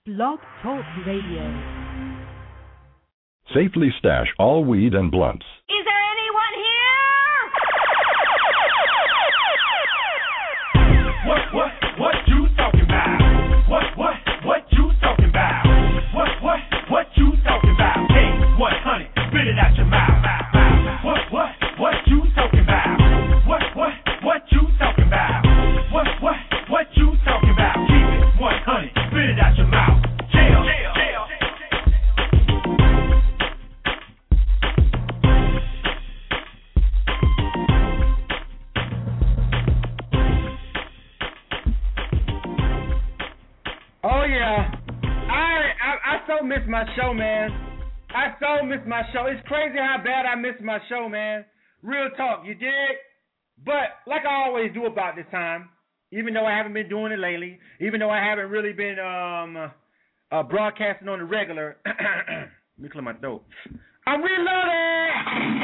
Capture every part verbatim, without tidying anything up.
Blog Talk Radio. Safely stash all weed and blunts. Is there anyone here? What, what, what you talking about? What, what, what you talking about? What, what, what you talking about? Hey, one hundred, spit it out your mouth. What, what, what you talking about? What, what, what you talking about? What, what, what you talking about? Keep it one hundred, spit it out your mouth. Jail, jail, jail. Oh yeah, I, I I so miss my show, man. I so miss my show. It's crazy how bad I miss my show, man. Real talk, you dig? But like I always do about this time, even though I haven't been doing it lately, even though I haven't really been um uh, broadcasting on the regular. Let me clear my throat. I'm reloading.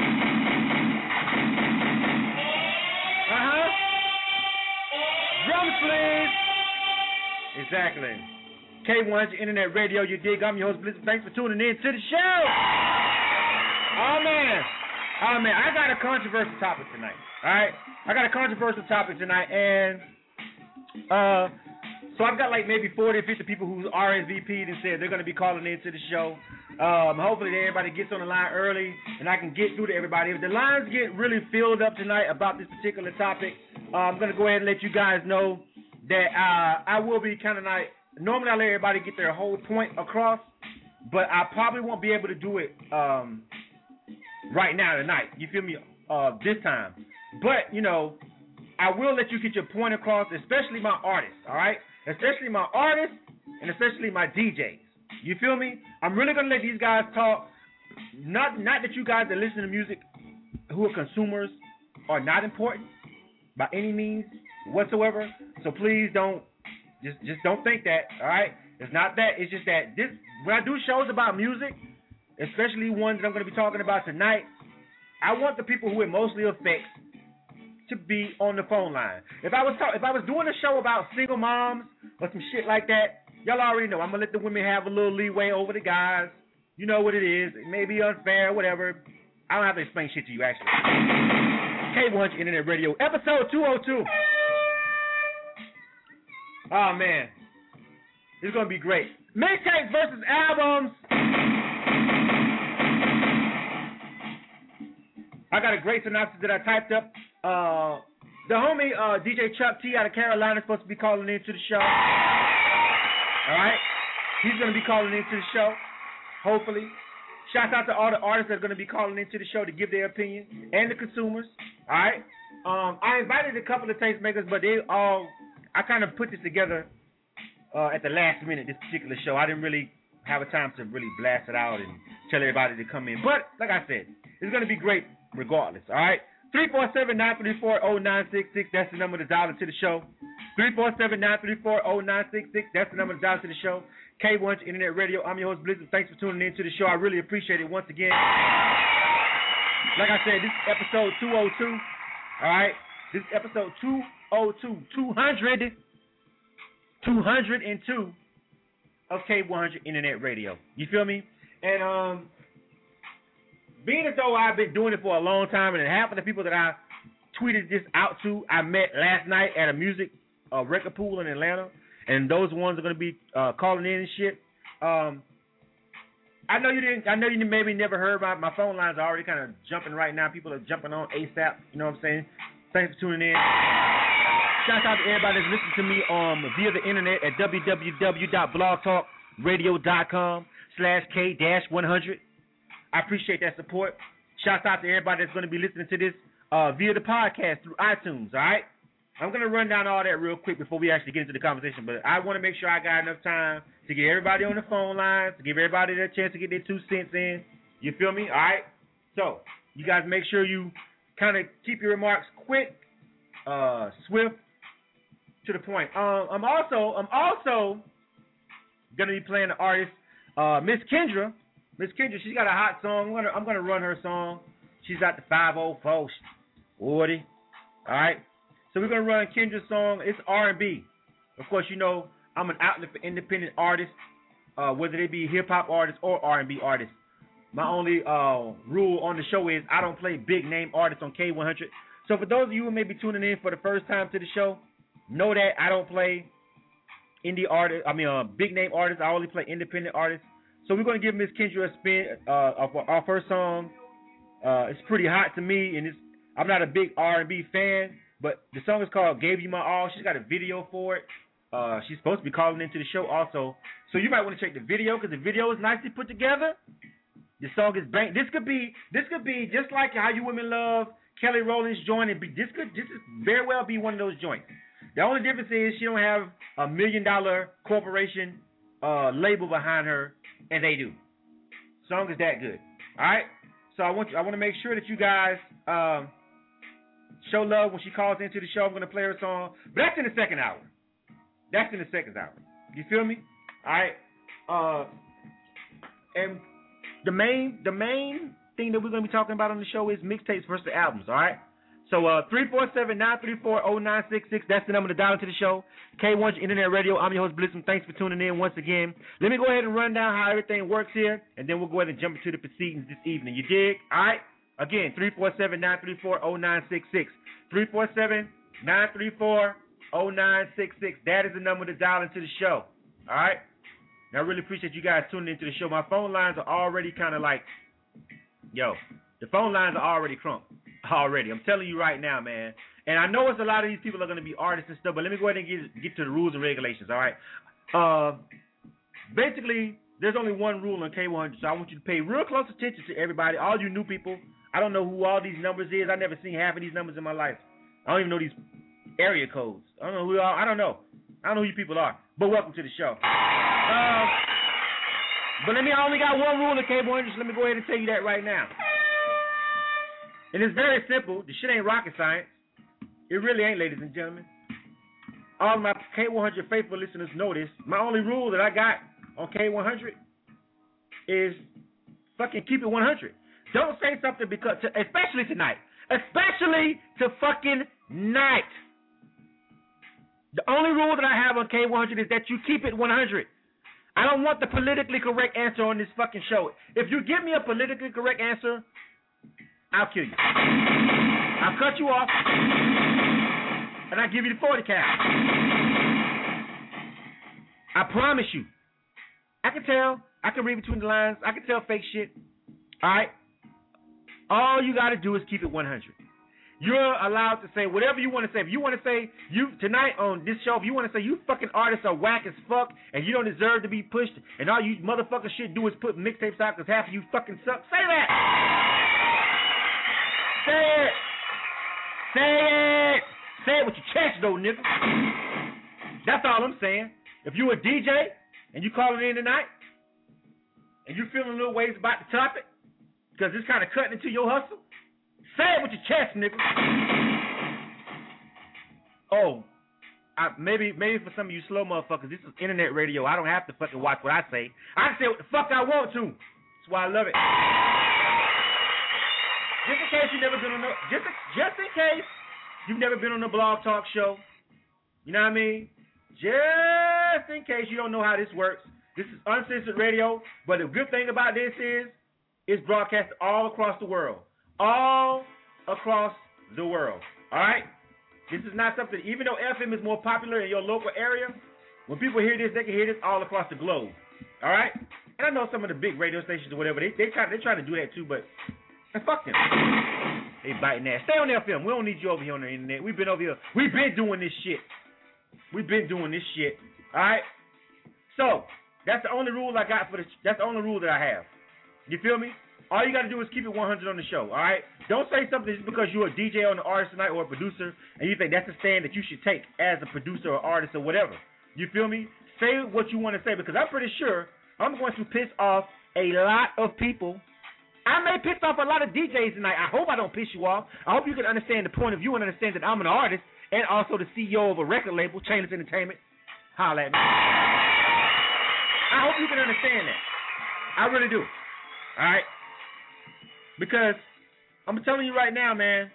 Uh huh. Drums, please. Exactly. K one hundred Internet Radio, you dig? I'm your host, Blizzard. Thanks for tuning in to the show. Oh, man. Oh, man. I got a controversial topic tonight. All right? I got a controversial topic tonight, and uh, so I've got like maybe forty or fifty people who R S V P'd and said they're going to be calling in to the show. Um, hopefully everybody gets on the line early, and I can get through to everybody. If the lines get really filled up tonight about this particular topic, uh, I'm going to go ahead and let you guys know that uh, I will be kind of like, normally I let everybody get their whole point across, but I probably won't be able to do it um, right now tonight. You feel me? Uh, this time. But, you know, I will let you get your point across, especially my artists, all right? Especially my artists and especially my D Js. You feel me? I'm really going to let these guys talk. Not, not that you guys that listen to music who are consumers are not important by any means whatsoever. So please don't just just don't think that, all right? It's not that. It's just that this when I do shows about music, especially ones that I'm going to be talking about tonight, I want the people who it mostly affects to be on the phone line. If I was talk, if I was doing a show about single moms or some shit like that, y'all already know I'm gonna let the women have a little leeway over the guys. You know what it is. It may be unfair, whatever. I don't have to explain shit to you actually. K one hundred Internet Radio, episode two oh two. Oh, man. It's going to be great. Mixtapes versus albums. I got a great synopsis that I typed up. Uh, the homie uh, D J Chuck T out of Carolina is supposed to be calling into the show. All right? He's going to be calling into the show, hopefully. Shouts out to all the artists that are going to be calling into the show to give their opinion, and the consumers. All right? Um, I invited a couple of tastemakers, but they all... I kind of put this together uh, at the last minute, this particular show. I didn't really have a time to really blast it out and tell everybody to come in. But, like I said, it's going to be great regardless, all right? three four seven, nine three four, zero nine six six, that's the number to dial into the show. three four seven, nine three four, zero nine six six, that's the number to dial into the show. K one hundred Internet Radio, I'm your host, Blizzard. Thanks for tuning in to the show. I really appreciate it once again. Like I said, this is episode two oh two, all right? This is episode two oh two, two hundred, two hundred two of K one hundred Internet Radio. You feel me? And um, being as though I've been doing it for a long time, and half of the people that I tweeted this out to, I met last night at a music uh, record pool in Atlanta, and those ones are going to be uh, calling in and shit. Um, I know you didn't. I know you maybe never heard my my phone lines are already kind of jumping right now. People are jumping on ASAP. You know what I'm saying? Thanks for tuning in. Shout out to everybody that's listening to me um, via the internet at www.blogtalkradio.com slash K one hundred. I appreciate that support. Shout out to everybody that's going to be listening to this uh, via the podcast through iTunes, all right? I'm going to run down all that real quick before we actually get into the conversation, but I want to make sure I got enough time to get everybody on the phone line, to give everybody their chance to get their two cents in. You feel me? All right? So, you guys make sure you kind of keep your remarks quick, uh, swift, to the point. Um, I'm also I'm also gonna be playing the artist uh, Miss Kendra. Miss Kendra, she's got a hot song. I'm gonna I'm gonna run her song. She's at the five oh four forty. All right. So we're gonna run Kendra's song. It's R and B. Of course, you know I'm an outlet for independent artists. uh, whether they be hip hop artists or R and B artists. My only uh, rule on the show is I don't play big name artists on K one hundred. So for those of you who may be tuning in for the first time to the show, know that I don't play indie artists. I mean, uh, big name artists. I only play independent artists. So we're going to give Miss Kendra a spin uh, of our first song. Uh, it's pretty hot to me, and it's, I'm not a big R and B fan, but the song is called "Gave You My All." She's got a video for it. Uh, she's supposed to be calling into the show also, so you might want to check the video because the video is nicely put together. The song is bang. This could be, this could be just like how you women love Kelly Rowland's joint. And be, this could, this is very well be one of those joints. The only difference is she don't have a million dollar corporation uh, label behind her, and they do. Song is that good. All right. So I want you, I want to make sure that you guys um, show love when she calls into the show. I'm going to play her song, but that's in the second hour. That's in the second hour. You feel me? All right. Uh, and the main the main thing that we're going to be talking about on the show is mixtapes versus albums. All right. So uh, three four seven, nine three four, zero nine six six. That's the number to dial into the show. K one hundred Internet Radio. I'm your host, Blitzum. Thanks for tuning in once again. Let me go ahead and run down how everything works here, and then we'll go ahead and jump into the proceedings this evening. You dig? All right? Again, three four seven, nine three four, zero nine six six. three four seven, nine three four, zero nine six six. That is the number to dial into the show. All right? Now, I really appreciate you guys tuning into the show. My phone lines are already kind of like, yo, the phone lines are already crunk. Already. I'm telling you right now, man. And I know it's a lot of these people are going to be artists and stuff, but let me go ahead and get, get to the rules and regulations, all right? Uh, basically, there's only one rule on K one hundred, so I want you to pay real close attention to everybody, all you new people. I don't know who all these numbers is. I've never seen half of these numbers in my life. I don't even know these area codes. I don't know who you are. I don't know. I don't know who you people are, but welcome to the show. Uh, but let me, I only got one rule in K one hundred, so let me go ahead and tell you that right now. And it's very simple. The shit ain't rocket science. It really ain't, ladies and gentlemen. All of my K one hundred faithful listeners know this. My only rule that I got on K one hundred is fucking keep it one hundred. Don't say something because, to, especially tonight. Especially to fucking night. The only rule that I have on K one hundred is that you keep it one hundred. I don't want the politically correct answer on this fucking show. If you give me a politically correct answer, I'll kill you. I'll cut you off, and I'll give you the forty count. I promise you. I can tell. I can read between the lines. I can tell fake shit. All right? All you got to do is keep it one hundred. You're allowed to say whatever you want to say. If you want to say, you tonight on this show, if you want to say you fucking artists are whack as fuck and you don't deserve to be pushed and all you motherfuckers should do is put mixtapes out because half of you fucking suck, say that. Say it. Say it. Say it with your chest, though, nigga. That's all I'm saying. If you a D J and you calling in tonight and you feeling a little ways about the topic because it's kind of cutting into your hustle, say it with your chest, nigga. Oh, I, maybe maybe for some of you slow motherfuckers, this is internet radio. I don't have to fucking watch what I say. I can say what the fuck I want to. That's why I love it. Just in case you've never been on a, just just in case you've never been on a blog talk show, you know what I mean? Just in case you don't know how this works, this is uncensored radio. But the good thing about this is it's broadcast all across the world, all across the world. All right, this is not something. Even though F M is more popular in your local area, when people hear this, they can hear this all across the globe. All right, and I know some of the big radio stations or whatever they they try they try to do that too, but. And fuck them. They biting ass. Stay on the F M. We don't need you over here on the internet. We've been over here. We've been doing this shit. We've been doing this shit. All right? So, that's the only rule I got for the, that's the only rule that I have. You feel me? All you got to do is keep it one hundred on the show. All right? Don't say something just because you're a D J on the artist tonight or a producer and you think that's a stand that you should take as a producer or artist or whatever. You feel me? Say what you want to say because I'm pretty sure I'm going to piss off a lot of people. I may piss off a lot of D Js tonight. I hope I don't piss you off. I hope you can understand the point of view and understand that I'm an artist and also the C E O of a record label, Chainless Entertainment. Holla at me. I hope you can understand that. I really do. All right? Because I'm telling you right now, man,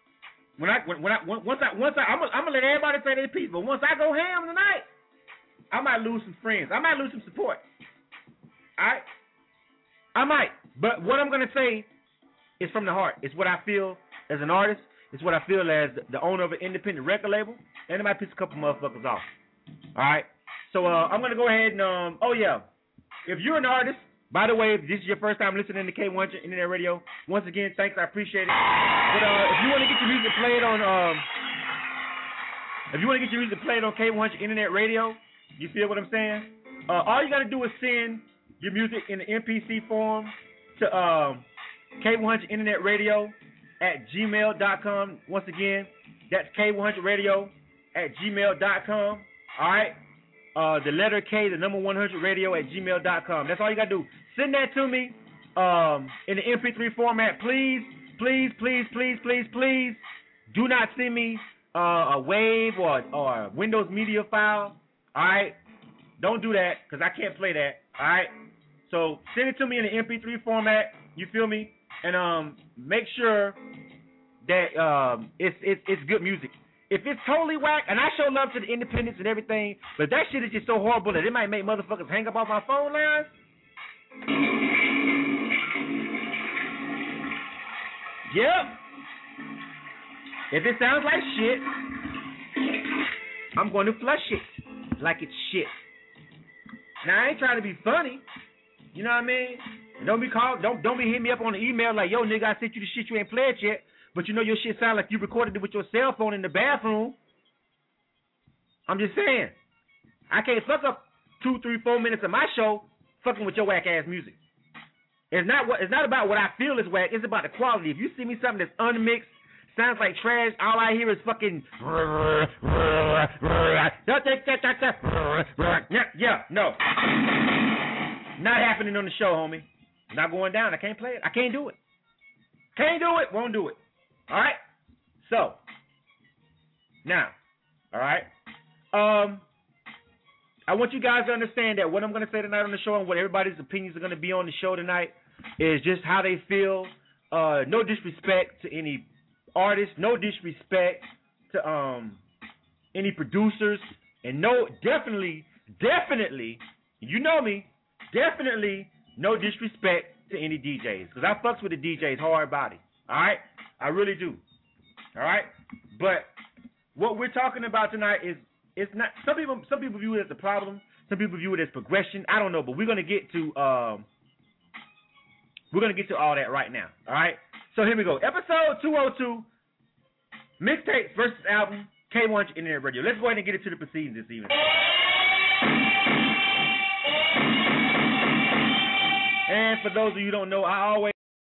when I when, when I once I once I I'm gonna, I'm gonna let everybody say their piece, but once I go ham tonight, I might lose some friends. I might lose some support. All right? I might. But what I'm going to say is from the heart. It's what I feel as an artist. It's what I feel as the owner of an independent record label. And it might piss a couple motherfuckers off. All right? So uh, I'm going to go ahead and, um, oh, yeah. If you're an artist, by the way, if this is your first time listening to K one hundred Internet Radio, once again, thanks. I appreciate it. But uh, if you want to get your music played on, um, if you want to get your music played on K one hundred Internet Radio, you feel what I'm saying? Uh, all you got to do is send your music in the M P C form to um, K one hundred Internet Radio at gmail dot com. Once again, that's K one hundred Radio at gmail dot com. All right? Uh, the letter K, the number one hundred radio at gmail dot com. That's all you got to do. Send that to me um, in the M P three format. Please, please, please, please, please, please do not send me uh, a WAV or, or a Windows Media file. All right? Don't do that because I can't play that. All right? So send it to me in the M P three format. You feel me? And um, make sure that um, it's, it's, it's good music. If it's totally whack, and I show love to the independents and everything, but that shit is just so horrible that it might make motherfuckers hang up off my phone lines. Yep. If it sounds like shit, I'm going to flush it like it's shit. Now I ain't trying to be funny. You know what I mean? And don't be called, don't don't be hitting me up on the email like, yo nigga, I sent you the shit you ain't played yet. But you know your shit sound like you recorded it with your cell phone in the bathroom. I'm just saying. I can't fuck up two, three, four minutes of my show fucking with your whack ass music. It's not what it's not about what I feel is whack, it's about the quality. If you see me something that's unmixed, sounds like trash, all I hear is fucking yeah, no. Not happening on the show, homie. Not going down. I can't play it. I can't do it. Can't do it, won't do it. All right? So, now, all right? Um, I want you guys to understand that what I'm going to say tonight on the show and what everybody's opinions are going to be on the show tonight is just how they feel. Uh, no disrespect to any artists, no disrespect to um any producers, and no, definitely, definitely, you know me, definitely no disrespect to any D Js, because I fucks with the D Js hard body, all right? I really do, all right? But what we're talking about tonight is, it's not, some people some people view it as a problem, some people view it as progression, I don't know, but we're going to get to, um, we're going to get to all that right now, all right? So here we go, episode two oh two, Mixtapes versus Album, K one hundred Internet Radio. Let's go ahead and get into the proceedings this evening. And for those of you who don't know, I always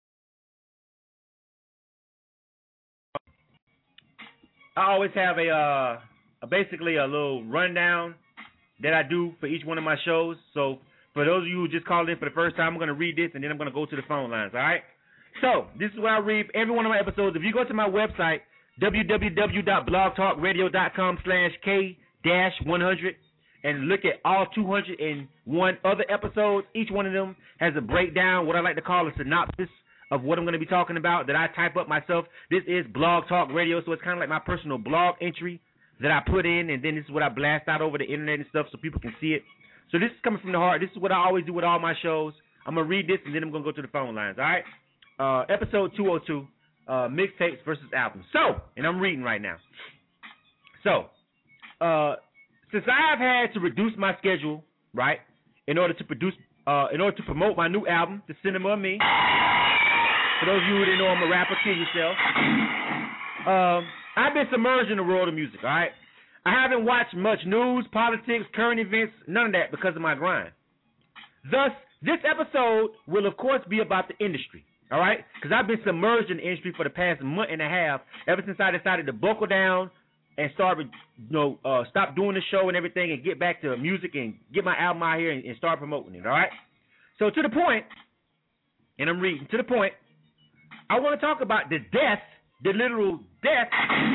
I always have a, uh, a basically a little rundown that I do for each one of my shows. So for those of you who just called in for the first time, I'm going to read this and then I'm going to go to the phone lines, all right? So this is what I read every one of my episodes. If you go to my website, w w w dot blog talk radio dot com slash K one hundred, and look at all two hundred one other episodes, each one of them has a breakdown, what I like to call a synopsis of what I'm going to be talking about that I type up myself. This is Blog Talk Radio, so it's kind of like my personal blog entry that I put in, and then this is what I blast out over the internet and stuff so people can see it. So this is coming from the heart. This is what I always do with all my shows. I'm going to read this, and then I'm going to go to the phone lines, all right? Uh, episode two oh two, uh, Mixtapes versus Albums. So, and I'm reading right now. So, uh, since I've had to reduce my schedule, right, in order to produce, uh, in order to promote my new album, The Cinema of Me. For those of you who didn't know, I'm a rapper, kill yourself. Um, I've been submerged in the world of music, all right? I haven't watched much news, politics, current events, none of that because of my grind. Thus, this episode will, of course, be about the industry, all right? Because I've been submerged in the industry for the past month and a half, ever since I decided to buckle down and start, you know, uh, stop doing the show and everything and get back to music and get my album out here and, and start promoting it, all right? So to the point, and I'm reading, to the point, I want to talk about the death, the literal death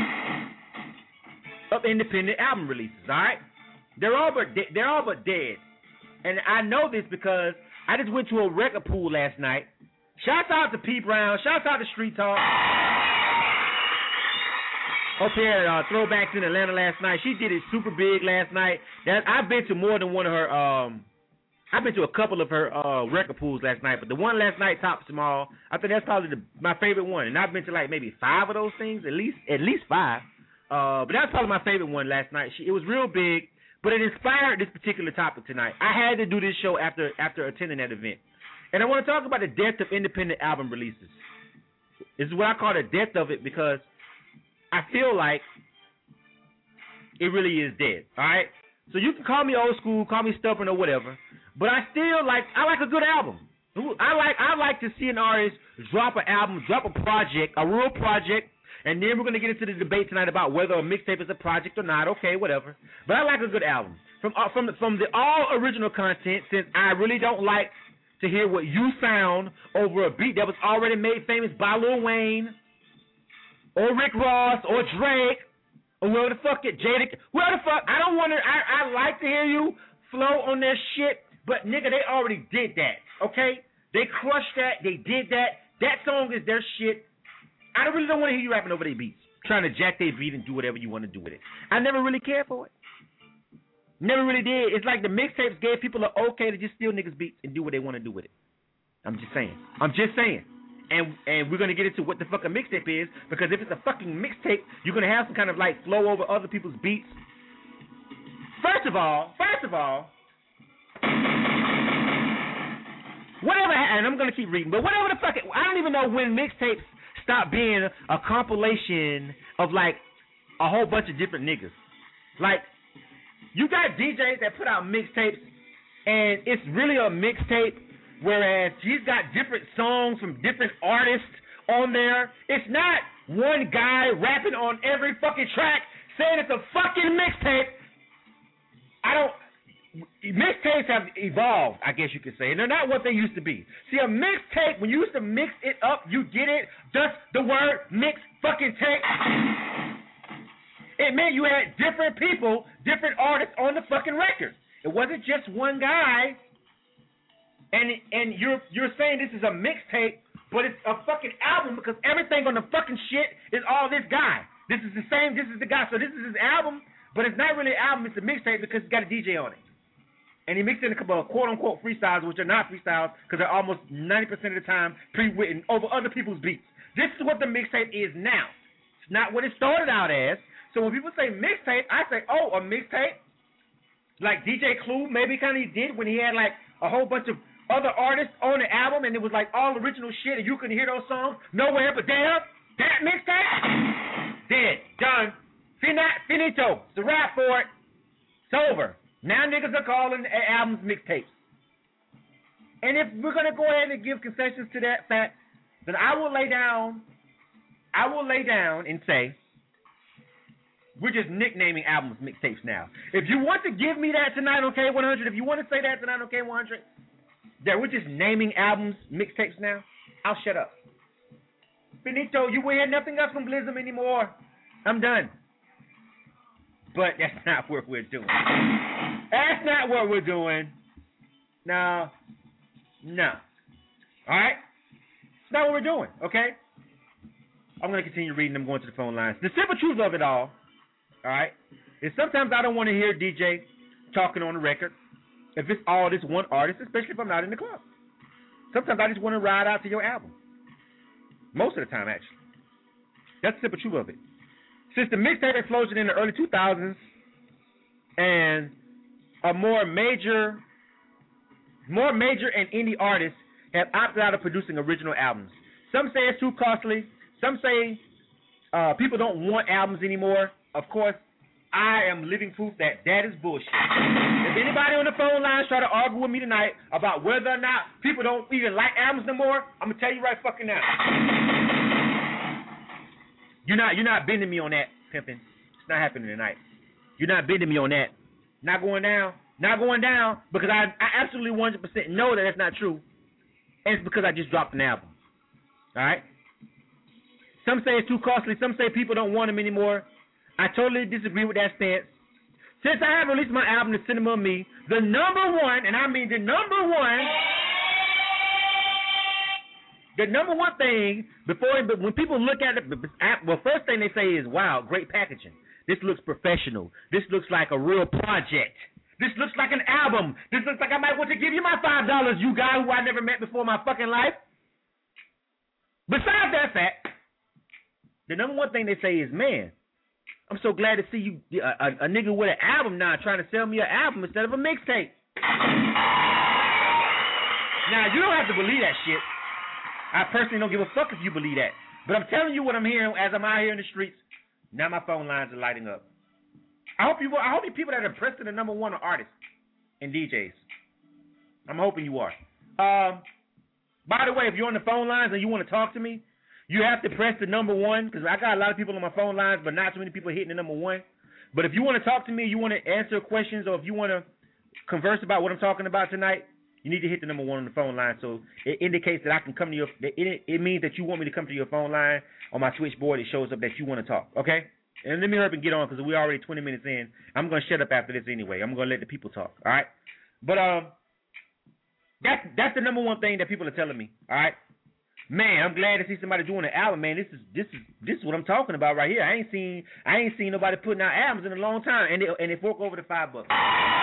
of independent album releases, all right? They're all but de- they're all but dead. And I know this because I just went to a record pool last night. Shouts out to P. Brown. Shouts out to Street Talk. up here at uh, Throwbacks in Atlanta last night. She did it super big last night. That I've been to more than one of her. Um, I've been to a couple of her uh, record pools last night, but the one last night topped them all. I think that's probably the, my favorite one, and I've been to like maybe five of those things, at least at least five. Uh, but that's probably my favorite one last night. She, it was real big, but it inspired this particular topic tonight. I had to do this show after after attending that event, and I want to talk about the death of independent album releases. This is what I call the death of it because I feel like it really is dead. All right, so you can call me old school, call me stubborn or whatever, but I still like I like a good album. I like I like to see an artist drop an album, drop a project, a real project, and then we're gonna get into the debate tonight about whether a mixtape is a project or not. Okay, whatever. But I like a good album from uh, from from the all original content. Since I really don't like to hear what you sound over a beat that was already made famous by Lil Wayne, or Rick Ross, or Drake, or whoever the fuck it, Jada, whoever the fuck. I don't want to. I, I like to hear you flow on their shit, but nigga, they already did that. Okay, they crushed that. They did that. That song is their shit. I don't really don't want to hear you rapping over their beats, trying to jack their beat and do whatever you want to do with it. I never really cared for it. Never really did. It's like the mixtapes gave people an okay to just steal niggas' beats and do what they want to do with it. I'm just saying. I'm just saying. And and we're going to get into what the fuck a mixtape is, because if it's a fucking mixtape, you're going to have some kind of like flow over other people's beats. First of all, first of all, whatever, and I'm going to keep reading, but whatever the fuck, it, I don't even know when mixtapes stopped being a compilation of like a whole bunch of different niggas. Like, you got D Js that put out mixtapes, and it's really a mixtape, whereas he's got different songs from different artists on there. It's not one guy rapping on every fucking track saying it's a fucking mixtape. I don't... Mixtapes have evolved, I guess you could say, and they're not what they used to be. See, a mixtape, when you used to mix it up, you get it, just the word mix fucking tape. It meant you had different people, different artists on the fucking record. It wasn't just one guy. And and you're you're saying this is a mixtape, but it's a fucking album because everything on the fucking shit is all this guy. This is the same. This is the guy. So this is his album, but it's not really an album. It's a mixtape because it's got a D J on it. And he mixed in a couple of quote-unquote freestyles, which are not freestyles because they're almost ninety percent of the time pre-written over other people's beats. This is what the mixtape is now. It's not what it started out as. So when people say mixtape, I say, oh, a mixtape? Like D J Clue maybe kind of did when he had like a whole bunch of other artists on the album and it was like all original shit and you couldn't hear those songs nowhere but there. That mixtape? Dead. Done. Finito. It's a wrap for it. It's over. Now niggas are calling albums mixtapes. And if we're going to go ahead and give concessions to that fact, then I will lay down, I will lay down and say, we're just nicknaming albums mixtapes now. If you want to give me that tonight on K one hundred, if you want to say that tonight on K one hundred, that we're just naming albums mixtapes now, I'll shut up. Benito, you will hear nothing else from Blizzum anymore. I'm done. But that's not what we're doing. That's not what we're doing. No. No. All right? It's not what we're doing, okay? I'm going to continue reading. I'm going to the phone lines. The simple truth of it all, all right, is sometimes I don't want to hear D J talking on the record if it's all this one artist, especially if I'm not in the club. Sometimes I just want to ride out to your album. Most of the time, actually. That's the simple truth of it. Since the mixtape explosion in the early two thousands and a more major, more major and indie artists have opted out of producing original albums. Some say it's too costly. Some say uh, people don't want albums anymore. Of course, I am living proof that that is bullshit. If anybody on the phone lines try to argue with me tonight about whether or not people don't even like albums no more, I'm gonna tell you right fucking now. You're not you're not bending me on that, pimpin'. It's not happening tonight. You're not bending me on that. Not going down. Not going down because I, I absolutely one hundred percent know that that's not true. And it's because I just dropped an album. All right? Some say it's too costly. Some say people don't want them anymore. I totally disagree with that stance. Since I have released my album, The Cinema of Me, the number one, and I mean the number one, the number one thing before when people look at it, well, first thing they say is, "Wow, great packaging. This looks professional. This looks like a real project. This looks like an album. This looks like I might want to give you my five dollars, you guy who I never met before in my fucking life." Besides that fact, the number one thing they say is, "Man, I'm so glad to see you, a, a, a nigga with an album now trying to sell me an album instead of a mixtape." Now, you don't have to believe that shit. I personally don't give a fuck if you believe that. But I'm telling you what I'm hearing as I'm out here in the streets. Now my phone lines are lighting up. I hope you. I hope you people that are pressed to the number one are artists and D Js. I'm hoping you are. Um, by the way, if you're on the phone lines and you want to talk to me, you have to press the number one, because I got a lot of people on my phone lines, but not too many people hitting the number one. But if you want to talk to me, you want to answer questions, or if you want to converse about what I'm talking about tonight, you need to hit the number one on the phone line. So it indicates that I can come to your. It, it means that you want me to come to your phone line on my switchboard. It shows up that you want to talk. Okay. And let me hurry up and get on, because we're already twenty minutes in. I'm gonna shut up after this anyway. I'm gonna let the people talk. All right. But um, that's that's the number one thing that people are telling me. All right. Man, I'm glad to see somebody doing an album. Man, this is this is this is what I'm talking about right here. I ain't seen I ain't seen nobody putting out albums in a long time, and they and they fork over the five bucks.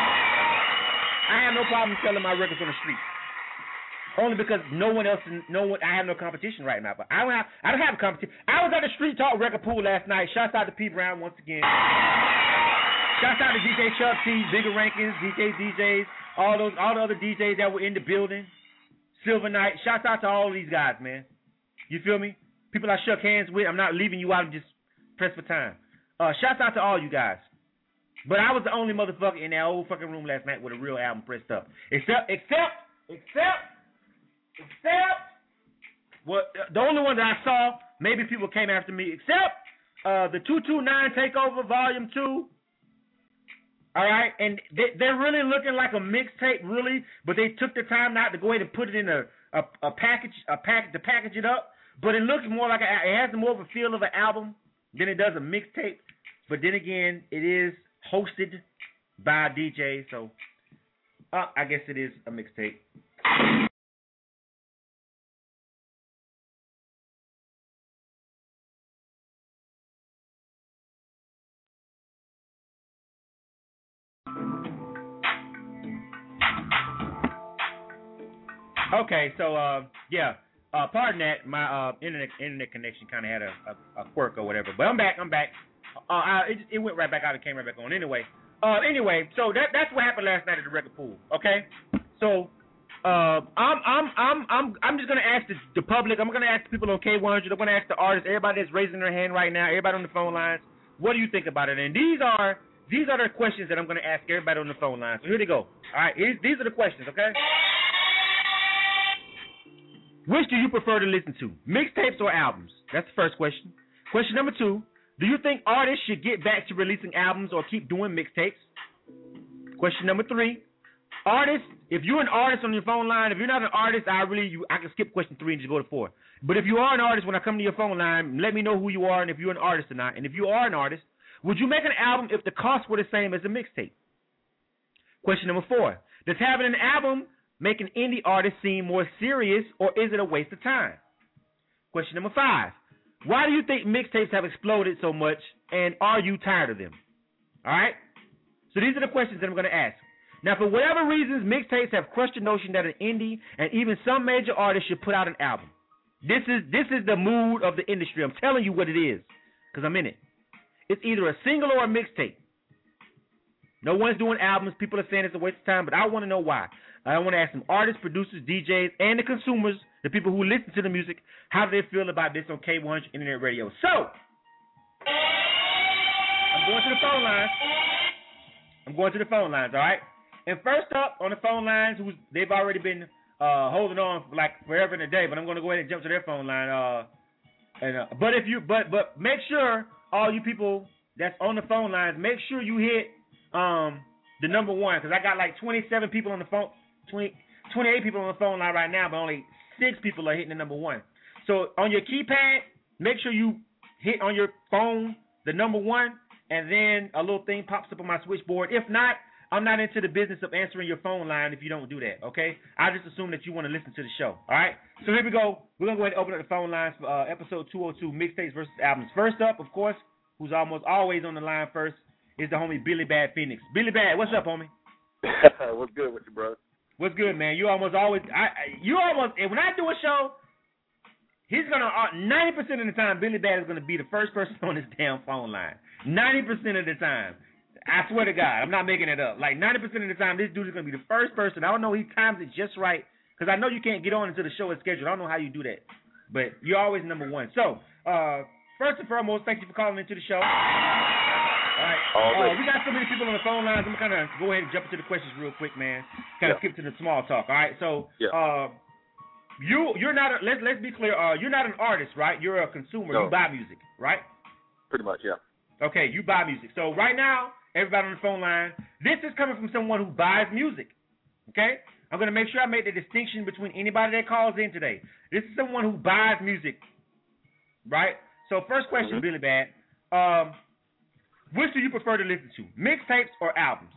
I have no problem selling my records on the street, only because no one else, no one. I have no competition right now. But I don't have I don't have competition. I was at the Street Talk record pool last night. Shouts out to P Brown once again. Shouts out to D J Chuck T, Bigger Rankings, D J D Js, all those all the other D Js that were in the building. Silver Knight, shouts out to all these guys, man. You feel me? People I shook hands with. I'm not leaving you out and just pressed for time. Uh, shouts out to all you guys. But I was the only motherfucker in that old fucking room last night with a real album pressed up. Except, except, except, except, what well, the only one that I saw, maybe people came after me, except uh, the two two nine Takeover Volume two. All right, and they, they're really looking like a mixtape, really, but they took the time out to go ahead and put it in a, a, a package, a package to package it up. But it looks more like a, it has more of a feel of an album than it does a mixtape. But then again, it is hosted by a D J, so uh, I guess it is a mixtape. Okay, so uh, yeah, uh, pardon that, my uh, internet internet connection kind of had a, a, a quirk or whatever, but I'm back, I'm back. Uh, I, it, it went right back out and came right back on. Anyway, uh, anyway, so that that's what happened last night at the record pool. Okay, so uh, I'm I'm I'm I'm I'm just gonna ask the, the public. I'm gonna ask the people on K one hundred. I'm gonna ask the artists, everybody that's raising their hand right now, everybody on the phone lines. What do you think about it? And these are these are the questions that I'm gonna ask everybody on the phone line. So here they go. All right, these, these are the questions. Okay. Which do you prefer to listen to, mixtapes or albums? That's the first question. Question number two, do you think artists should get back to releasing albums or keep doing mixtapes? Question number three, artists, if you're an artist on your phone line, if you're not an artist, I really, you, I can skip question three and just go to four. But if you are an artist, when I come to your phone line, let me know who you are and if you're an artist or not. And if you are an artist, would you make an album if the costs were the same as a mixtape? Question number four, does having an album make an indie artist seem more serious, or is it a waste of time? Question number five, why do you think mixtapes have exploded so much, and are you tired of them? All right? So these are the questions that I'm going to ask. Now, for whatever reasons, mixtapes have crushed the notion that an indie and even some major artists should put out an album. This is this is the mood of the industry. I'm telling you what it is, because I'm in it. It's either a single or a mixtape. No one's doing albums. People are saying it's a waste of time, but I want to know why. I want to ask some artists, producers, D Js, and the consumers, the people who listen to the music, how do they feel about this on K one hundred Internet Radio. So, I'm going to the phone lines. I'm going to the phone lines, all right? And first up on the phone lines, who's they've already been uh, holding on for like forever in a day, but I'm going to go ahead and jump to their phone line. Uh, and uh, but if you, but but make sure all you people that's on the phone lines, make sure you hit um, the number one, because I got like twenty-seven people on the phone. twenty, twenty-eight people on the phone line right now, but only six people are hitting the number one. So on your keypad, make sure you hit on your phone the number one, and then a little thing pops up on my switchboard. If not, I'm not into the business of answering your phone line if you don't do that, okay? I just assume that you want to listen to the show, all right? So here we go. We're going to go ahead and open up the phone lines for uh, episode two oh two, Mixtapes versus Albums. First up, of course, who's almost always on the line first, is the homie Billy Bad Phoenix. Billy Bad, what's up, homie? What's good with you, bro? What's good, man? You almost always, I, I you almost, when I do a show, he's going to, uh, ninety percent of the time, Billy Bad is going to be the first person on this damn phone line. ninety percent of the time. I swear to God, I'm not making it up. Like ninety percent of the time, this dude is going to be the first person. I don't know, he times it just right, because I know you can't get on until the show is scheduled. I don't know how you do that. But you're always number one. So, uh, first and foremost, thank you for calling into the show. All right. Uh, we got so many people on the phone lines. I'm going to kind of go ahead and jump into the questions real quick, man. Kind of yeah. skip to the small talk. All right. So, yeah. uh, you, you're not, a, let's, let's be clear, uh, you're not an artist, right? You're a consumer. No. You buy music, right? Pretty much, yeah. Okay, you buy music. So, right now, everybody on the phone line, this is coming from someone who buys music, okay? I'm going to make sure I make the distinction between anybody that calls in today. This is someone who buys music, right? So first question, mm-hmm. Billy Bad, um, which do you prefer to listen to, mixtapes or albums?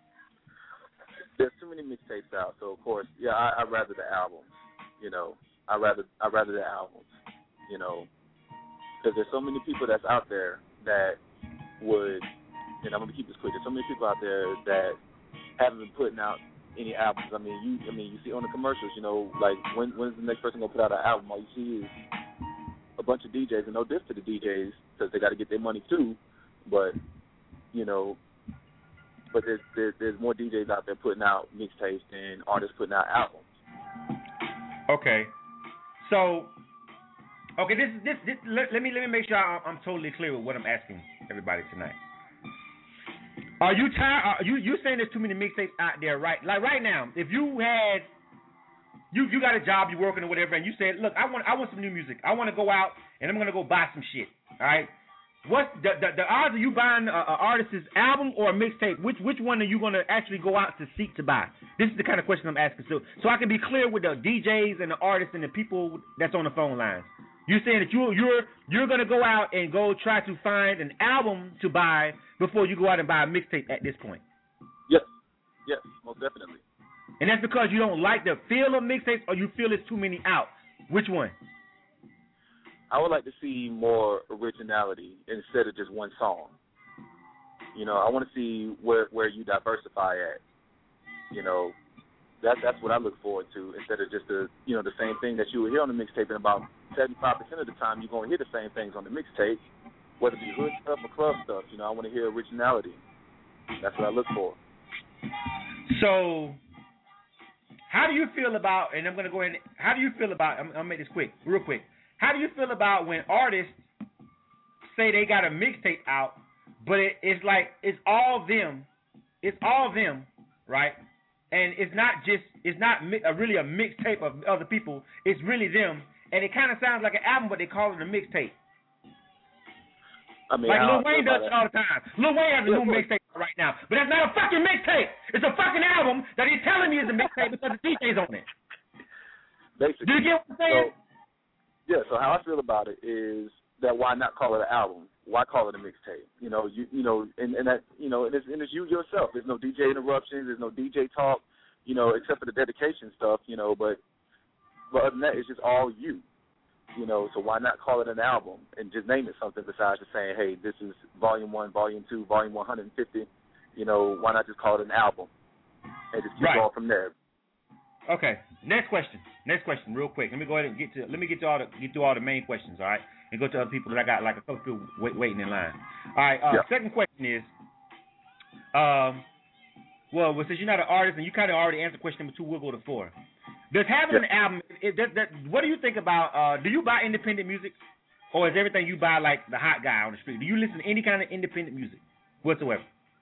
There's too many mixtapes out, so of course, yeah, I, I'd rather the albums, you know. I'd rather, I'd rather the albums, you know, because there's so many people that's out there that would, and I'm gonna keep this quick. There's so many people out there that haven't been putting out any albums. I mean, you, I mean, you see on the commercials, you know, like when when's the next person gonna put out an album? All you see is a bunch of D Js, and no diss to the D Js because they got to get their money too. But you know, but there's there's, there's more D Js out there putting out mixtapes than artists putting out albums. Okay, so okay, this this this let, let me let me make sure I'm, I'm totally clear with what I'm asking everybody tonight. Are you tired? Are you you saying there's too many mixtapes out there, right? Like right now, if you had, you you got a job, you're working or whatever, and you said, look, I want I want some new music. I want to go out and I'm gonna go buy some shit. All right. What's the the, the odds of you buying an artist's album or a mixtape? Which which one are you gonna actually go out to seek to buy? This is the kind of question I'm asking, so so I can be clear with the D Js and the artists and the people that's on the phone lines. You're saying that you you're you're gonna go out and go try to find an album to buy before you go out and buy a mixtape at this point. Yes, yes, most definitely. And that's because you don't like the feel of mixtapes, or you feel it's too many out. Which one? I would like to see more originality instead of just one song. You know, I want to see where where you diversify at. You know, that's that's what I look forward to instead of just the you know the same thing that you would hear on the mixtape. And about seventy-five percent of the time, you're gonna hear the same things on the mixtape, whether it be hood stuff or club stuff. You know, I want to hear originality. That's what I look for. So, how do you feel about? And I'm gonna go ahead. And, how do you feel about? I'm, I'm gonna make this quick, real quick. How do you feel about when artists say they got a mixtape out, but it, it's like it's all them, it's all them, right? And it's not just, it's not mi- a, really a mixtape of other people. It's really them, and it kind of sounds like an album, but they call it a mixtape. I mean, like I Lil Wayne does it that. all the time. Lil Wayne has a new mixtape right now, but that's not a fucking mixtape. It's a fucking album that he's telling me is a mixtape because the D J's on it. Basically. Do you get what I'm saying? So, yeah. So how I feel about it is that why not call it an album? Why call it a mixtape? You know, you you know, and, and that you know, and it's, and it's you yourself. There's no D J interruptions. There's no D J talk. You know, except for the dedication stuff. You know, but but other than that, it's just all you. You know, so why not call it an album and just name it something besides just saying, hey, this is volume one, volume two, volume one hundred fifty. You know, why not just call it an album and just keep right. going from there? Okay. Next question. Next question, real quick. Let me go ahead and get to. Let me get to all the get through all the main questions, all right, and go to other people that I got like a couple people wait, waiting in line. All right. Uh, yeah. Second question is, um, well, well, since you're not an artist and you kind of already answered question number two, we'll go to four. Does having yeah. an album? It, that, that, what do you think about? Uh, do you buy independent music, or is everything you buy like the hot guy on the street? Do you listen to any kind of independent music whatsoever?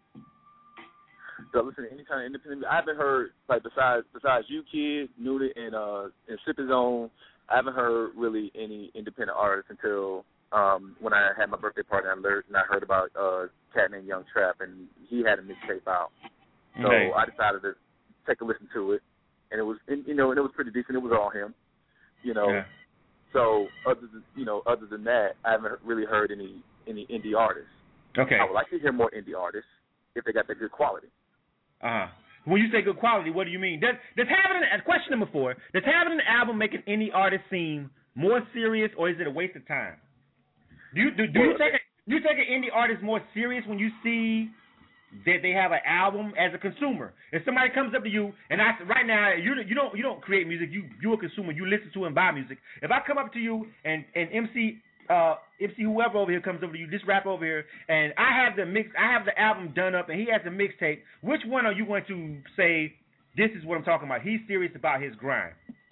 So listen to any kind of independent. I haven't heard like besides besides you, Kid, Nuda, and uh and Sippin' Zone. I haven't heard really any independent artists until um when I had my birthday party. I learned and I heard about uh, a cat named Young Trap, and he had a mixtape out. So okay. I decided to take a listen to it, and it was and, you know and it was pretty decent. It was all him, you know. Yeah. So other than you know other than that, I haven't really heard any any indie artists. Okay. I would like to hear more indie artists if they got that good quality. Uh-huh. When you say good quality, what do you mean? Does, does having an, question number four, does having an album make an indie artist seem more serious, or is it a waste of time? Do you do, do you take a, do you take an indie artist more serious when you see that they have an album as a consumer? If somebody comes up to you and I right now you you don't you don't create music, you you're a consumer, you listen to and buy music. If I come up to you and and M C uh M C whoever over here comes over to you, this rapper over here, and I have the mix, I have the album done up, and he has a mixtape, which one are you going to say, this is what I'm talking about? He's serious about his grind.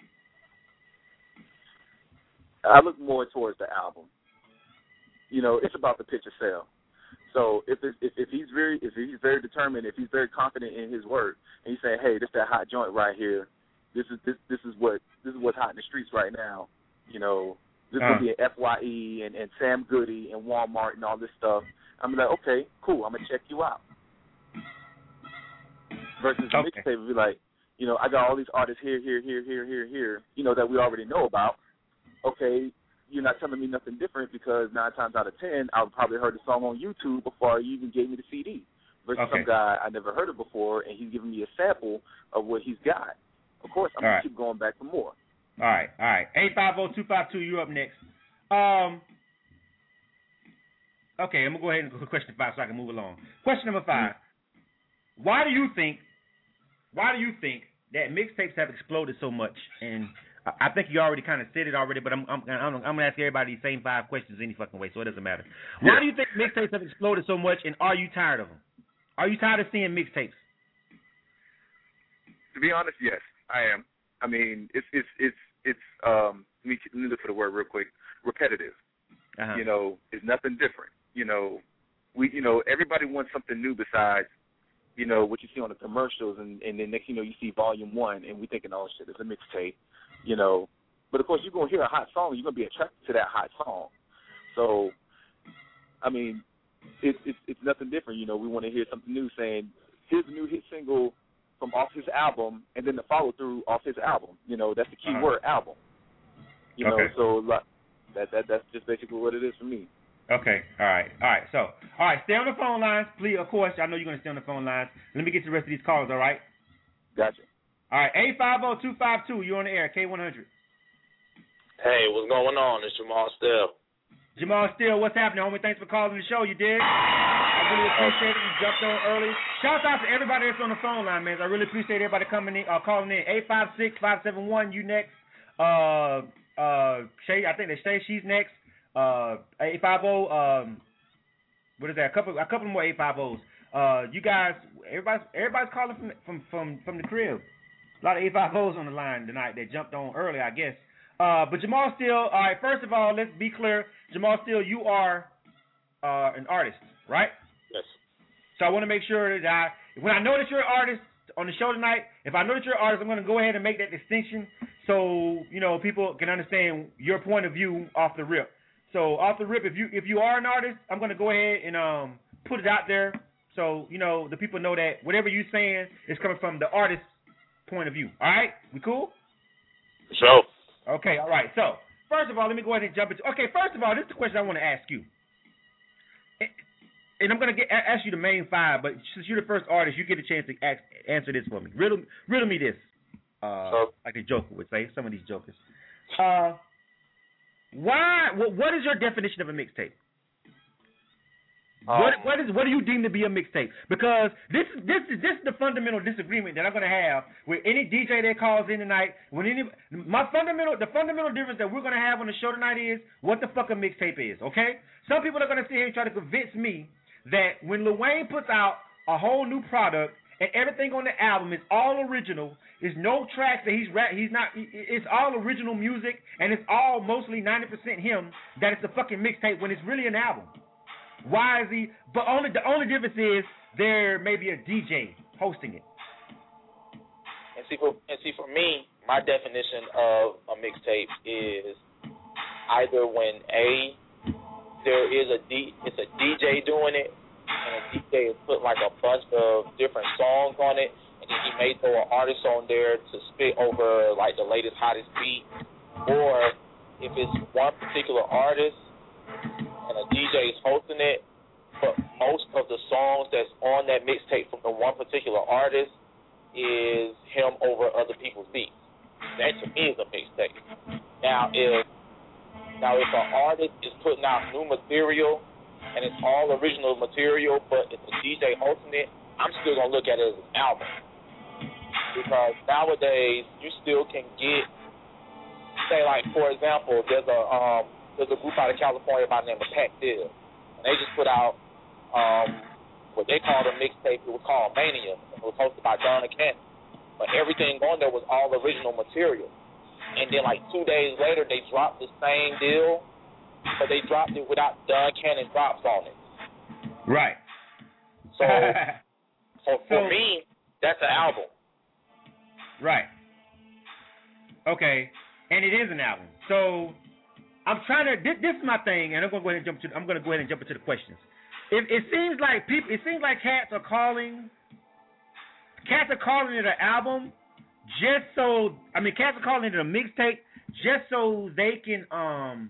I look more towards the album. You know, it's about the picture sale. So if, it's, if if he's very if he's very determined, if he's very confident in his work, and he's saying, hey, this that hot joint right here, this is this this is what this is what's hot in the streets right now. You know, this uh. will be an F Y E and, and Sam Goody and Walmart and all this stuff. I'm like, okay, cool, I'm gonna check you out. Versus the okay. mixtape would be like, you know, I got all these artists here, here, here, here, here, here, you know, that we already know about. Okay, you're not telling me nothing different because nine times out of ten, I've probably heard the song on YouTube before you even gave me the C D. Versus okay. some guy I never heard of before, and he's giving me a sample of what he's got. Of course, I'm all going right. to keep going back for more. All right, all right. eight five zero, two five two, you're up next. Um. Okay, I'm going to go ahead and go to question five so I can move along. Question number five. Mm-hmm. Why do you think, why do you think that mixtapes have exploded so much? And I think you already kind of said it already, but I'm I'm I'm, I'm going to ask everybody the same five questions any fucking way, so it doesn't matter. Why yeah. do you think mixtapes have exploded so much, and are you tired of them? Are you tired of seeing mixtapes? To be honest, yes, I am. I mean, it's it's it's it's um. Let me, let me look for the word real quick. Repetitive. Uh-huh. You know, it's nothing different. You know, we you know everybody wants something new besides, you know, what you see on the commercials, and, and then next you know you see volume one, and we thinking, oh shit, it's a mixtape. You know, but of course you're gonna hear a hot song, you're gonna be attracted to that hot song. So, I mean, it's it's it's nothing different. You know, we want to hear something new, saying here's a new hit single from off his album, and then the follow through off his album. You know, that's the key uh-huh. word, album. You okay. know, so that that that's just basically what it is for me. Okay, all right, all right. So, all right, stay on the phone lines, please. Of course, I know you're gonna stay on the phone lines. Let me get to the rest of these calls. All right. Gotcha. All right, eight five zero, two five two, you're on the air, K one hundred. Hey, what's going on? It's Jamal Steele. Jamal Steele, what's happening, homie? Thanks for calling the show, you did. I really appreciate it. You jumped on early. Shout out to everybody that's on the phone line, man. I really appreciate everybody coming in, uh, calling in. eight five six, five seven one, you next. Uh, uh, Shay, I think that's Shay, she's next. Uh, eight five zero, um, what is that? A couple, a couple more eight five zeros. Uh, you guys, everybody's, everybody's calling from, from, from, from the crib. A lot of eight five zeros on the line tonight that jumped on early, I guess. Uh, but Jamal Steele, all right, first of all, let's be clear. Jamal Steele, you are uh, an artist, right? Yes. So I want to make sure that I, when I know that you're an artist on the show tonight, if I know that you're an artist, I'm going to go ahead and make that distinction so, you know, people can understand your point of view off the rip. So off the rip, if you if you are an artist, I'm going to go ahead and um, put it out there so, you know, the people know that whatever you're saying is coming from the artist's point of view. All right? We cool? Sure. Okay, all right. So, first of all, let me go ahead and jump into Okay, first of all, this is the question I want to ask you. And I'm going to get ask you the main five, but since you're the first artist, you get a chance to ask, answer this for me. Riddle, riddle me this. Uh, so, like a joker would say, some of these jokers. Uh, why? What, what is your definition of a mixtape? Um, what what is what do you deem to be a mixtape? Because this this is this is the fundamental disagreement that I'm gonna have with any D J that calls in tonight. When any my fundamental the fundamental difference that we're gonna have on the show tonight is what the fuck a mixtape is. Okay, some people are gonna sit here and try to convince me that when Lil Wayne puts out a whole new product and everything on the album is all original, there's no tracks that he's rap, he's not. It's all original music and it's all mostly ninety percent him. That it's a fucking mixtape when it's really an album. Why is he? But only the only difference is there may be a D J hosting it. And see, for and see, for me, my definition of a mixtape is either when a there is a D, it's a D J doing it, and a D J has put like a bunch of different songs on it, and then he may throw an artist on there to spit over like the latest hottest beat, or if it's one particular artist and a D J is hosting it, but most of the songs that's on that mixtape from the one particular artist is him over other people's beats. That to me is a mixtape. Now if now if an artist is putting out new material and it's all original material, but it's a D J hosting it, I'm still gonna look at it as an album. Because nowadays you still can get, say like for example, there's a um there's a group out of California by the name of Pac Dill. And they just put out um what they called a mixtape. It was called Mania. It was hosted by Donna Cannon. But everything on there was all original material. And then like two days later they dropped the same deal, but they dropped it without Don Cannon drops on it. Right. So for, for So- me, that's an album. Right. Okay. And it is an album. So I'm trying to. This, this is my thing, and I'm going to go ahead and jump to. I'm going to go ahead and jump into the questions. It, it seems like people. It seems like cats are calling. Cats are calling it an album, just so. I mean, cats are calling it a mixtape, just so they can um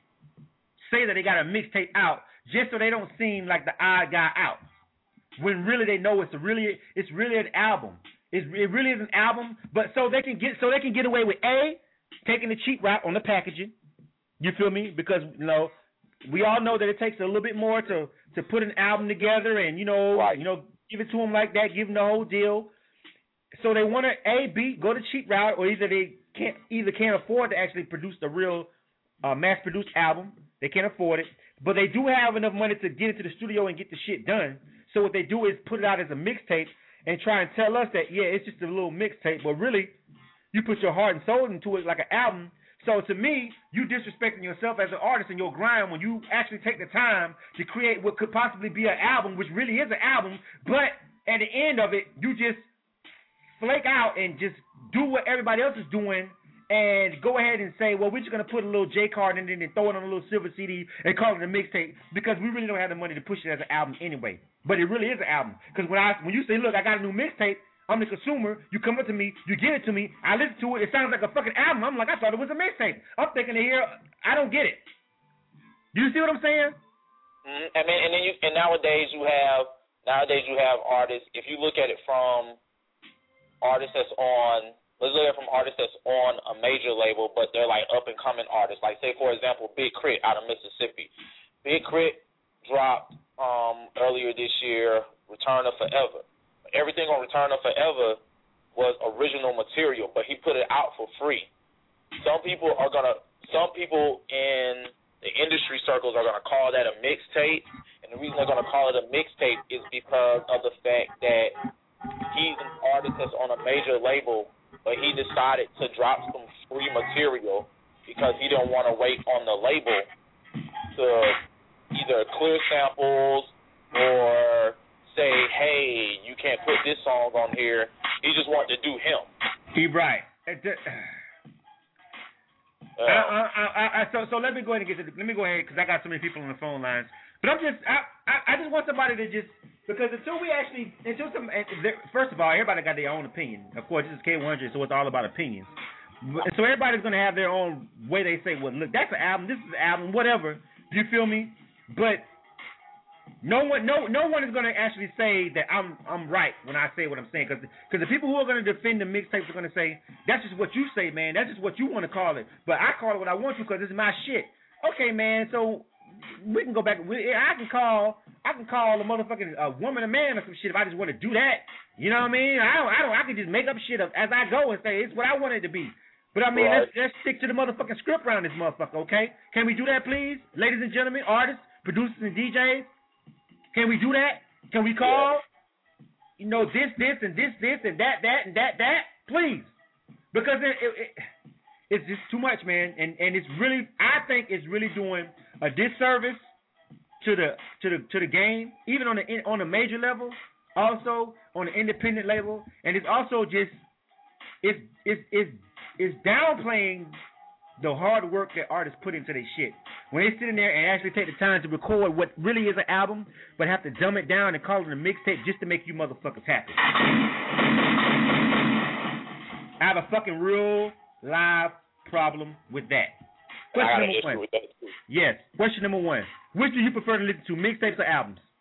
say that they got a mixtape out, just so they don't seem like the odd guy out. When really they know it's a really it's really an album. It's, it really is an album, but so they can get so they can get away with A, taking the cheap route on the packaging. You feel me? Because you know we all know that it takes a little bit more to, to put an album together, and you know Right. you know give it to them like that, give them the whole deal. So they want to A, B, go the cheap route, or either they can't either can't afford to actually produce the real uh, mass-produced album. They can't afford it, but they do have enough money to get into the studio and get the shit done. So what they do is put it out as a mixtape and try and tell us that, yeah, it's just a little mixtape, but really, you put your heart and soul into it like an album. So to me, you disrespecting yourself as an artist in your grind when you actually take the time to create what could possibly be an album, which really is an album, but at the end of it, you just flake out and just do what everybody else is doing and go ahead and say, well, we're just going to put a little J card in it and throw it on a little silver C D and call it a mixtape because we really don't have the money to push it as an album anyway. But it really is an album. Because when I when you say, look, I got a new mixtape, I'm the consumer, you come up to me, you give it to me, I listen to it, it sounds like a fucking album. I'm like, I thought it was a mixtape. I'm thinking to hear, I don't get it. Do you see what I'm saying? Mm-hmm. I mean, and then you and nowadays you have nowadays you have artists. If you look at it from artists that's on, let's look at it from artists that's on a major label, but they're like up and coming artists. Like say for example, Big Crit out of Mississippi. Big Crit dropped um, earlier this year, Return of Forever. Everything on Return of Forever was original material, but he put it out for free. Some people are gonna, some people in the industry circles are gonna call that a mixtape, and the reason they're gonna call it a mixtape is because of the fact that he's an artist that's on a major label, but he decided to drop some free material because he didn't want to wait on the label to either clear samples or say, hey, you can't put this song on here. He just wanted to do him. He right. Uh, Uh, I, I, I, I, so so let me go ahead and get to the, let me go ahead because I got so many people on the phone lines. But I'm just I, I, I just want somebody to just because until we actually until some first of all everybody got their own opinion. Of course this is K one hundred, so it's all about opinions. So everybody's gonna have their own way they say, well, look, that's an album, this is an album, whatever. Do you feel me? But No one, no, no one is going to actually say that I'm, I'm right when I say what I'm saying, because, because the people who are going to defend the mixtapes are going to say that's just what you say, man. That's just what you want to call it. But I call it what I want to because it's my shit. Okay, man. So we can go back. We, I can call, I can call a motherfucking a woman a man or some shit if I just want to do that. You know what I mean? I don't, I don't. I can just make up shit up as I go and say it's what I want it to be. But I mean, right. let's, let's stick to the motherfucking script around this motherfucker. Okay? Can we do that, please, ladies and gentlemen, artists, producers, and D Js? Can we do that? Can we call, yeah. you know, this, this, and this, this, and that, that, and that, that? Please. Because it, it, it, it's just too much, man. And and it's really, I think it's really doing a disservice to the to the to the game, even on the on a major level, also on the independent level, and it's also just it's it's it's it's downplaying the hard work that artists put into their shit. When they sit in there and actually take the time to record what really is an album, but have to dumb it down and call it a mixtape just to make you motherfuckers happy. I have a fucking real live problem with that. Question number one. With that too. Yes. Question number one. Which do you prefer to listen to, mixtapes or albums?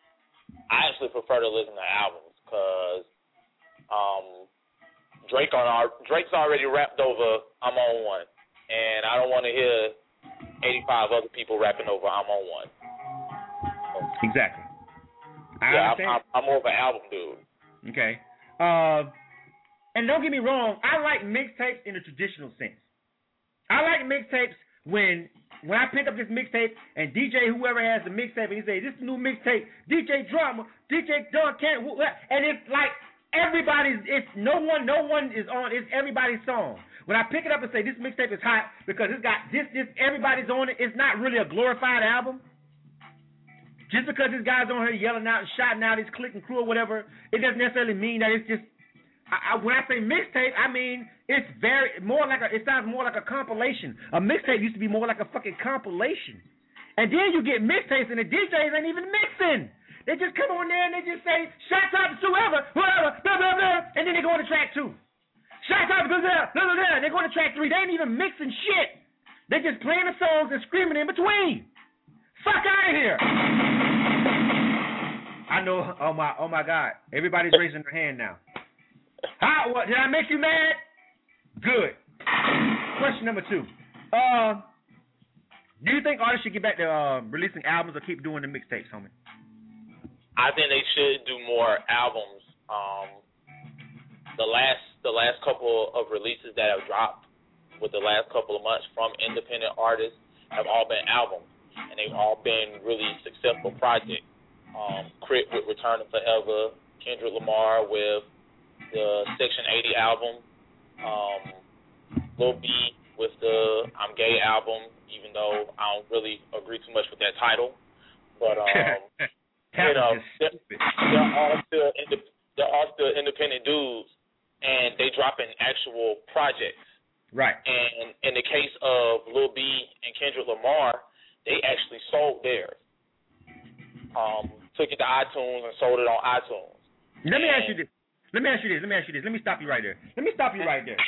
I actually prefer to listen to albums because um, Drake on our Drake's already rapped over I'm on One, and I don't want to hear eighty-five other people rapping over I'm on One. Exactly. I yeah, understand. I'm, I'm, I'm more of an album dude. Okay. Uh, and don't get me wrong, I like mixtapes in the traditional sense. I like mixtapes when when I pick up this mixtape and D J whoever has the mixtape and he say this is a new mixtape, D J Drama, D J Don Can't, and it's like everybody's. It's no one, no one is on. It's everybody's song. When I pick it up and say this mixtape is hot because it's got this, this, everybody's on it. It's not really a glorified album. Just because this guy's on here yelling out and shouting out his click and crew or whatever, it doesn't necessarily mean that it's just. I, I, when I say mixtape, I mean it's very more like a. It sounds more like a compilation. A mixtape used to be more like a fucking compilation, and then you get mixtapes and the D Js ain't even mixing. They just come on there and they just say shots out to whoever, whoever, blah blah blah, and then they go on to track two. Shots out to blah blah blah blah, and they go on to track three. They ain't even mixing shit. They just playing the songs and screaming in between. Fuck out of here. I know. Oh my. Oh my God. Everybody's raising their hand now. How? What? Did I make you mad? Good. Question number two. Uh, do you think artists should get back to uh, releasing albums or keep doing the mixtapes, homie? I think they should do more albums. Um, the last the last couple of releases that have dropped with the last couple of months from independent artists have all been albums, and they've all been really successful projects. Um, Crit with Return to Forever, Kendrick Lamar with the Section eighty album, um, Lil B with the I'm Gay album, even though I don't really agree too much with that title. But, um, you know, they're, they're, all still inde- they're all still independent dudes, and they dropping actual projects. Right. And in the case of Lil B and Kendrick Lamar, they actually sold theirs. Um, took it to iTunes and sold it on iTunes. Let me and, ask you this. Let me ask you this. Let me ask you this. Let me stop you right there. Let me stop you right there.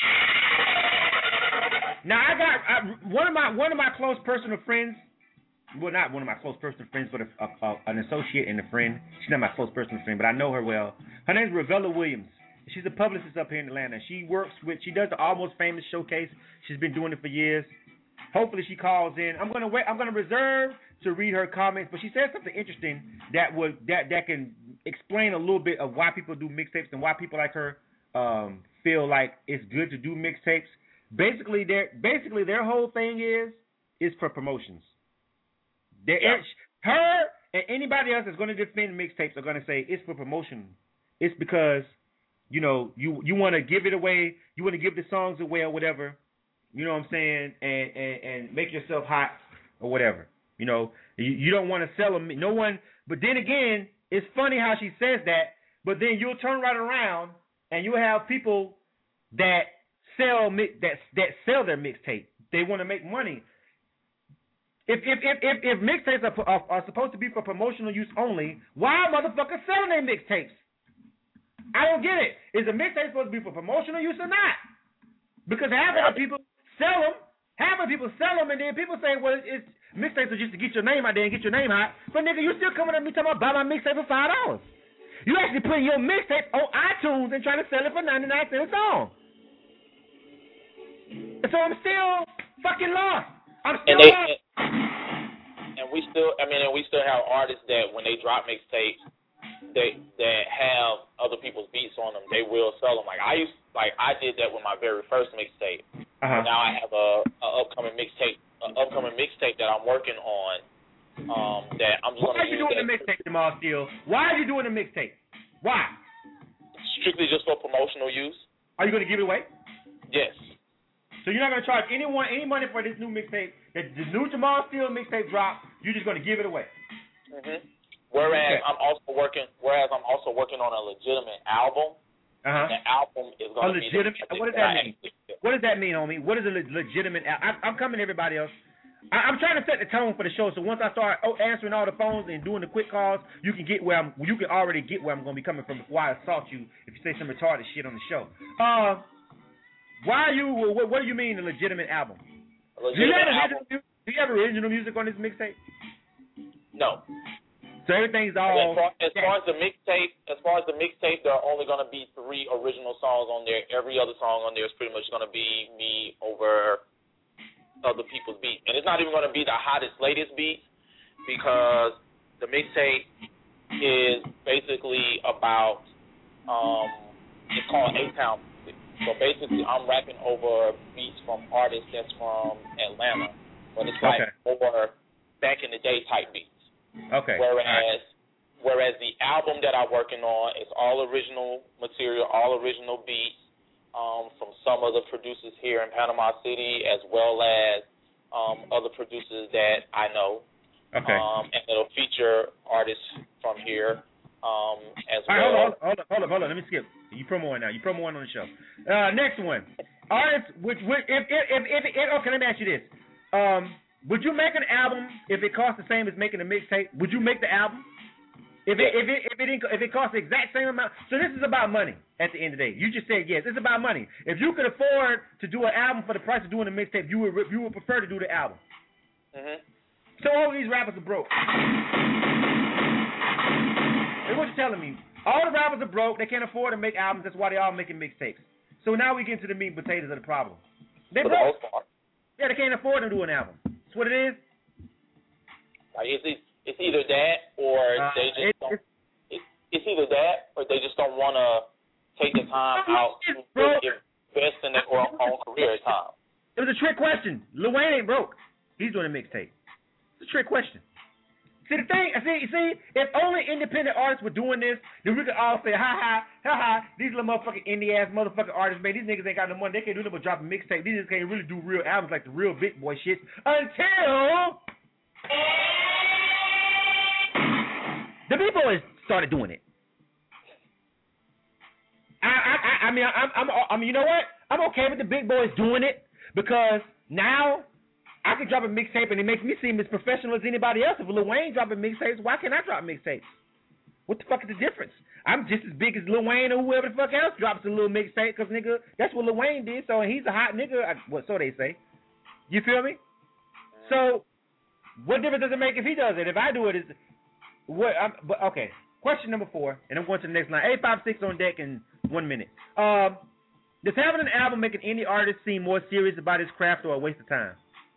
Now I got I, one of my one of my close personal friends. Well, not one of my close personal friends, but a, a, a, an associate and a friend. She's not my close personal friend, but I know her well. Her name's Ravella Williams. She's a publicist up here in Atlanta. She works with. She does the Almost Famous Showcase. She's been doing it for years. Hopefully she calls in. I'm gonna wait. I'm gonna reserve to read her comments, but she said something interesting that would that that can explain a little bit of why people do mixtapes and why people like her um, feel like it's good to do mixtapes. Basically, their basically their whole thing is is for promotions. Yeah. Her and anybody else that's going to defend mixtapes are going to say it's for promotion. It's because you know you you want to give it away, you want to give the songs away or whatever. You know what I'm saying, and and, and make yourself hot or whatever. You know, you, you don't want to sell them. No one. But then again, it's funny how she says that. But then you'll turn right around and you'll have people that sell that that sell their mixtape. They want to make money. If if if if, if mixtapes are, are are supposed to be for promotional use only, why are motherfuckers selling their mixtapes? I don't get it. Is a mixtape supposed to be for promotional use or not? Because half of the people sell them, half of the people sell them, and then people say, well, it's, it's mixtapes are just to get your name out there and get your name hot. But nigga, you still coming at me talking about buy my mixtape for five dollars. You actually putting your mixtape on iTunes and trying to sell it for ninety-nine cents a song. So I'm still fucking lost. I'm still and they, lost. And we still, I mean, and we still have artists that when they drop mixtapes, they that have other people's beats on them, they will sell them. Like I used, like I did that with my very first mixtape. Uh-huh. Now I have a, a upcoming mixtape, an upcoming mixtape that I'm working on. Um, that I'm just Why are you doing that. the mixtape, Jamal Steele? Why are you doing the mixtape? Why? Strictly just for promotional use. Are you going to give it away? Yes. So you're not going to charge anyone any money for this new mixtape? That the new Jamal Steele mixtape drop, you're just going to give it away? Mhm. Whereas okay. I'm also working. Whereas I'm also working on a legitimate album. Uh-huh. The album is going to be legitimate. What does that mean? What does that mean, homie? What is a le- legitimate album? I'm coming to everybody else. I- I'm trying to set the tone for the show. So once I start oh, answering all the phones and doing the quick calls, you can get where I'm. You can already get where I'm going to be coming from before I assault you if you say some retarded shit on the show. Uh, why are you? What, what do you mean a legitimate album? A legitimate do, you have album. Original, do you have original music on this mixtape? No. So So everything's all. As far, as far as the mixtape, as far as the mixtape, there are only going to be three original songs on there. Every other song on there is pretty much going to be me over other people's beats, and it's not even going to be the hottest, latest beats because the mixtape is basically about. Um, it's called A-Town music. So basically, I'm rapping over beats from artists that's from Atlanta, but it's like okay. more back in the day type beats. Okay. Whereas, right. whereas the album that I'm working on is all original material, all original beats um, from some of the producers here in Panama City, as well as um, other producers that I know. Okay. Um, and it'll feature artists from here um, as all right, well. Hold on, hold on, hold on, hold on. Let me skip. You promoing now. You promoing on the show. Uh, next one. Artists, which, which if, if, if, if, if, okay, let me ask you this. Um, Would you make an album if it cost the same as making a mixtape? Would you make the album if it if it if it didn't, if it cost the exact same amount? So this is about money. At the end of the day, you just said yes. It's about money. If you could afford to do an album for the price of doing a mixtape, you would you would prefer to do the album. Mhm. So all of these rappers are broke. And what you telling me? All the rappers are broke. They can't afford to make albums. That's why they all making mixtapes. So now we get into the meat and potatoes of the problem. They for broke. the most part. Yeah, they can't afford to do an album. That's what it is. Like it's it's either that or Uh, they just it, don't. it's, It, it's either that or they just don't want to take the time out to broke. invest in their own career time. It was a trick question. Lil Wayne ain't broke. He's doing a mixtape. It's a trick question. See the thing, see, see, if only independent artists were doing this, then we could all say, ha ha, ha ha, these little motherfucking indie ass motherfucking artists, man, these niggas ain't got no money. They can't do nothing but drop a mixtape. These niggas can't really do real albums like the real big boy shit until the big boys started doing it. I, I, I, I mean, I'm, I'm, I mean, you know what? I'm okay with the big boys doing it because now I can drop a mixtape and it makes me seem as professional as anybody else. If Lil Wayne dropping mixtapes, why can't I drop mixtapes? What the fuck is the difference? I'm just as big as Lil Wayne or whoever the fuck else drops a little mixtape because, nigga, that's what Lil Wayne did, so he's a hot nigga. I, well, so they say. You feel me? So what difference does it make if he does it? If I do it, is what? I'm, but okay. Question number four, and I'm going to the next line. eight five six on deck in one minute. Um, does having an album make an indie artist seem more serious about his craft or a waste of time?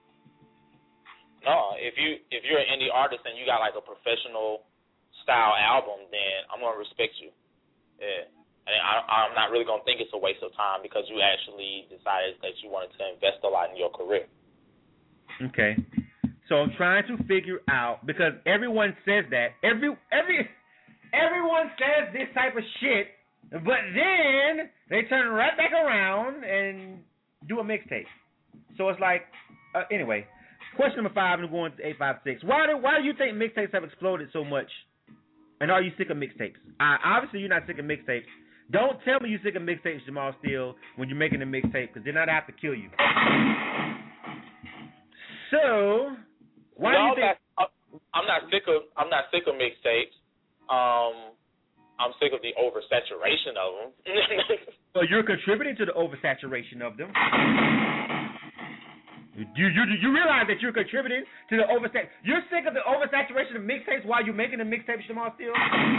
No, if you if you're an indie artist and you got like a professional style album, then I'm gonna respect you. Yeah, and I, I'm not really gonna think it's a waste of time because you actually decided that you wanted to invest a lot in your career. Okay, so I'm trying to figure out because everyone says that every every everyone says this type of shit, but then they turn right back around and do a mixtape. So it's like, uh, anyway. Question number five, and I'm going to eight five six. Why do why do you think mixtapes have exploded so much? And are you sick of mixtapes? Uh, obviously, you're not sick of mixtapes. Don't tell me you're sick of mixtapes, Jamal Steele, when you're making a mixtape, because then I'd have to kill you. So, why no, do you think? Not, I'm not sick of I'm not sick of mixtapes. Um, I'm sick of the oversaturation of them. Well, you're contributing to the oversaturation of them. You, you you realize that you're contributing to the oversat. You're sick of the oversaturation of mixtapes while you're making the mixtapes, Jamal Steele?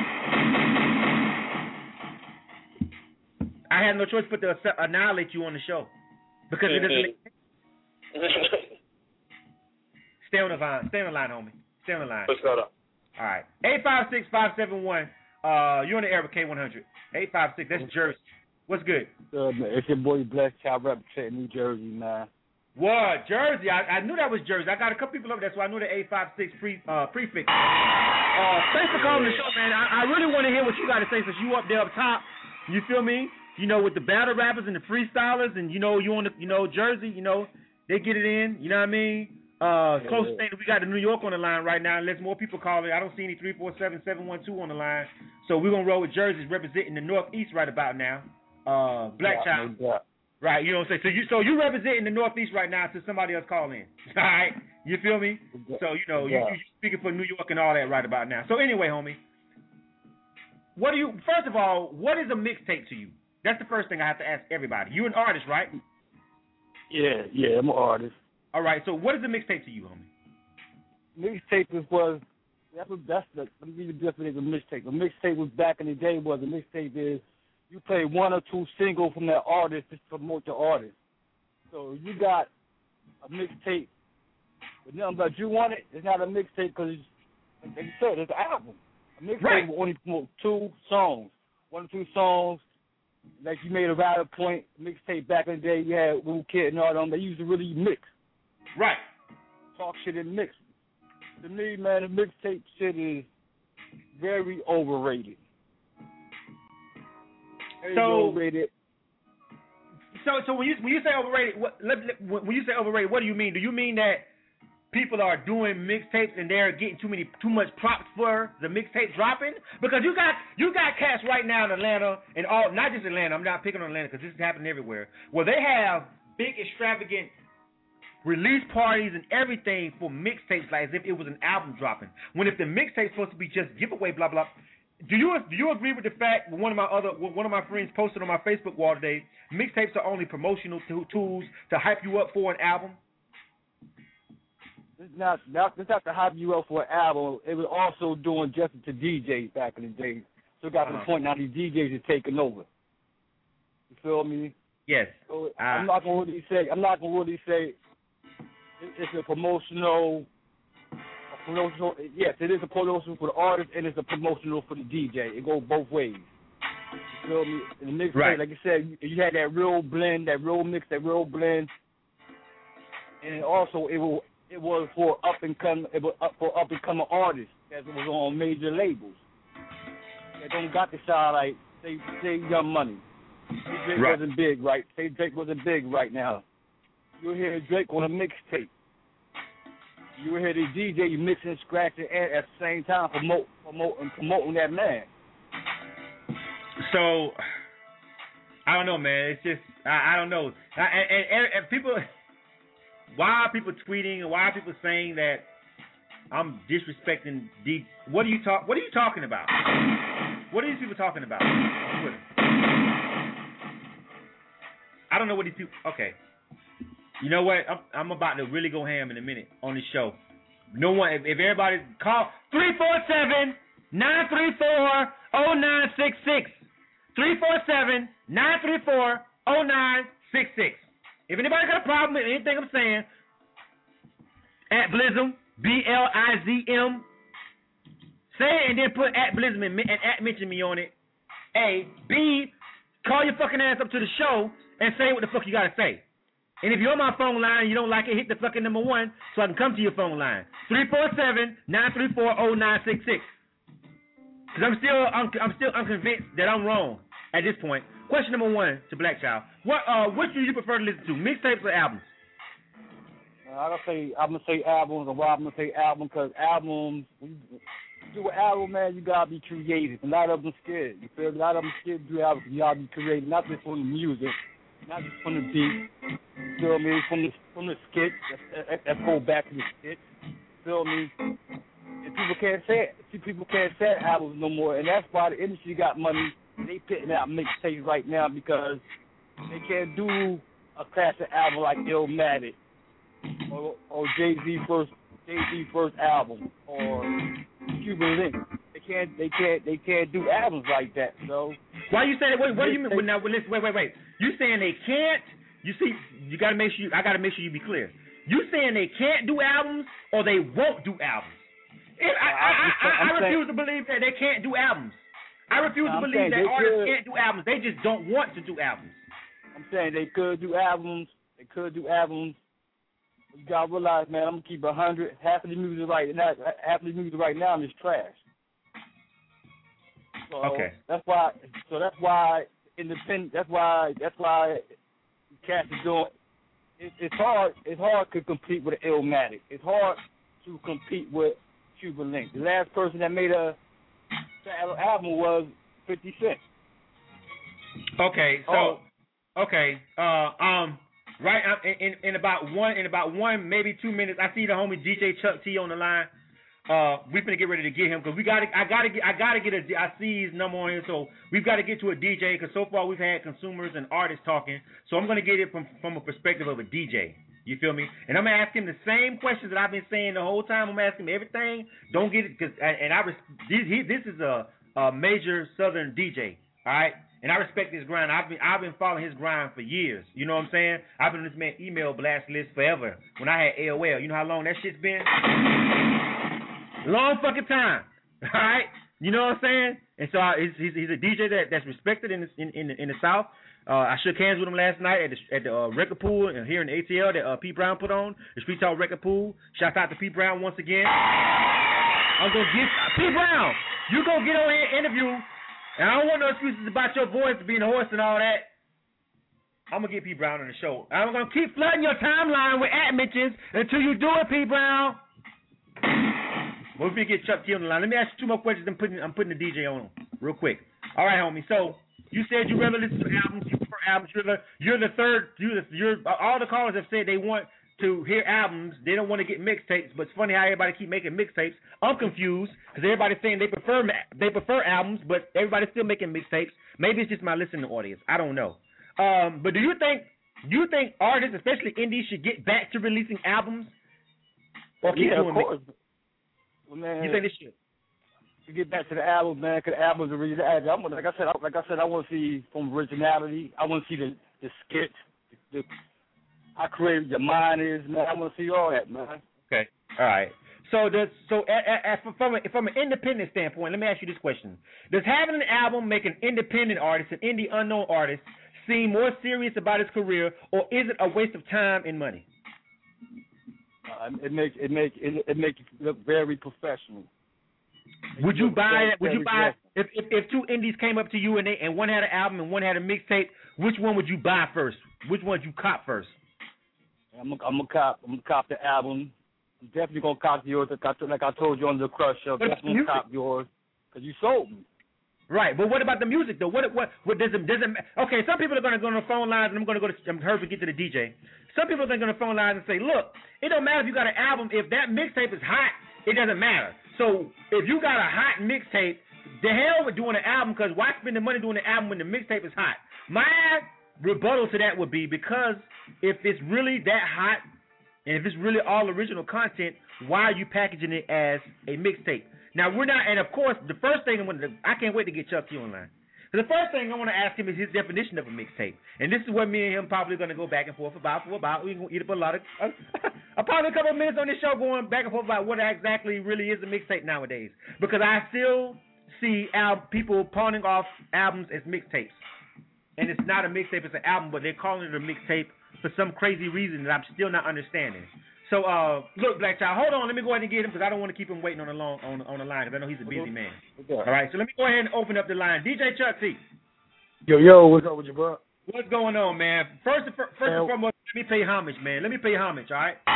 I had no choice but to annihilate you on the show because it doesn't make sense. Stay on the line, stay on the line, homie. Stay on the line. All right, eight five six five seven one. Uh, you're on the air with K one hundred. Eight five six. That's Jersey. What's good? Uh, man, it's your boy Blessed Child representing New Jersey, man. What? Jersey? I, I knew that was Jersey. I got a couple people over there, so I knew the eight five six pre, uh, prefix. Uh, thanks for calling the show, man. I, I really want to hear what you got to say since you up there up top. You feel me? You know, with the battle rappers and the freestylers, and you know, you on the, you know, Jersey. You know, they get it in. You know what I mean? Uh, yeah, close thing. We got the New York on the line right now. Unless more people call it, I don't see any three four seven seven one two on the line. So we're gonna roll with Jersey's representing the Northeast right about now. Uh, Black yeah, Child. Yeah. Right, you know what I'm saying? So you so you representing the Northeast right now until somebody else call in. All right? You feel me? So, you know, yeah. you, you speaking for New York and all that right about now. So anyway, homie, what do you first of all, what is a mixtape to you? That's the first thing I have to ask everybody. You're an artist, right? Yeah, yeah, I'm an artist. All right, so what is a mixtape to you, homie? Mixtape is was That's what, that's the let me give you the definition of a mixtape. A mixtape was back in the day was a mixtape is you play one or two singles from that artist to promote the artist. So you got a mixtape with nothing but you want it. It's not a mixtape because, like you said, it's an album. A mixtape Right. will only promote two songs, one or two songs. Like you made a valid point. Mixtape back in the day, you had Wu Kid and all them. They used to really mix, Right. talk shit and mix. To me, man, the mixtape shit is very overrated. Very So- overrated. So, so when you when you say overrated, what, let, let, when you say overrated, what do you mean? Do you mean that people are doing mixtapes and they're getting too many, too much props for the mixtape dropping? Because you got you got cats right now in Atlanta and all, not just Atlanta. I'm not picking on Atlanta because this is happening everywhere. Where they have big extravagant release parties and everything for mixtapes, like as if it was an album dropping. When if the mixtape's supposed to be just giveaway, blah blah. Do you do you agree with the fact one of my other one of my friends posted on my Facebook wall today? Mixtapes are only promotional t- tools to hype you up for an album. It's not, not it's not to hype you up for an album. It was also doing justice to D Js back in the day. So it got to Uh-huh. the point now these D Js are taking over. You feel me? Yes. So Uh, I'm not gonna really say. I'm not gonna really say it- it's a promotional. A promotional. Yes, it is a promotional for the artist and it's a promotional for the D J. It goes both ways. You feel me? In the mix, Right. like you said, you, you had that real blend, that real mix, that real blend, and also it will. It was for up and come. It was up for up and coming artists that was on major labels. That don't got the shine like say say Young Money. Say Drake Right. wasn't big, right? Say Drake wasn't big right now. You'll hear Drake on a mixtape. You will hear the D J mixing, scratching, and at the same time promote, promoting, promoting that man. So I don't know, man. It's just I, I don't know. I, and, and, and people, why are people tweeting and why are people saying that I'm disrespecting D? What are you talk? What are you talking about? What are these people talking about on Twitter? I don't know what these people. Okay, you know what? I'm, I'm about to really go ham in a minute on this show. No one. If, if everybody call three four seven nine three four zero nine six six. three four seven nine three four zero nine six six. If anybody got a problem with anything I'm saying, at Blizzum, B L I Z M, say it and then put at Blizzum and, and at mention me on it. A. B. Call your fucking ass up to the show and say what the fuck you gotta say. And if you're on my phone line and you don't like it, hit the fucking number one so I can come to your phone line. three four seven nine three four zero nine six six. Because I'm still, I'm, I'm still unconvinced that I'm wrong at this point. Question number one to Black Child: What, uh, which do you prefer to listen to, mixtapes or albums? Uh, I'm gonna say I'm gonna say albums, and why I'm gonna say album because albums. When you do an album, man, you gotta be creative. A lot of them scared. You feel me? A lot of them scared to do albums. You gotta be creative, not just from the music, not just from the beat. You feel me? From the from the skit. Let's, let's go back to the skit. You feel me? And people can't say it. See, people can't say albums no more, and that's why the industry got money. They putting out mixtapes right now because they can't do a classic album like Illmatic or, or Jay-Z first Jay-Z first album or Cuban Link. They can't they can't they can't do albums like that. So why you saying? Wait, what do you mean? Now, listen, wait, wait, wait. You saying they can't? You see, you got to make sure. You, I got to make sure you be clear. You saying they can't do albums or they won't do albums? If, I, I, I, I, I refuse to believe that they can't do albums. I refuse to I'm believe that they artists could. can't do albums. They just don't want to do albums. I'm saying they could do albums. They could do albums. You gotta realize, man. I'm gonna keep a hundred. Half of the music right now, half of the music right now is trash. So Okay. That's why. So that's why independent. That's why. That's why cats is doing. It, it's hard. It's hard to compete with an Illmatic. It's hard to compete with Cuban Link. The last person that made a album was fifty Cent. Okay, so Oh. okay, uh, um, right uh, in, in in about one in about one maybe two minutes, I see the homie D J Chuck T on the line. Uh, we finna get ready to get him because we gotta I gotta get I gotta get a I see his number on here, so we've got to get to a D J because so far we've had consumers and artists talking. So I'm gonna get it from from a perspective of a D J. You feel me? And I'm gonna ask him the same questions that I've been saying the whole time. I'm asking him everything. Don't get it, cause and I this, he, this is a, a major Southern D J. All right, and I respect his grind. I've been I've been following his grind for years. You know what I'm saying? I've been on this man email blast list forever. When I had A O L, you know how long that shit's been? Long fucking time. All right. You know what I'm saying? And so I, he's, he's a D J that, that's respected in the, in, in, the, in the South. Uh, I shook hands with him last night at the, at the uh, record pool here in the A T L that uh, P. Brown put on, the Street Talk Record Pool. Shout out to P. Brown once again. I'm going to get P. Brown, you go get on here and interview, and I don't want no excuses about your voice being hoarse and all that. I'm going to get P. Brown on the show. I'm going to keep flooding your timeline with ad mentions until you do it, P. Brown. Well, if we get Chuck T on the line, let me ask you two more questions. I'm putting I'm putting the D J on real quick. All right, homie. So you said you rather listen to albums, you prefer albums. You're the you're the third. You're, the, you're all the callers have said they want to hear albums. They don't want to get mixtapes. But it's funny how everybody keep making mixtapes. I'm confused because everybody's saying they prefer they prefer albums, but everybody's still making mixtapes. Maybe it's just my listening audience. I don't know. Um, but do you think do you think artists, especially indies, should get back to releasing albums? Or keep yeah, doing of course. Mix- Well, man, you think this shit? To get back to the album, man, because the album's originality. I'm like I said, I, like I said, I want to see from originality. I want to see the the skits, the, the how creative your mind is, man. I want to see all that, man. Okay, all right. So does so at, at, at, from a, from an independent standpoint, let me ask you this question: does having an album make an independent artist, an indie unknown artist, seem more serious about his career, or is it a waste of time and money? Uh, it makes it make it, it make you look very professional. Would you buy it? Would you buy it? if, if if two indies came up to you and they and one had an album and one had a mixtape? Which one would you buy first? Which one would you cop first? I'm a, I'm a cop. I'm a cop the album. I'm definitely gonna cop yours. Like I, like I told you on the Crush show, What about definitely music? cop yours because you sold me. Right, but what about the music though? What what what does it does it? Okay, some people are gonna go on the phone lines, and I'm gonna go to I'm hurry to get to the D J. Some people are gonna go on the phone lines and say, look, it don't matter if you got an album. If that mixtape is hot, it doesn't matter. So if you got a hot mixtape, the hell with doing an album, because why spend the money doing the album when the mixtape is hot? My rebuttal to that would be because if it's really that hot, and if it's really all original content, why are you packaging it as a mixtape? Now, we're not, and of course, the first thing I'm going to, I can't wait to get Chuck T online. So the first thing I want to ask him is his definition of a mixtape. And this is what me and him probably going to go back and forth about for about, we're going to eat up a lot of, uh, probably a couple of minutes on this show going back and forth about what exactly really is a mixtape nowadays. Because I still see al- people pawning off albums as mixtapes. And it's not a mixtape, it's an album, but they're calling it a mixtape for some crazy reason that I'm still not understanding. So, uh, look, Black Child, hold on. Let me go ahead and get him because I don't want to keep him waiting on the long on on the line because I know he's a busy man. Okay. All right, so let me go ahead and open up the line. D J Chuck T. Yo, yo, what's up with you, bro? What's going on, man? First, and, first and foremost, let me pay homage, man. Let me pay homage, all right?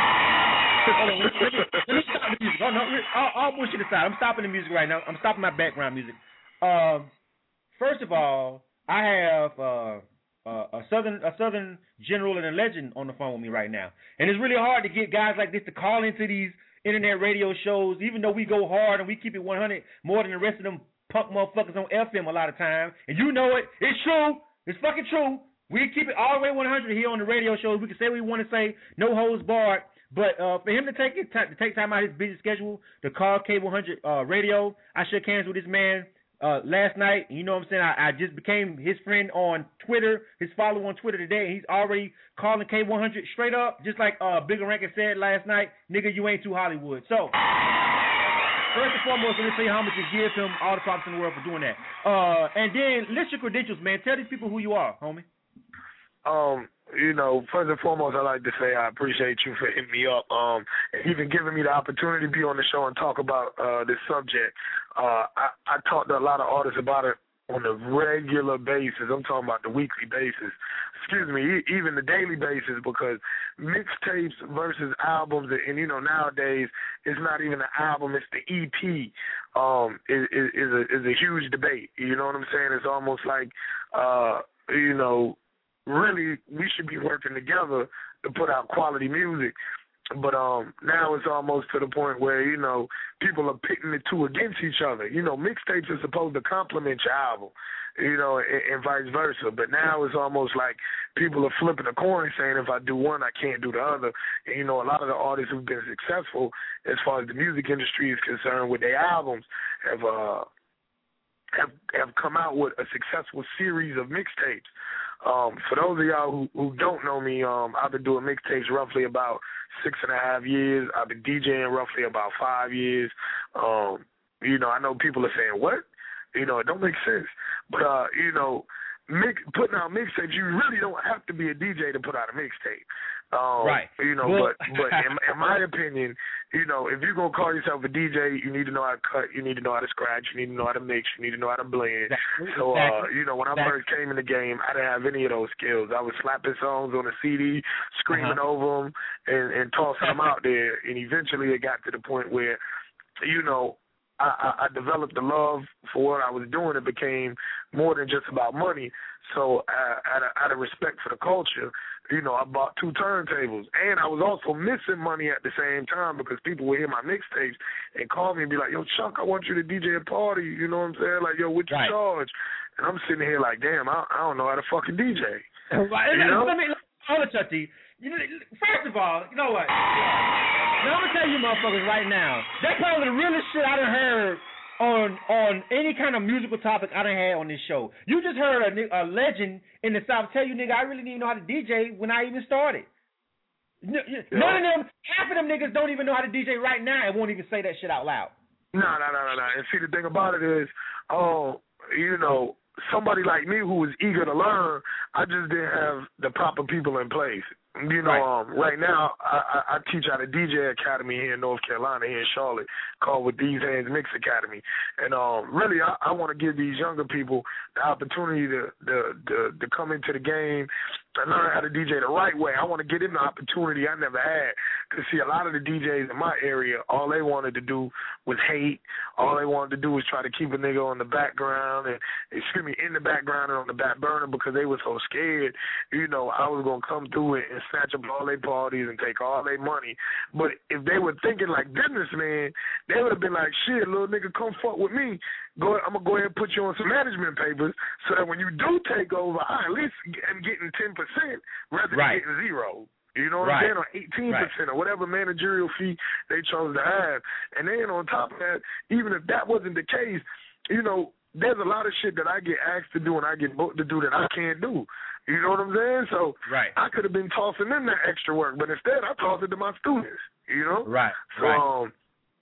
Hold on, let, me, let, me, let me stop the music. Oh, no, all, all bullshit aside. I'm stopping the music right now. I'm stopping my background music. Um, first of all, I have uh, uh, a southern a southern general and a legend on the phone with me right now, and it's really hard to get guys like this to call into these internet radio shows, even though we go hard and we keep it one hundred more than the rest of them punk motherfuckers on F M a lot of time. And you know it. It's true. It's fucking true. We keep it all the way one hundred here on the radio shows. We can say what we want to say, no holds barred. But uh, for him to take it, to take time out of his busy schedule to call K one hundred uh, radio, I shook hands with this man uh, last night. You know what I'm saying? I, I just became his friend on Twitter, his follower on Twitter today. And he's already calling K one hundred straight up, just like uh, Bigger Rankin said last night. Nigga, you ain't too Hollywood. So first and foremost, let me say how much you give him all the props in the world for doing that. Uh, and then list your credentials, man. Tell these people who you are, homie. Um, you know, first and foremost, I'd like to say I appreciate you for hitting me up, um, and even giving me the opportunity to be on the show and talk about uh, this subject. Uh, I, I talk to a lot of artists about it on a regular basis. I'm talking about the weekly basis. Excuse me, even the daily basis, because mixtapes versus albums, and, and you know, nowadays it's not even an album; it's the E P. Um, is, is, is a is a huge debate. You know what I'm saying? It's almost like, uh, you know. Really, we should be working together to put out quality music. But um, now it's almost to the point where, you know, people are pitting the two against each other. You know, mixtapes are supposed to complement your album, you know, and, and vice versa. But now it's almost like people are flipping a coin saying if I do one, I can't do the other. And, you know, a lot of the artists who've been successful as far as the music industry is concerned with their albums have uh, have have come out with a successful series of mixtapes. Um, for those of y'all who, who don't know me, um, I've been doing mixtapes roughly about six and a half years. I've been DJing roughly about five years. Um, you know, I know people are saying, what? You know, it don't make sense. But, uh, you know, mix, putting out mixtapes, you really don't have to be a D J to put out a mixtape. Um, right. You know, well, but but in, in my opinion, you know, if you're going to call yourself a D J, you need to know how to cut, you need to know how to scratch, you need to know how to mix, you need to know how to blend. Exactly. So, uh, you know, when I exactly. first came in the game, I didn't have any of those skills. I was slapping songs on a C D, screaming uh-huh. over them, and, and tossing them out there. And eventually it got to the point where, you know, I, I developed a love for what I was doing. It became more than just about money. So uh, out, of, out of respect for the culture, you know, I bought two turntables. And I was also missing money at the same time because people would hear my mixtapes and call me and be like, yo, Chuck, I want you to D J a party. You know what I'm saying? Like, yo, what you right. charge? And I'm sitting here like, damn, I, I don't know how to fucking D J. Right. You know? Let me, hold on, Chucky. You know, first of all, you know what? Now, I'm going to tell you motherfuckers right now, that's probably the realest shit I done heard on on any kind of musical topic I done had on this show. You just heard a, a legend in the South tell you, nigga, I really didn't know how to D J when I even started. None yeah. of them, half of them niggas don't even know how to D J right now and won't even say that shit out loud. No, no, no, no, no. And see, the thing about it is, oh, you know, somebody like me who was eager to learn, I just didn't have the proper people in place. You know, right, um, right now I, I, I teach at a D J academy here in North Carolina, here in Charlotte, called With These Hands Mix Academy. And um, really, I, I want to give these younger people the opportunity to, to, to, to come into the game and learn how to D J the right way. I want to get them the opportunity I never had. Because, see, a lot of the D Js in my area, all they wanted to do was hate. All they wanted to do was try to keep a nigga on the background and, excuse me, in the background and on the back burner because they were so scared, you know, I was going to come through it and snatch up all their parties and take all their money. But if they were thinking like businessmen, they would have been like, shit, little nigga, come fuck with me. Go, I'm going to go ahead and put you on some management papers so that when you do take over, I at least am getting ten percent rather than right. getting zero. You know what right. I'm saying? Or eighteen percent right. or whatever managerial fee they chose to have. And then on top of that, even if that wasn't the case, you know, there's a lot of shit that I get asked to do and I get booked to do that I can't do. You know what I'm saying? So right. I could have been tossing in that extra work, but instead I toss it to my students, you know? Right. So right. um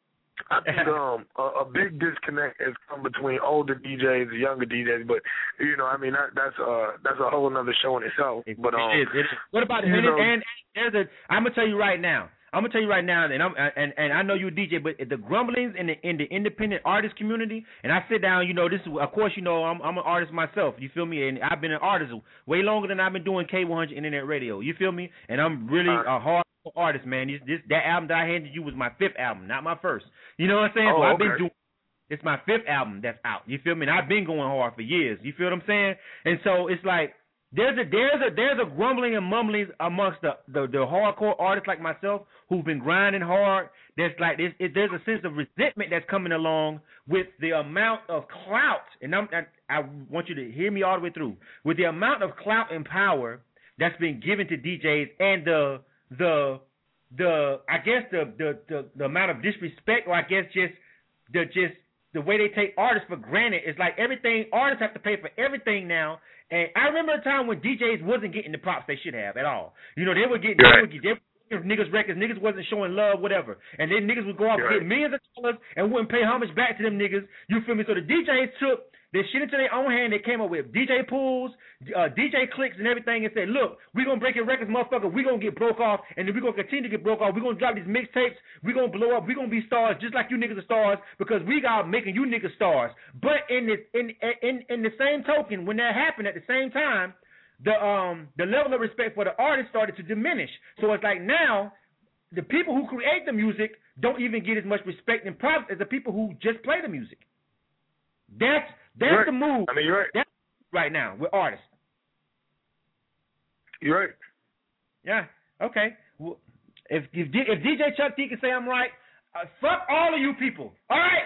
I think um, a, a big disconnect has come between older D Js and younger D Js, but you know, I mean, that, that's uh that's a whole other show in itself. But um, it is, it is. What about and, know, and, and there's a? I'm gonna tell you right now. I'm gonna tell you right now, and I'm and, and I know you're a D J, but the grumblings in the in the independent artist community, and I sit down, you know, this is of course, you know, I'm I'm an artist myself. You feel me? And I've been an artist way longer than I've been doing K one hundred Internet Radio. You feel me? And I'm really uh, a hard artist, man. This, this that album that I handed you was my fifth album, not my first. You know what I'm saying? Oh, so I've okay. been doing. It's my fifth album that's out. You feel me? And I've been going hard for years. You feel what I'm saying? And so it's like there's a there's a there's a grumbling and mumbling amongst the the, the hardcore artists like myself who've been grinding hard. There's like there's, there's a sense of resentment that's coming along with the amount of clout, and I'm, I, I want you to hear me all the way through. With the amount of clout and power that's been given to D Js and the the the I guess the the, the, the amount of disrespect, or I guess just the just the way they take artists for granted. It's like everything, artists have to pay for everything now. And I remember a time when D Js wasn't getting the props they should have at all. You know, they would get, they would get they would give niggas records, niggas wasn't showing love, whatever. And then niggas would go off and get millions of dollars and wouldn't pay homage back to them niggas. You feel me? So the D Js took this shit into their own hand. They came up with D J pools, uh, D J clicks, and everything, and said, look, we're going to break your records, motherfucker. We're going to get broke off, and then we're going to continue to get broke off. We're going to drop these mixtapes. We're going to blow up. We're going to be stars just like you niggas are stars because we got making you niggas stars. But in, this, in, in, in the same token, when that happened at the same time, the um the level of respect for the artist started to diminish. So it's like now the people who create the music don't even get as much respect and props as the people who just play the music. That's that's right. the move. I mean, you're right. That's right now with artists. You're right. Yeah. Okay. Well, If if, D, if D J Chuck T can say I'm right, uh, fuck all of you people. All right.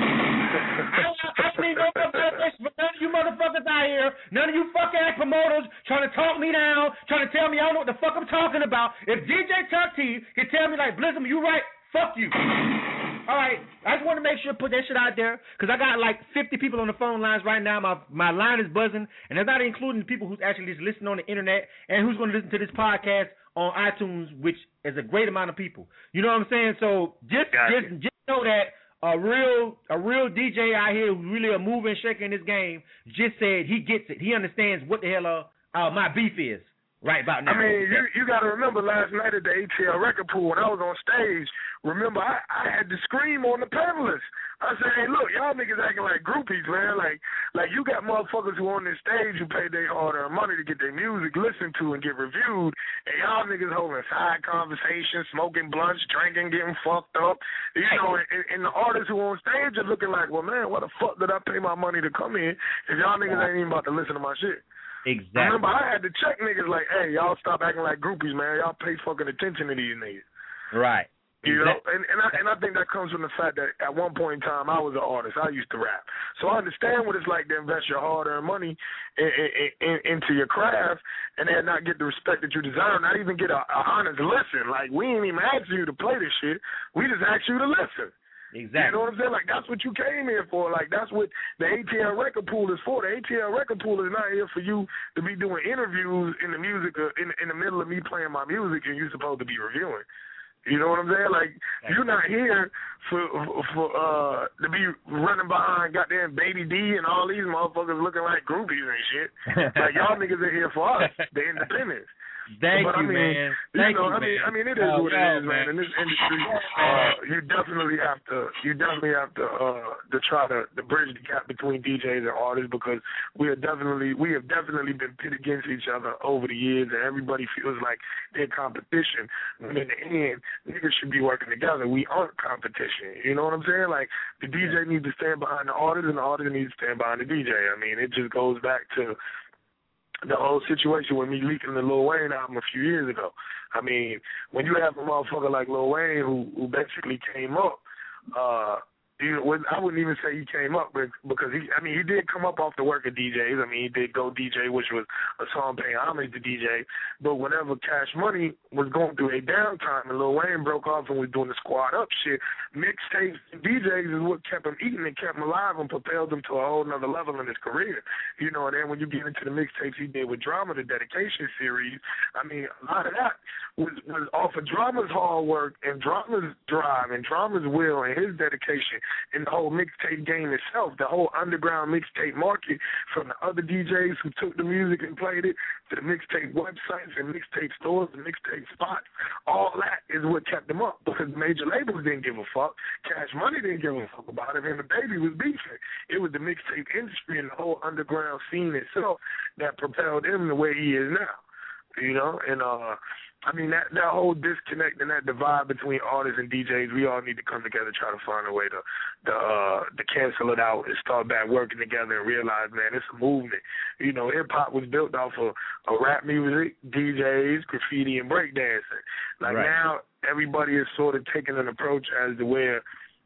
I, I don't need no validation for none of you motherfuckers out here. None of you fuck ass promoters trying to talk me down, trying to tell me I don't know what the fuck I'm talking about. If D J Chuck T can tell me like Blizzum, you right, fuck you. All right, I just want to make sure to put that shit out there because I got like fifty people on the phone lines right now. My my line is buzzing, and that's not including the people who's actually just listening on the internet and who's going to listen to this podcast on iTunes, which is a great amount of people. You know what I'm saying? So just gotcha. just just know that a real a real D J out here who's really a moving, shaking this game just said he gets it. He understands what the hell uh, uh my beef is. Right about now. I mean, you you got to remember last night at the A T L record pool when I was on stage. Remember, I, I had to scream on the pedalers. I said, "Hey, look, y'all niggas acting like groupies, man. Like, like you got motherfuckers who on this stage who paid their hard-earned money to get their music listened to and get reviewed, and y'all niggas holding side conversations, smoking blunts, drinking, getting fucked up. You know, and, and the artists who on stage are looking like, well, man, what the fuck did I pay my money to come in if y'all niggas ain't even about to listen to my shit?" Exactly. Remember, I had to check niggas like, hey, y'all stop acting like groupies, man. Y'all pay fucking attention to these niggas. Right. You know, and and I and I think that comes from the fact that at one point in time I was an artist. I used to rap, so I understand what it's like to invest your hard-earned money in, in, in, into your craft and then not get the respect that you deserve, not even get a, a honest listen. Like we ain't even asking you to play this shit. We just asked you to listen. Exactly. You know what I'm saying? Like, that's what you came here for. Like, that's what the A T L record pool is for. The A T L record pool is not here for you to be doing interviews in the music, uh, in, in the middle of me playing my music and you're supposed to be reviewing. You know what I'm saying? Like, you're not here for for uh to be running behind goddamn Baby D and all these motherfuckers looking like groupies and shit. Like, y'all niggas are here for us, the independents. Thank but, you, I mean, man. Thank you know, you, I mean, man. I mean, it is oh, what it yo, is, man. In this industry, uh, you definitely have to, you definitely have to, uh, to try to, to bridge the gap between D Js and artists because we are definitely, we have definitely been pit against each other over the years, and everybody feels like they're competition. When in the end, niggas should be working together. We aren't competition. You know what I'm saying? Like the D J needs to stand behind the artist, and the artist needs to stand behind the D J. I mean, it just goes back to the whole situation with me leaking the Lil Wayne album a few years ago. I mean, when you have a motherfucker like Lil Wayne who, who basically came up, uh, you know, I wouldn't even say he came up because he, I mean, he did come up off the work of D Js. I mean, he did Go D J, which was a song paying homage to D J. But whenever Cash Money was going through a downtime and Lil Wayne broke off and was doing the squad up shit, mixtapes and D Js is what kept him eating and kept him alive and propelled him to a whole nother level in his career. You know, and then when you get into the mixtapes he did with Drama, the dedication series, I mean, a lot of that was, was off of Drama's hard work and Drama's drive and Drama's will and his dedication. In the whole mixtape game itself, the whole underground mixtape market, from the other D Js who took the music and played it, to the mixtape websites and mixtape stores and mixtape spots, all that is what kept them up because major labels didn't give a fuck. Cash Money didn't give a fuck about it, and the Baby was beefing. It was the mixtape industry and the whole underground scene itself that propelled him the way he is now. You know, and uh, I mean that that whole disconnect and that divide between artists and D Js, we all need to come together, try to find a way to to uh, to cancel it out and start back working together and realize, man, it's a movement. You know, hip hop was built off of, of rap music, D Js, graffiti, and breakdancing. Like right. Now, everybody is sort of taking an approach as to where,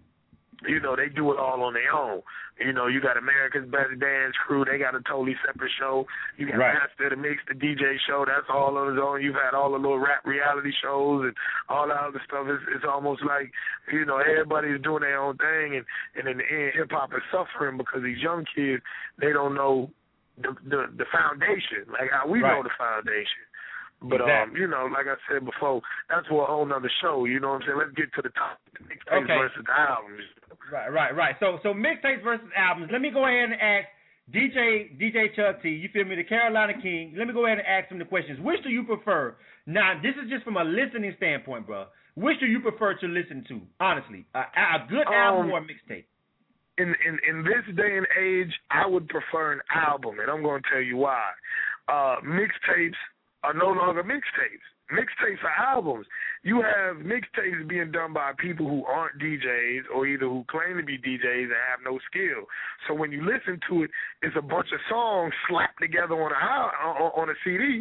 you know, they do it all on their own. You know, you got America's Best Dance Crew. They got a totally separate show. You got right. Master the Mix, the D J show. That's all on its own. You've had all the little rap reality shows and all that other stuff. It's, it's almost like, you know, everybody's doing their own thing. And, and in the end, hip-hop is suffering because these young kids, they don't know the the, the foundation, like how we right. know the foundation. But, exactly. um, you know, like I said before, that's for a whole nother show. You know what I'm saying? Let's get to the topic, the mixtapes okay. versus the albums. Right, right, right. So, so mixtapes versus albums. Let me go ahead and ask D J D J Chuck T. You feel me? The Carolina King. Let me go ahead and ask him the questions. Which do you prefer? Now, this is just from a listening standpoint, bro. Which do you prefer to listen to? Honestly, a, a good album um, or a mixtape? In, in in this day and age, I would prefer an album, and I'm going to tell you why. Uh, mixtapes are no longer mixtapes. Mixtapes are albums. You have mixtapes being done by people who aren't D Js or either who claim to be D Js and have no skill. So when you listen to it, it's a bunch of songs slapped together on a on a C D,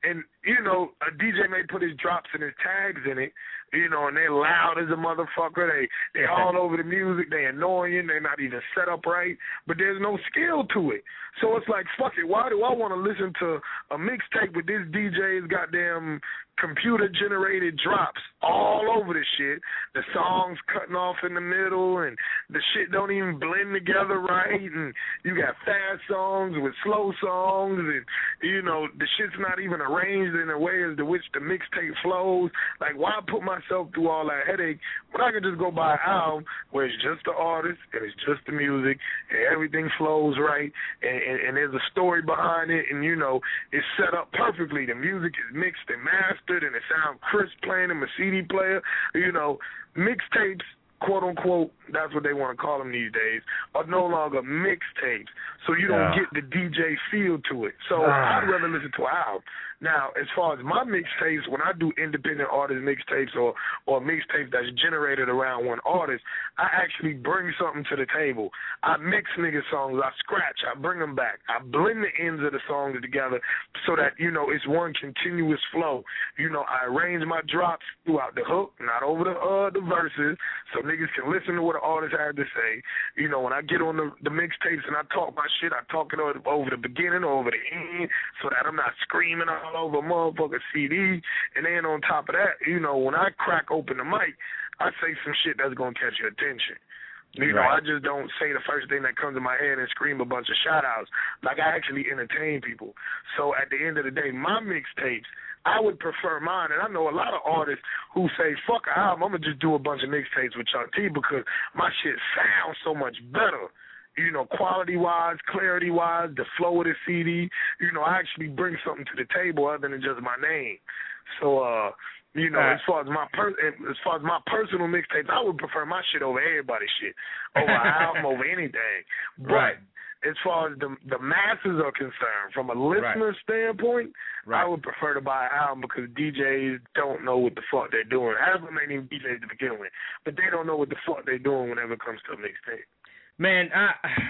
and you know, a D J may put his drops and his tags in it, you know, and they're loud as a motherfucker. They they all over the music. They annoying. They're not even set up right. But there's no skill to it. So it's like, fuck it. Why do I want to listen to a mixtape with this D J's goddamn computer generated drops all over the shit? The songs cutting off in the middle, and the shit don't even blend together right. And you got fast songs with slow songs, and you know the shit's not even arranged in a way as to which the mixtape flows. Like, why put myself through all that headache when I can just go buy an album where it's just the artist and it's just the music and everything flows right, and, and, and there's a story behind it, and you know it's set up perfectly. The music is mixed and mastered, and it sounds crisp playing in a C D player. You know, mixtapes, quote unquote, that's what they want to call them these days, are no longer mixtapes. So you don't yeah. get the D J feel to it. So ah. I'd rather listen to an album. Now, as far as my mixtapes, when I do independent artist mixtapes or, or mixtapes that's generated around one artist, I actually bring something to the table. I mix nigga songs, I scratch, I bring them back. I blend the ends of the songs together so that, you know, it's one continuous flow. You know, I arrange my drops throughout the hook, not over the uh, the verses, so niggas can listen to what the artist has to say. You know, when I get on the, the mixtapes and I talk my shit, I talk it over, over the beginning or over the end so that I'm not screaming all over a motherfucking C D. And then on top of that, you know, when I crack open the mic, I say some shit that's going to catch your attention. You know, right. I just don't say the first thing that comes to my head and scream a bunch of shout-outs. Like, I actually entertain people. So at the end of the day, my mixtapes, I would prefer mine. And I know a lot of artists who say, fuck an album, I'm going to just do a bunch of mixtapes with Chuck T because my shit sounds so much better. You know, quality-wise, clarity-wise, the flow of the C D. You know, I actually bring something to the table other than just my name. So, uh, you know, right. as far as my per- as far as my personal mixtapes, I would prefer my shit over everybody's shit, over an album, over anything. But right. as far as the the masses are concerned, from a listener right. standpoint, right. I would prefer to buy an album because D Js don't know what the fuck they're doing. Album ain't even D Js to begin with, but they don't know what the fuck they're doing whenever it comes to a mixtape. Man, I,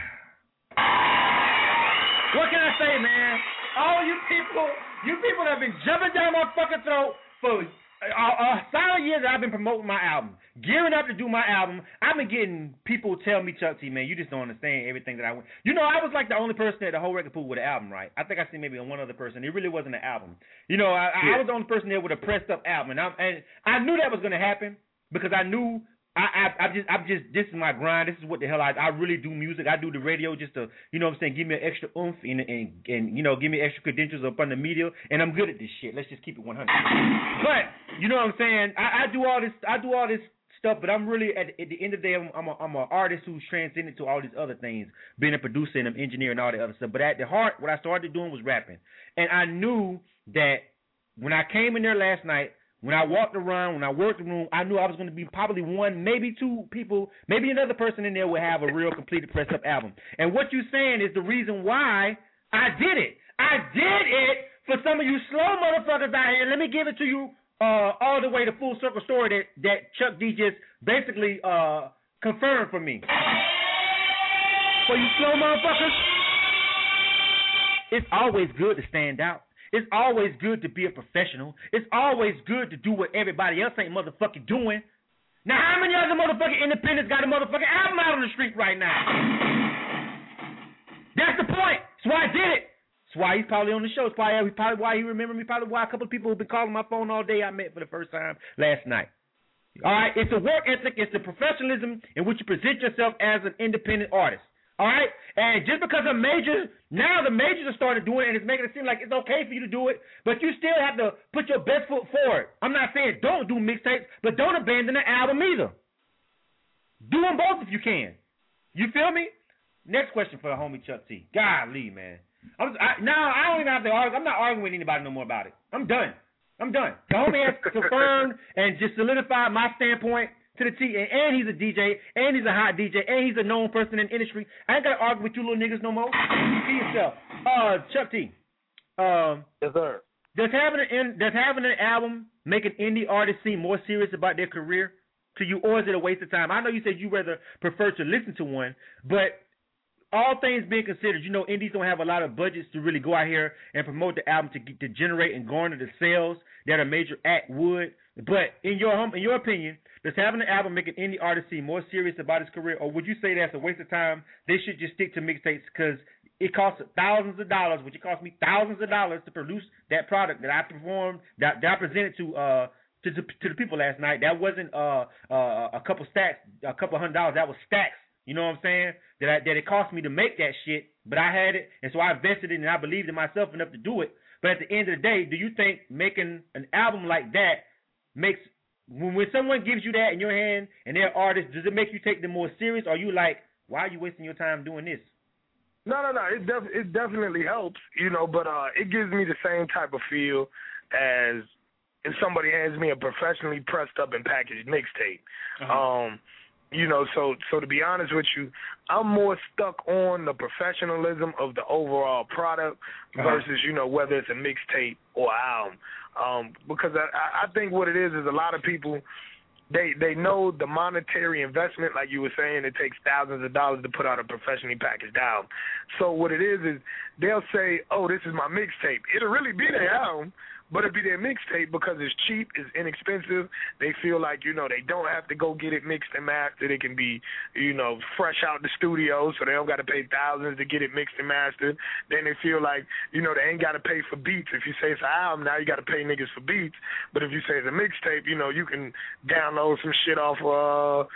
what can I say, man? All you people, you people that have been jumping down my fucking throat for a, a solid year that I've been promoting my album, gearing up to do my album. I've been getting people tell me, Chuck T, man, you just don't understand everything that I went. You know, I was like the only person at the whole record pool with an album, right? I think I seen maybe one other person. It really wasn't an album. You know, I, yeah. I was the only person there with a pressed up album, and I, and I knew that was going to happen because I knew. I, I, I just, I'm just, this is my grind. This is what the hell I, I really do music. I do the radio just to, you know what I'm saying, give me an extra oomph and, and, and, you know, give me extra credentials up on the media. And I'm good at this shit. Let's just keep it one hundred. But, you know what I'm saying? I, I do all this, I do all this stuff, but I'm really, at, at the end of the day, I'm, I'm, a, I'm an artist who's transcended to all these other things, being a producer and an engineer and all that other stuff. But at the heart, what I started doing was rapping. And I knew that when I came in there last night, when I walked around, when I worked the room, I knew I was going to be probably one, maybe two people, maybe another person in there would have a real completed press-up album. And what you're saying is the reason why I did it. I did it for some of you slow motherfuckers out here. Let me give it to you uh, all the way to full circle story that, that Chuck D just basically uh, confirmed for me. For you slow motherfuckers, it's always good to stand out. It's always good to be a professional. It's always good to do what everybody else ain't motherfucking doing. Now, how many other motherfucking independents got a motherfucking album out on the street right now? That's the point. That's why I did it. That's why he's probably on the show. It's probably, probably why he remembered me. Probably why a couple of people who've been calling my phone all day I met for the first time last night. All right? It's the work ethic. It's the professionalism in which you present yourself as an independent artist. All right? And just because a major, now the majors have started doing it, and it's making it seem like it's okay for you to do it, but you still have to put your best foot forward. I'm not saying don't do mixtapes, but don't abandon the album either. Do them both if you can. You feel me? Next question for the homie Chuck T. Golly, man. I'm, I, now, I don't even have to argue. I'm not arguing with anybody no more about it. I'm done. I'm done. The homie has confirmed and just solidified my standpoint to the T, and, and he's a D J, and he's a hot D J, and he's a known person in the industry. I ain't got to argue with you little niggas no more. See yourself. Uh, Chuck T. Um, yes, sir. Does having, an, does having an album make an indie artist seem more serious about their career to you, or is it a waste of time? I know you said you rather prefer to listen to one, but all things being considered, you know, indies don't have a lot of budgets to really go out here and promote the album to to generate and garner the sales that a major act would. But in your hum, in your opinion, does having an album make an indie artist seem more serious about his career, or would you say that's a waste of time? They should just stick to mixtapes because it costs thousands of dollars, which it cost me thousands of dollars to produce that product that I performed, that, that I presented to uh to, to to the people last night. That wasn't uh, uh a couple stacks, a couple hundred dollars. That was stacks. You know what I'm saying? That I, that it cost me to make that shit, but I had it, and so I invested in it, and I believed in myself enough to do it. But at the end of the day, do you think making an album like that makes when, when someone gives you that in your hand and they're artists, does it make you take them more serious, or are you like, why are you wasting your time doing this? No, no, no. It def- it definitely helps, you know, but uh, it gives me the same type of feel as if somebody hands me a professionally pressed up and packaged mixtape. Uh-huh. Um, you know, so so to be honest with you, I'm more stuck on the professionalism of the overall product uh-huh. versus, you know, whether it's a mixtape or album. Um, because I, I think what it is is a lot of people, they they know the monetary investment, like you were saying, it takes thousands of dollars to put out a professionally packaged album. So what it is is they'll say, oh, this is my mixtape. It'll really be their album, but it'll be their mixtape because it's cheap, it's inexpensive. They feel like, you know, they don't have to go get it mixed and mastered. It can be, you know, fresh out the studio, so they don't got to pay thousands to get it mixed and mastered. Then they feel like, you know, they ain't got to pay for beats. If you say it's an album, now you got to pay niggas for beats. But if you say it's a mixtape, you know, you can download some shit off uh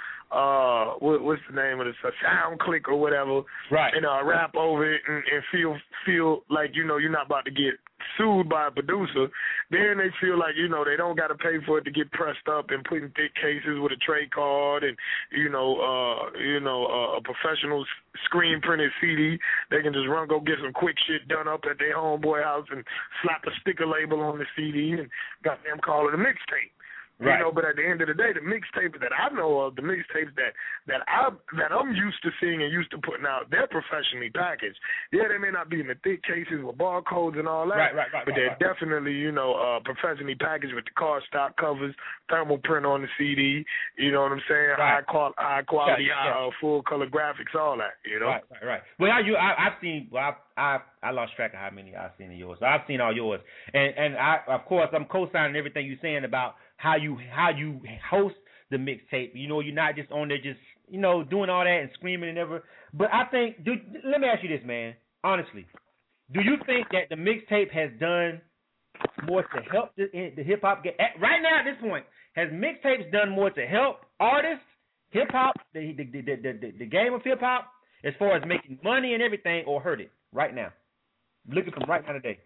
uh what, what's the name of this, a SoundClick or whatever, right? And uh, rap over it and, and feel feel like, you know, you're not about to get sued by a producer. Then they feel like, you know, they don't got to pay for it to get pressed up and put in thick cases with a trade card and, you know, uh, you know, uh, a professional screen printed C D. They can just run, go get some quick shit done up at their homeboy house and slap a sticker label on the C D and goddamn call it a mixtape. Right. You know, but at the end of the day, the mixtapes that I know of, the mixtapes that that I that I'm used to seeing and used to putting out, they're professionally packaged. Yeah, they may not be in the thick cases with barcodes and all that, right, right, right, but right, they're right. definitely, you know, uh, professionally packaged with the cardstock covers, thermal print on the C D. You know what I'm saying? Right. High, qual- high quality, yeah, yeah. Uh, full color graphics, all that. You know? Right, right, right. Well, I, you, I, I've seen. Well, I, I, I lost track of how many I've seen of yours. So I've seen all yours, and and I, of course, I'm co-signing everything you're saying about how you how you host the mixtape. You know, you're not just on there just, you know, doing all that and screaming and ever. But I think, do, let me ask you this, man, honestly. Do you think that the mixtape has done more to help the, the hip-hop game? Right now at this point, has mixtapes done more to help artists, hip-hop, the, the, the, the, the, the game of hip-hop, as far as making money and everything, or hurt it right now? Looking from right now today.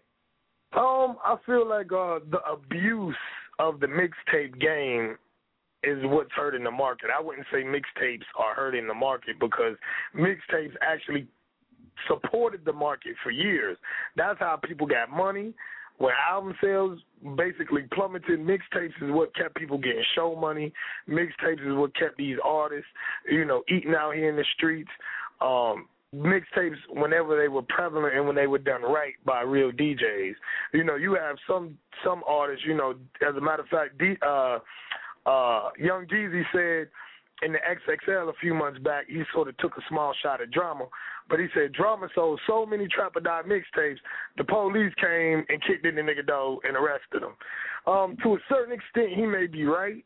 Um, I feel like uh, the abuse of the mixtape game is what's hurting the market. I wouldn't say mixtapes are hurting the market because mixtapes actually supported the market for years. That's how people got money. When album sales basically plummeted, mixtapes is what kept people getting show money. Mixtapes is what kept these artists, you know, eating out here in the streets. Um, mixtapes, whenever they were prevalent and when they were done right by real D Js. You know, you have some some artists, you know, as a matter of fact, D, uh, uh, Young Jeezy said in the X X L a few months back, he sort of took a small shot at Drama, but he said Drama sold so many Trap or Die mixtapes, the police came and kicked in the nigga door and arrested him. Um, to a certain extent, he may be right,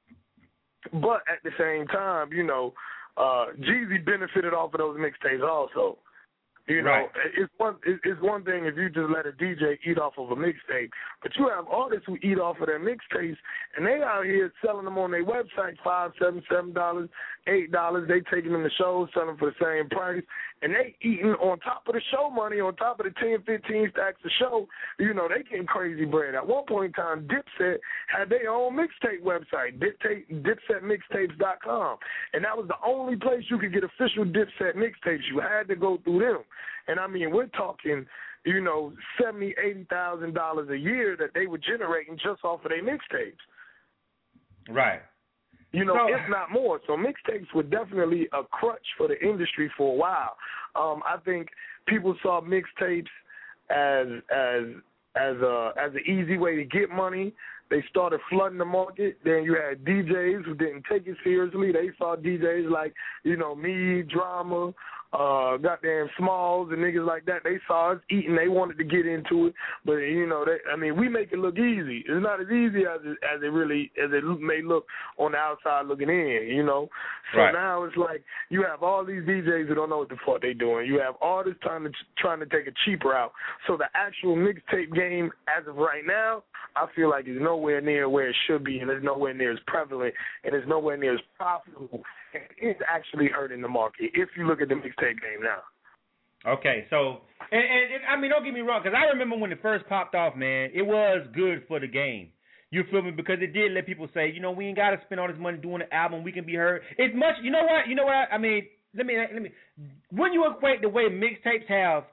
but at the same time, you know, Uh, Jeezy benefited off of those mixtapes also. You know, right. it's one it's one thing if you just let a D J eat off of a mixtape, but you have artists who eat off of their mixtapes, and they out here selling them on their website five, seven, seven dollars, eight dollars. They taking them to shows, selling for the same price, and they eating on top of the show money, on top of the ten, fifteen stacks of show. You know, they getting crazy bread. At one point in time, Dipset had their own mixtape website, Dipset Mixtapes dot com, and that was the only place you could get official Dipset mixtapes. You had to go through them. And, I mean, we're talking, you know, seventy thousand dollars, eighty thousand dollars a year that they were generating just off of their mixtapes. Right. You know, so, if not more. So mixtapes were definitely a crutch for the industry for a while. Um, I think people saw mixtapes as as as a as an easy way to get money. They started flooding the market. Then you had D Js who didn't take it seriously. They saw D Js like, you know, me, Drama, uh, goddamn Smalls and niggas like that. They saw us eating. They wanted to get into it. But, you know, they, I mean, we make it look easy. It's not as easy as it, as it really, as it may look on the outside looking in, you know. So right. now it's like you have all these D Js who don't know what the fuck they doing. You have artists trying to, trying to take a cheap route. So the actual mixtape game, as of right now, I feel like it's nowhere near where it should be, and it's nowhere near as prevalent, and it's nowhere near as profitable. It's actually hurting the market if you look at the mixtape game now. Okay, so, and, and, and I mean, don't get me wrong, because I remember when it first popped off, man, it was good for the game. You feel me? Because it did let people say, you know, we ain't got to spend all this money doing an album. We can be heard. It's much, you know what? You know what? I mean, let me, let me, when you equate the way mixtapes have,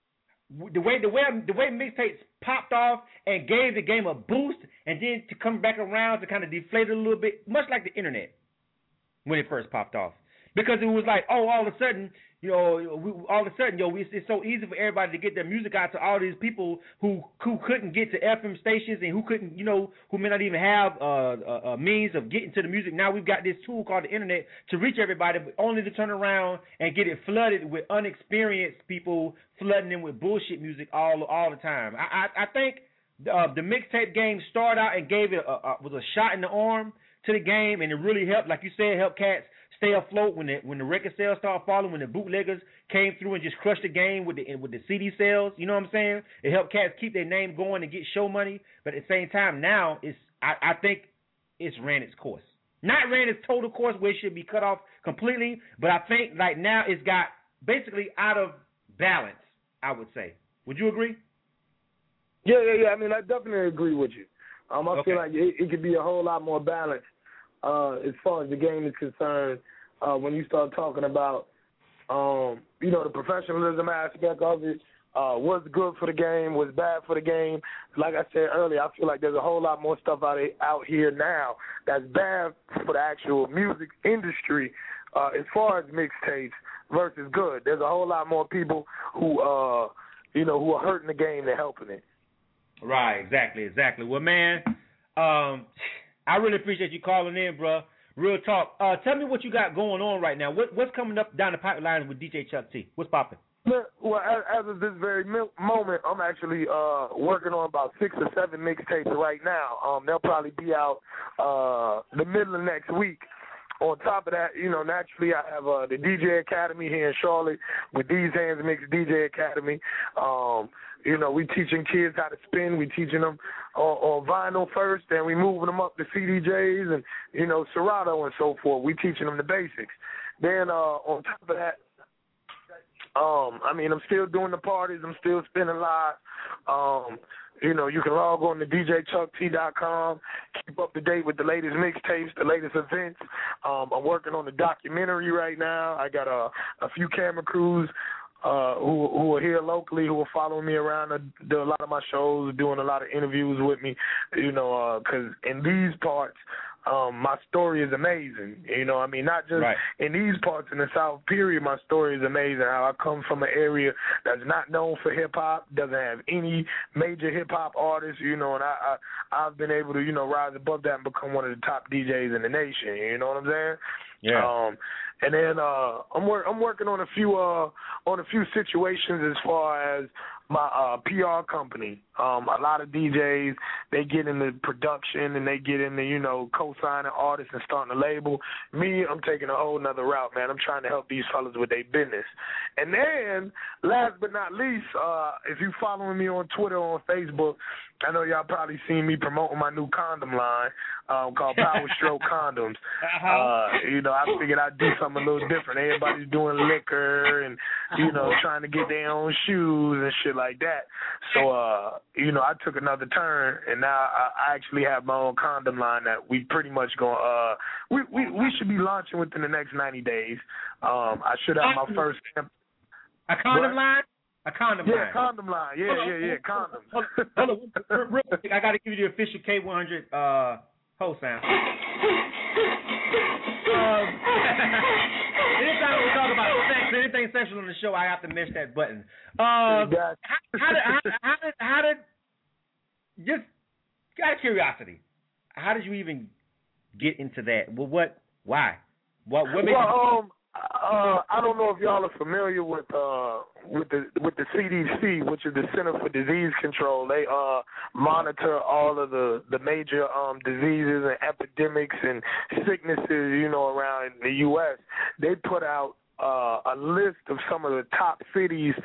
the way, the way, the way mixtapes popped off and gave the game a boost, and then to come back around to kind of deflate it a little bit, much like the internet. When it first popped off, because it was like, oh, all of a sudden, you know, we, all of a sudden, yo, we, it's so easy for everybody to get their music out to all these people who who couldn't get to F M stations and who couldn't, you know, who may not even have uh, a, a means of getting to the music. Now we've got this tool called the internet to reach everybody, but only to turn around and get it flooded with unexperienced people flooding them with bullshit music all all the time. I I, I think uh, the mixtape game started out and gave it a, a, was a shot in the arm to the game, and it really helped, like you said, help cats stay afloat when the when the record sales started falling, when the bootleggers came through and just crushed the game with the with the C D sales. You know what I'm saying? It helped cats keep their name going and get show money. But at the same time, now it's I, I think it's ran its course. Not ran its total course where it should be cut off completely, but I think like now it's got basically out of balance, I would say. Would you agree? Yeah, yeah, yeah. I mean, I definitely agree with you. Um, I okay. feel like it, it could be a whole lot more balanced. Uh, as far as the game is concerned, uh, when you start talking about, um, you know, the professionalism aspect of it, uh, what's good for the game, what's bad for the game. Like I said earlier, I feel like there's a whole lot more stuff out, out here now that's bad for the actual music industry uh, as far as mixtapes versus good. There's a whole lot more people who, uh, you know, who are hurting the game than helping it. Right, exactly, exactly. Well, man, um... I really appreciate you calling in, bro. Real talk. Uh, tell me what you got going on right now. What, what's coming up down the pipeline with D J Chuck T? What's popping? Well, as, as of this very moment, I'm actually uh, working on about six or seven mixtapes right now. Um, they'll probably be out uh, the middle of next week. On top of that, you know, naturally I have uh, the D J Academy here in Charlotte with These Hands Mix D J Academy. Um, you know, we teaching kids how to spin. We teaching them on, on vinyl first, and we moving them up to C D Js and, you know, Serato and so forth. We teaching them the basics. Then uh, on top of that, um, I mean, I'm still doing the parties. I'm still spinning live. Um, You know, you can log on to D J Chuck T dot com, keep up to date with the latest mixtapes, the latest events. Um, I'm working on a documentary right now. I got a, a few camera crews uh, who who are here locally who are following me around to do a lot of my shows, doing a lot of interviews with me, you know, because uh, in these parts, Um, my story is amazing. You know, I mean, not just right. in these parts in the South, period, my story is amazing. How I come from an area that's not known for hip-hop, doesn't have any major hip-hop artists, you know, and I, I, I've been able to, you know, rise above that and become one of the top D Js in the nation, you know what I'm saying? Yeah. Um, and then uh, I'm, wor- I'm working on a few uh, on a few situations as far as my uh, P R company. Um, a lot of D Js, they get into production and they get into, you know, co-signing artists and starting a label. Me, I'm taking a whole nother route, man. I'm trying to help these fellas with their business. And then, last but not least, uh, if you following me on Twitter or on Facebook, I know y'all probably seen me promoting my new condom line um, called Power Stroke Condoms. Uh, you know, I figured I'd do something a little different. Everybody's doing liquor and, you know, trying to get their own shoes and shit like that. So, uh, you know, I took another turn, and now I, I actually have my own condom line that we pretty much going to, uh, we, we, we should be launching within the next ninety days. Um, I should have my first. A condom line? A condom yeah, line. Yeah, condom line. Yeah, yeah, yeah, condoms. Hold on, hold on. Real quick, I got to give you the official K one hundred uh, whole sound. um, anytime we talk about sex, anything sexual on the show, I have to miss that button. Uh, how, how, did, how, how did, how did, just out of curiosity, how did you even get into that? Well, what, why? What, what made well, you... um, Uh, I don't know if y'all are familiar with uh with the with the C D C, which is the Center for Disease Control. They uh monitor all of the the major um diseases and epidemics and sicknesses, you know, around the U S. They put out uh, a list of some of the top cities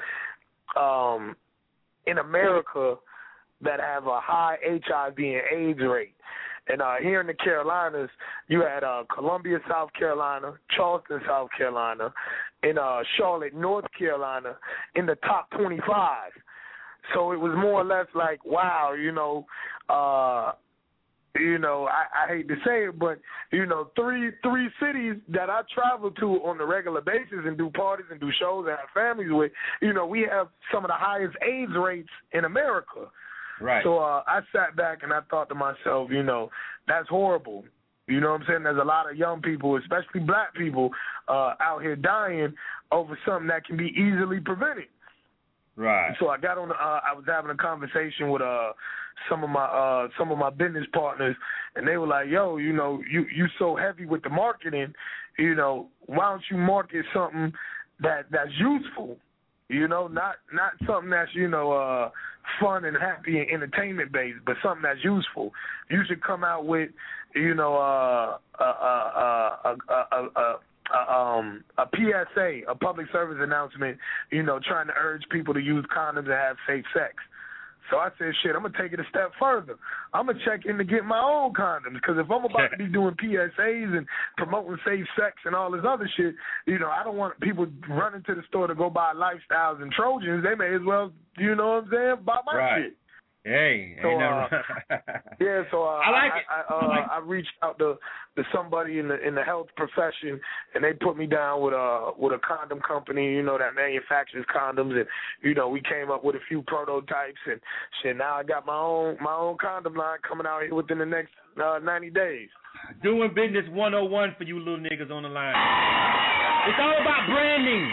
um in America that have a high H I V and AIDS rate. And uh, here in the Carolinas, you had uh, Columbia, South Carolina, Charleston, South Carolina, and uh, Charlotte, North Carolina, in the top twenty-five. So it was more or less like, wow, you know, uh, you know, I, I hate to say it, but you know, three three cities that I travel to on a regular basis and do parties and do shows and have families with, you know, we have some of the highest AIDS rates in America. Right. So uh, I sat back and I thought to myself, you know, that's horrible. You know what I'm saying? There's a lot of young people, especially black people, uh, out here dying over something that can be easily prevented. Right. So I got on. Uh, I was having a conversation with uh, some of my uh, some of my business partners, and they were like, "Yo, you know, you you so heavy with the marketing, you know, why don't you market something that that's useful?" You know, not not something that's, you know, uh, fun and happy and entertainment based, but something that's useful. You should come out with, you know, uh, a, a, a, a, a, a, um, a P S A, a public service announcement, you know, trying to urge people to use condoms and have safe sex. So I said, shit, I'm going to take it a step further. I'm going to check in to get my own condoms, because if I'm about to be doing P S As and promoting safe sex and all this other shit, you know, I don't want people running to the store to go buy Lifestyles and Trojans. They may as well, you know what I'm saying, buy my right. shit. Hey, so, ain't uh, yeah, so uh, I like I, it. I, uh, I, like I reached out to, to somebody in the in the health profession, and they put me down with a with a condom company, you know, that manufactures condoms, and you know, we came up with a few prototypes, and shit. Now I got my own my own condom line coming out here within the next uh, ninety days. Doing business one oh one for you little niggas on the line. It's all about branding.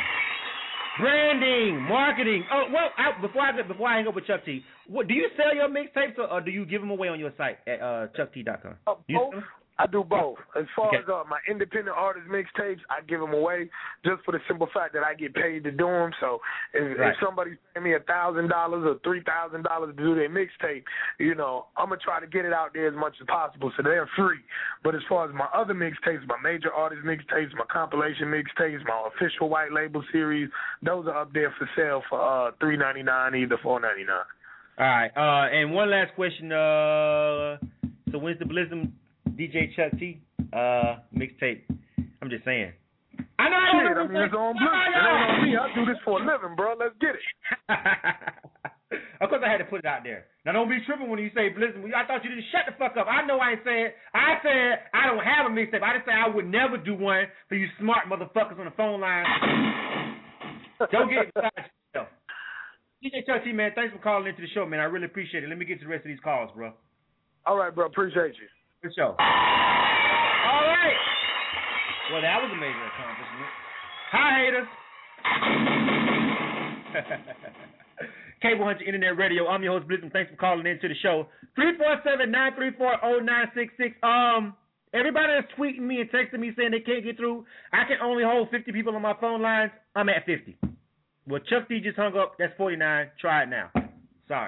Branding, marketing. Oh, well, I, before I before I hang up with Chuck T, what do you sell your mixtapes, or, or do you give them away on your site at uh, chuck t dot com? Uh, both. I do both. As far okay. as uh, my independent artist mixtapes, I give them away just for the simple fact that I get paid to do them. So if, right. if somebody's paying me a thousand dollars or three thousand dollars to do their mixtape, you know, I'm gonna try to get it out there as much as possible, so they're free. But as far as my other mixtapes, my major artist mixtapes, my compilation mixtapes, my official white label series, those are up there for sale for uh, three ninety nine, either four ninety nine. All right. Uh, and one last question. Uh, so when's the Blizzum D J Chuck T uh, mixtape? I'm just saying. I know. I, Shit, I mean, it's on Blizzum. It ain't on me. I do this for a living, bro. Let's get it. Of course, I had to put it out there. Now, don't be tripping when you say Blizzum. I thought you didn't shut the fuck up. I know I ain't said. I said I don't have a mixtape. I didn't say I would never do one for you smart motherfuckers on the phone line. Don't get beside yourself. D J Chuck T, man, thanks for calling into the show, man. I really appreciate it. Let me get to the rest of these calls, bro. All right, bro. Appreciate you. Good show. All right. Well, that was a major accomplishment. Hi, haters. K one hundred Internet Radio. I'm your host, Blizzum. Thanks for calling into the show. three four seven, nine three four, zero nine six six. Um, everybody that's tweeting me and texting me saying they can't get through, I can only hold fifty people on my phone lines. I'm at fifty. Well, Chuck D just hung up. That's forty-nine. Try it now. Sorry.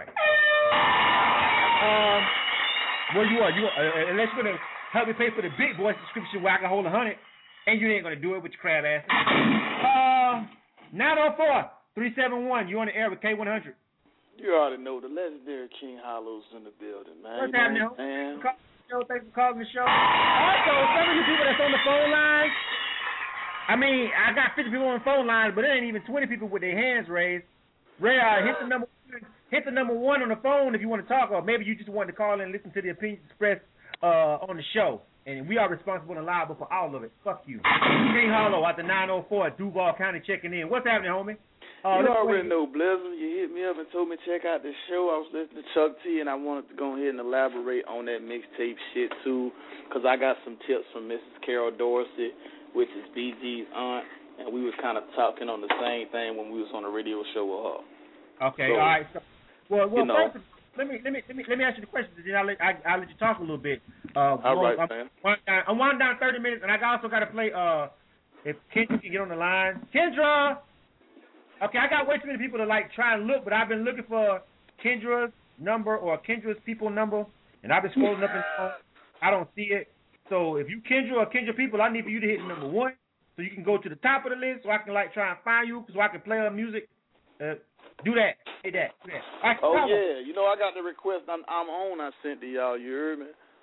Um, well, you are. You are, uh, unless you're going to help me pay for the big boy subscription where I can hold a hundred, and you ain't going to do it with your crab ass. Uh, nine oh four, three seven one. You on the air with K one hundred. You already know the legendary King Hollow's in the building, man. What's happening? Man. Thanks for calling the show. Also, some of you people that's on the phone line, I mean, I got fifty people on the phone line, but there ain't even twenty people with their hands raised. Ray, uh, hit the number one, hit the number one on the phone if you want to talk, or maybe you just want to call in and listen to the opinions expressed uh, on the show. And we are responsible and liable for all of it. Fuck you. King Hollow out the nine oh four at Duval County checking in. What's happening, homie? Uh, you already know, Blizzard. You hit me up and told me to check out the show. I was listening to Chuck T, and I wanted to go ahead and elaborate on that mixtape shit, too, because I got some tips from Missus Carol Dorsey, which is B G's aunt, and we was kind of talking on the same thing when we was on the radio show with her. Okay, so, all right. So, well, well, you know, first, let me let me let me let me ask you the question, and then I'll let I, I'll let you talk a little bit. Uh, all well, right, I'm, man. I'm, I'm winding down thirty minutes, and I also got to play. Uh, if Kendra can get on the line. Kendra! Okay, I got way too many people to, like, try and look, but I've been looking for Kendra's number or Kendra's people number, and I've been scrolling up and down. I don't see it. So if you Kendra or Kendra people, I need for you to hit number one so you can go to the top of the list so I can, like, try and find you so I can play her music. Uh, do that. Hit that. Do that. Right, oh, yeah. You know, I got the request I'm, I'm on I sent to y'all. You heard me?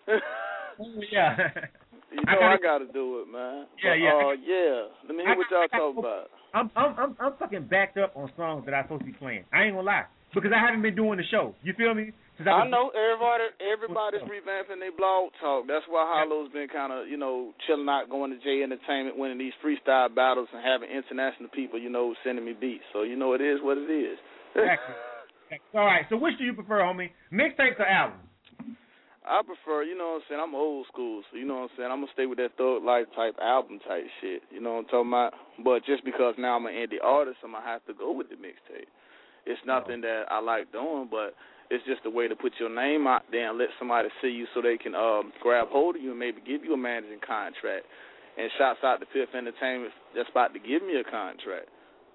yeah. You know I, I got to do it, man. Yeah, yeah. Oh, uh, yeah. Let me hear I, what y'all talking about. I'm, I'm, I'm, I'm fucking backed up on songs that I'm supposed to be playing. I ain't gonna lie. Because I haven't been doing the show. You feel me? I, I know everybody. Everybody's revamping their blog talk. That's why Hollow's been kind of, you know, chilling out, going to J Entertainment, winning these freestyle battles, and having international people, you know, sending me beats. So you know, it is what it is. Exactly. All right. So which do you prefer, homie? Mixtapes or albums? I prefer, you know what I'm saying, I'm old school, so you know what I'm saying, I'm going to stay with that Thug Life type album type shit, you know what I'm talking about? But just because now I'm an indie artist, I'm going to have to go with the mixtape. It's nothing that I like doing, but it's just a way to put your name out there and let somebody see you so they can um, grab hold of you and maybe give you a managing contract. And shouts out to Fifth Entertainment that's about to give me a contract.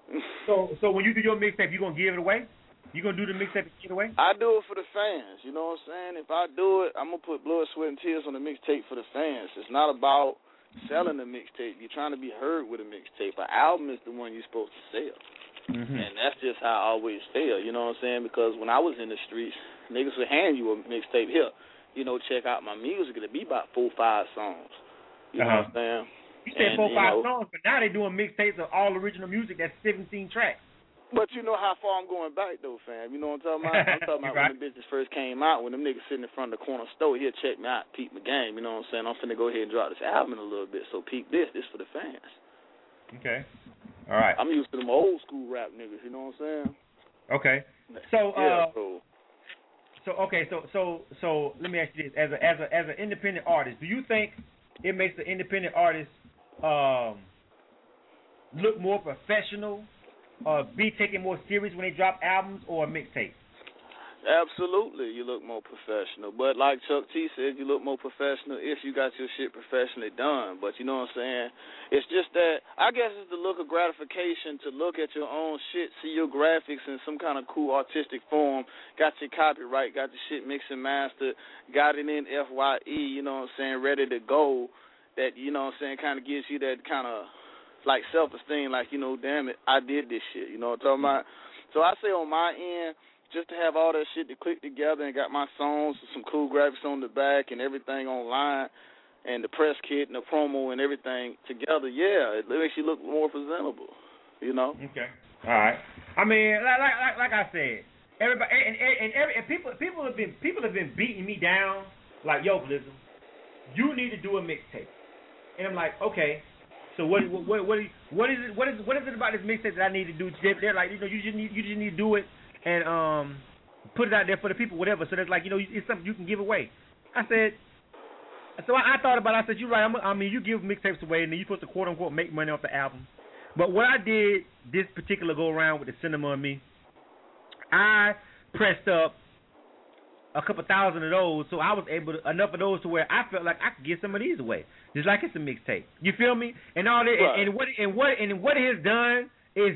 so so when you do your mixtape, you going to give it away? You going to do the mixtape and give it away? I do it for the fans, you know what I'm saying? If I do it, I'm going to put blood, sweat, and tears on the mixtape for the fans. It's not about selling the mixtape. You're trying to be heard with a mixtape. An album is the one you're supposed to sell. Mm-hmm. And that's just how I always feel, you know what I'm saying? Because when I was in the streets, niggas would hand you a mixtape here. You know, check out my music. It'll be about four, five songs. You uh-huh. know what I'm saying? You said and, four, five you know, songs, but now they're doing mixtapes of all original music that's seventeen tracks. But you know how far I'm going back, though, fam. You know what I'm talking about? I'm talking about right. when the business first came out, when them niggas sitting in front of the corner store, he'll check me out, peep my game. You know what I'm saying? I'm finna go ahead and drop this album in a little bit, so peep this. This for the fans. Okay. All right. I'm used to them old school rap niggas, you know what I'm saying? Okay. So, yeah, uh, so, so okay, so so so let me ask you this: as a as a as an independent artist, do you think it makes the independent artist um, look more professional? Uh, be taken more serious when they drop albums or mixtapes? Absolutely, you look more professional. But like Chuck T said, you look more professional if you got your shit professionally done. But you know what I'm saying? It's just that, I guess it's the look of gratification to look at your own shit, see your graphics in some kind of cool artistic form, got your copyright, got your shit mixed and mastered, got it in F Y E, you know what I'm saying, ready to go. That, you know what I'm saying, kind of gives you that kind of like self-esteem, like, you know, damn it, I did this shit, you know what I'm talking about? So I say on my end, just to have all that shit to click together and got my songs, some cool graphics on the back and everything online, and the press kit and the promo and everything together, yeah, it makes you look more presentable, you know? Okay. All right. I mean, like like like I said, everybody and, and, and every and people people have been people have been beating me down like, yo, Blizzard, you need to do a mixtape, and I'm like, okay. So what what what what is, what is it what is what is it about this mixtape that I need to do? They're like, you know, you just need you just need to do it and um put it out there for the people, whatever. So that's like, you know, it's something you can give away. I said, so I, I thought about it. I said, you're right. I'm, I mean, you give mixtapes away and then you're supposed to quote unquote make money off the album. But what I did this particular go around with the Cinema and Me, I pressed up a couple thousand of those, so I was able to, enough of those to where I felt like I could give some of these away, just like it's a mixtape. You feel me? And all that, right. and, and what and what and what it has done is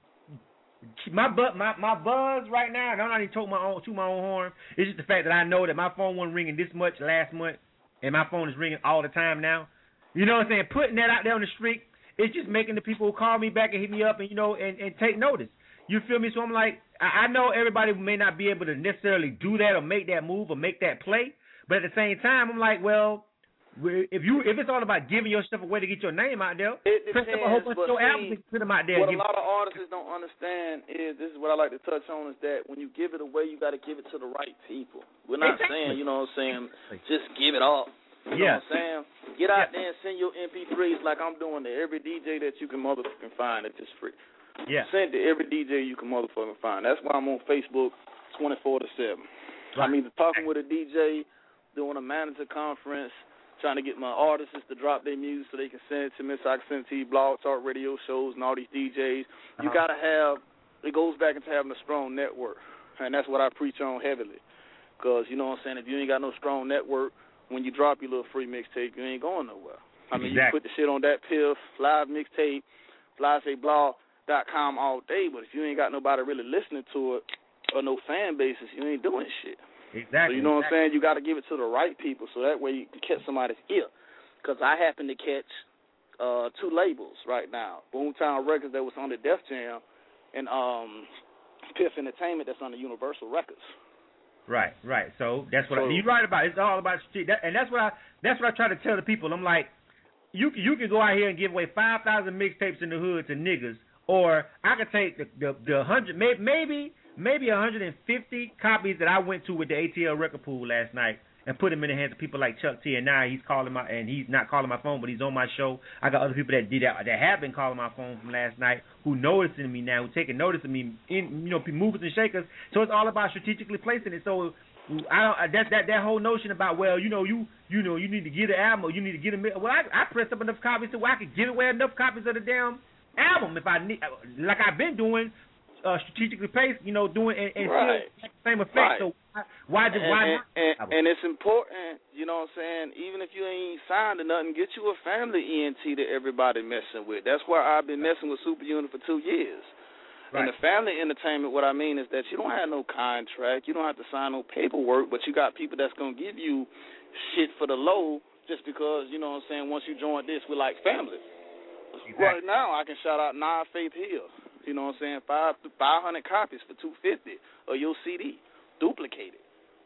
my bu- my my buzz right now. And I'm not even talking my own to my own horn. It's just the fact that I know that my phone wasn't ringing this much last month, and my phone is ringing all the time now. You know what I'm saying? Putting that out there on the street, it's just making the people who call me back and hit me up and you know and, and take notice. You feel me? So I'm like, I know everybody may not be able to necessarily do that or make that move or make that play, but at the same time, I'm like, well, if you if it's all about giving your stuff away to get your name out there, it press up a whole bunch of your albums and put them out there. What a lot of artists don't understand is, this is what I like to touch on, is that when you give it away, you got to give it to the right people. We're not exactly. saying, you know what I'm saying, just give it off. You yeah. know what I'm saying? Get out yeah. there and send your M P threes like I'm doing to every D J that you can motherfucking find that is free. Yeah. Send to every D J you can motherfucking find. That's why I'm on Facebook twenty-four to seven. Right. I'm either talking with a D J, doing a manager conference, trying to get my artists to drop their music so they can send it to me so I can send it to you, blog talk radio shows and all these D Js. You uh-huh. got to have, it goes back into having a strong network. And that's what I preach on heavily. Because, you know what I'm saying, if you ain't got no strong network, when you drop your little free mixtape, you ain't going nowhere. I mean, exactly. you can put the shit on that Piff, live mixtape, fly say blog dot com all day, but if you ain't got nobody really listening to it or no fan bases, you ain't doing shit. Exactly. So you know exactly. what I'm saying? You got to give it to the right people so that way you can catch somebody's ear. Because I happen to catch uh, two labels right now. Boomtown Records that was on the Def Jam and um, Piff Entertainment that's on the Universal Records. Right, right. So that's what so, I, you're right about. It's all about street, that, and that's what I that's what I try to tell the people. I'm like, you you can go out here and give away five thousand mixtapes in the hood to niggas, or I could take the the, the hundred maybe maybe maybe one hundred fifty copies that I went to with the A T L record pool last night and put them in the hands of people like Chuck T. And now he's calling my and he's not calling my phone, but he's on my show. I got other people that did that that have been calling my phone from last night who noticing me now, who taking notice of me, in you know, movers and shakers. So it's all about strategically placing it. So I don't that that that whole notion about well, you know, you you know, you need to get an album, or you need to get a well, I, I pressed up enough copies so I could give away enough copies of the damn album if I need, like I've been doing. Uh, strategically placed, you know, doing and, and right. still the same effect. Right. So why did and, why and, not? And, and it's important, you know what I'm saying, even if you ain't signed to nothing, get you a family E N T that everybody messing with. That's why I've been messing with Super Unit for two years. Right. And the family entertainment, what I mean is that you don't have no contract, you don't have to sign no paperwork, but you got people that's going to give you shit for the low just because, you know what I'm saying, once you join this, we're like family. Exactly. Right now, I can shout out Nah Faith Hill. You know what I'm saying? Five five hundred copies for two fifty of your C D, duplicated.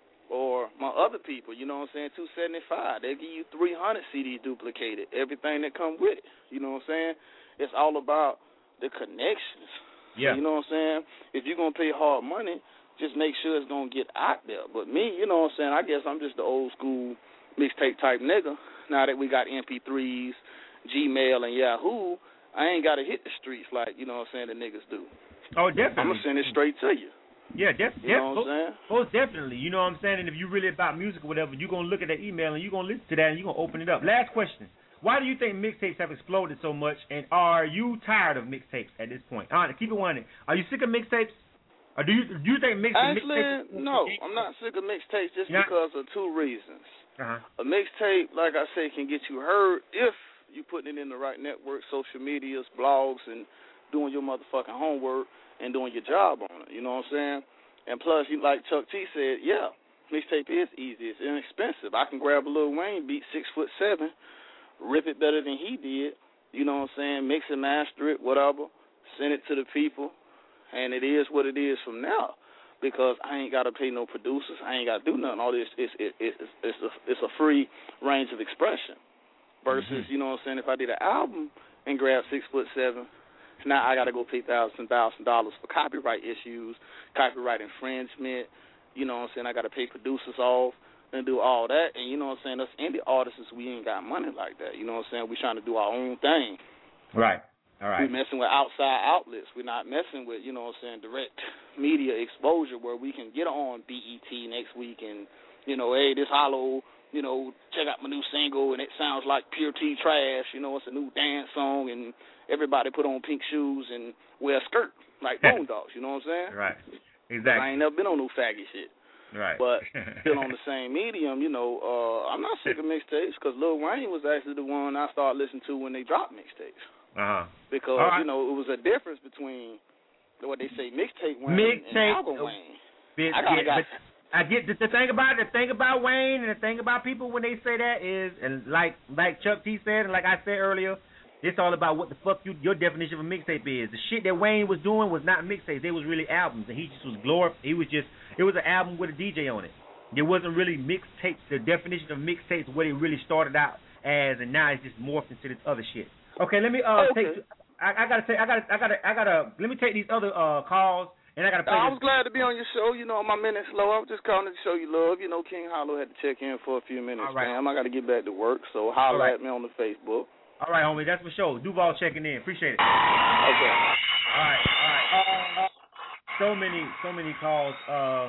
Or my other people, you know what I'm saying? Two seventy five. They give you three hundred C Ds duplicated. Everything that come with it. You know what I'm saying? It's all about the connections. Yeah. So, you know what I'm saying? If you're gonna pay hard money, just make sure it's gonna get out there. But me, you know what I'm saying? I guess I'm just the old school mixtape type nigga. Now that we got M P threes, Gmail, and Yahoo. I ain't got to hit the streets like, you know what I'm saying, the niggas do. Oh, definitely. I'm going to send it straight to you. Yeah, def- you def- know what I'm saying? Most definitely. You know what I'm saying? And if you're really about music or whatever, you're going to look at that email and you're going to listen to that and you're going to open it up. Last question. Why do you think mixtapes have exploded so much, and are you tired of mixtapes at this point? All right, keep it one. Are you sick of mixtapes? Or do you do you think mix- Actually, mixtapes... Actually, no. I'm not sick of mixtapes just yeah. because of two reasons. Uh-huh. A mixtape, like I say, can get you heard if you putting it in the right network, social medias, blogs, and doing your motherfucking homework and doing your job on it. You know what I'm saying? And plus, you like Chuck T said, yeah, mixtape is easy. It's inexpensive. I can grab a Lil Wayne beat, six foot seven, rip it better than he did. You know what I'm saying? Mix and master it, whatever. Send it to the people, and it is what it is from now. Because I ain't got to pay no producers. I ain't got to do nothing. All this is it, it, it's, it's, a, it's a free range of expression. Versus, mm-hmm. you know what I'm saying, if I did an album and grabbed six foot seven, now I got to go pay thousand, thousand dollars for copyright issues, copyright infringement. You know what I'm saying? I got to pay producers off and do all that. And you know what I'm saying? Us indie artists, we ain't got money like that. You know what I'm saying? We trying to do our own thing. Right. All right. We messing with outside outlets. We're not messing with, you know what I'm saying, direct media exposure where we can get on B E T next week and, you know, hey, this hollow. You know, check out my new single, and it sounds like Pure T Trash. You know, it's a new dance song, and everybody put on pink shoes and wear a skirt like Boondocks. You know what I'm saying? Right. Exactly. I ain't never been on no faggy shit. Right. But still on the same medium, you know, uh, I'm not sick of mixtapes because Lil Wayne was actually the one I started listening to when they dropped mixtapes. Uh-huh. Because, right. you know, it was a difference between what they say mixtape Wayne mixtape, and album Wayne. Bit, I gotta yeah, got... I get the, the thing about the thing about Wayne and the thing about people when they say that is, and like like Chuck T said and like I said earlier, it's all about what the fuck you your definition of a mixtape is. The shit that Wayne was doing was not mixtapes; they was really albums, and he just was glor. He was just it was an album with a D J on it. It wasn't really mixtapes. The definition of mixtapes, what it really started out as, and now it's just morphed into this other shit. Okay, let me uh okay. take. I, I gotta take. I gotta. I gotta. I gotta. Let me take these other uh calls. And I, gotta play I this. was glad to be on your show. You know, my minute's low. I was just calling to show you love. You know, King Hollow had to check in for a few minutes, right. man. I got to get back to work, so holler right. at me on the Facebook. All right, homie. That's for sure. Duval checking in. Appreciate it. Okay. All right. All right. Uh, so many, so many calls. Uh,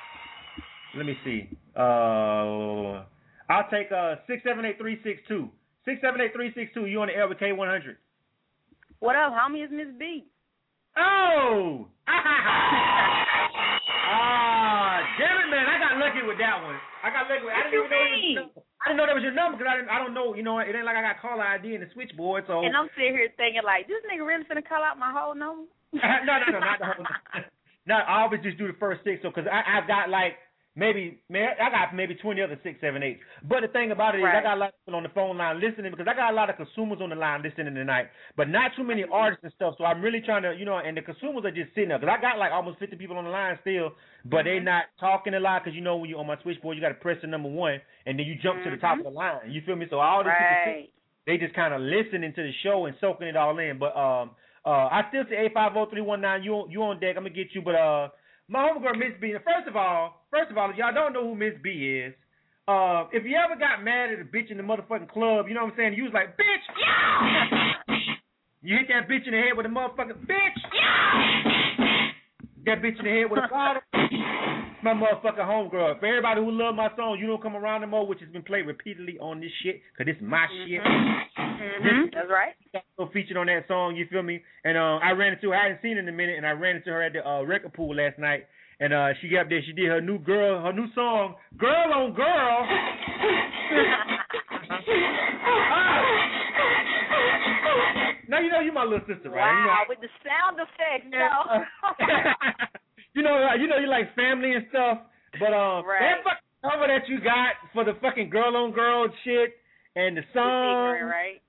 let me see. Uh, I'll take uh six seven eight three six two. Six seven eight three six two. You on the air with K one hundred? What up, homie? It's Miss B. Oh! Ah, damn it, man! I got lucky with that one. I got lucky with. I didn't even know. It was, I didn't know that was your number because I didn't. I don't know. You know, it ain't like I got caller I D in the switchboard. So. And I'm sitting here thinking like, this nigga really finna call out my whole number? no, no, no, not the whole. No, I always just do the first six. So because I I've got like. Maybe, man, I got maybe twenty other six, seven, eight. But the thing about it is, right. I got a lot of people on the phone line listening because I got a lot of consumers on the line listening tonight, but not too many artists and stuff. So I'm really trying to, you know, and the consumers are just sitting there because I got like almost fifty people on the line still, but mm-hmm. they not talking a lot because you know when you on my switchboard, you got to press the number one and then you jump mm-hmm. to the top of the line. You feel me? So all these right. people, they just kind of listening to the show and soaking it all in. But um, uh, I still say eight five zero three one nine. You you on deck? I'm gonna get you, but uh. My homegirl Miss B. First of all, first of all, if y'all don't know who Miss B is, uh, if you ever got mad at a bitch in the motherfucking club, you know what I'm saying? You was like, bitch, yeah! You hit that bitch in the head with a motherfucking bitch, yeah! That bitch in the head with a bottle. My motherfucking homegirl. For everybody who love my song, You Don't Come Around No More, which has been played repeatedly on this shit, because this is my mm-hmm. shit. Mm-hmm. That's right. Also featured on that song, you feel me? And uh, I ran into her, I hadn't seen her in a minute, and I ran into her at the uh, record pool last night. And uh, she got up there, she did her new girl, her new song, Girl on Girl. ah. Now you know you my little sister, right? Wow, you know, with the sound effects, no. You know, you know, you like family and stuff, but um, right. that fucking cover that you got for the fucking girl on girl shit and the song, ignorant, right?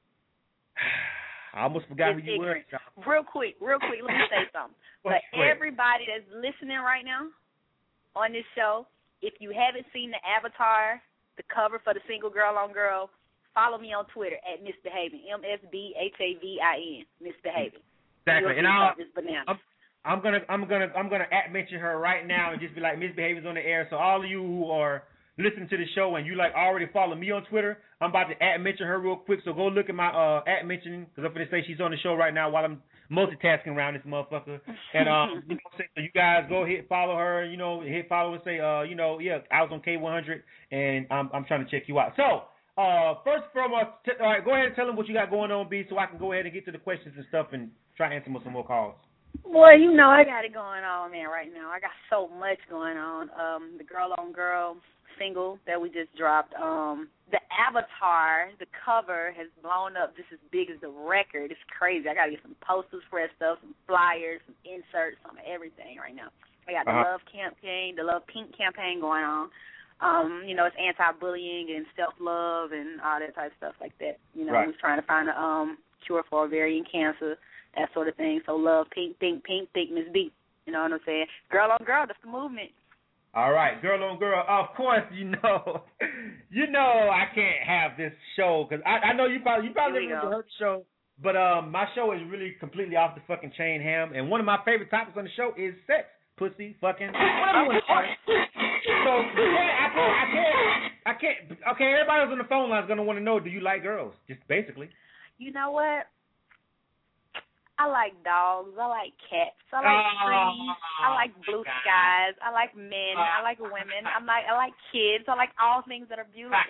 I almost forgot it's who you ignorant. were. Real quick, real quick, let me say something. For everybody that's listening right now on this show, if you haven't seen the avatar, the cover for the single Girl on Girl, follow me on Twitter at Misbehaving, M S B H A V I N, Misbehaving. Exactly, and I'll. I'm, I'm gonna, I'm gonna, I'm gonna at mention her right now and just be like, Misbehavior's on the air. So all of you who are listening to the show and you like already follow me on Twitter, I'm about to at mention her real quick. So go look at my uh at mention because I'm gonna say she's on the show right now while I'm multitasking around this motherfucker. And um, you know, so you guys go hit follow her. You know, hit follow and say, uh, you know, yeah, I was on K one hundred and I'm, I'm trying to check you out. So. Uh, first from us, t- all right, go ahead and tell them what you got going on, B, so I can go ahead and get to the questions and stuff and try to answer some more calls. Boy, you know I got it going on, man, right now. I got so much going on. Um, the Girl on Girl single that we just dropped, um, the avatar, the cover has blown up just as big as the record. It's crazy. I got to get some posters for that stuff, some flyers, some inserts, some everything right now. I got the uh-huh. Love campaign, the Love Pink campaign going on. Um, you know, it's anti-bullying and self-love and all that type of stuff like that. You know, right. we're trying to find a um, cure for ovarian cancer, that sort of thing. So love, pink, think, pink, think, Miss B. You know what I'm saying? Girl on girl, that's the movement. All right, girl on girl. Of course, you know, you know I can't have this show because I, I know you probably you probably never heard the show, but um, my show is really completely off the fucking chain, ham. And one of my favorite topics on the show is sex, pussy, fucking. Whatever you want to call it. So I can't, I can't, I can't. Okay, everybody who's on the phone line is gonna want to know: do you like girls? Just basically. You know what? I like dogs. I like cats. I like oh, trees. I like blue God. skies. I like men. I like women. I like I like kids. I like all things that are beautiful.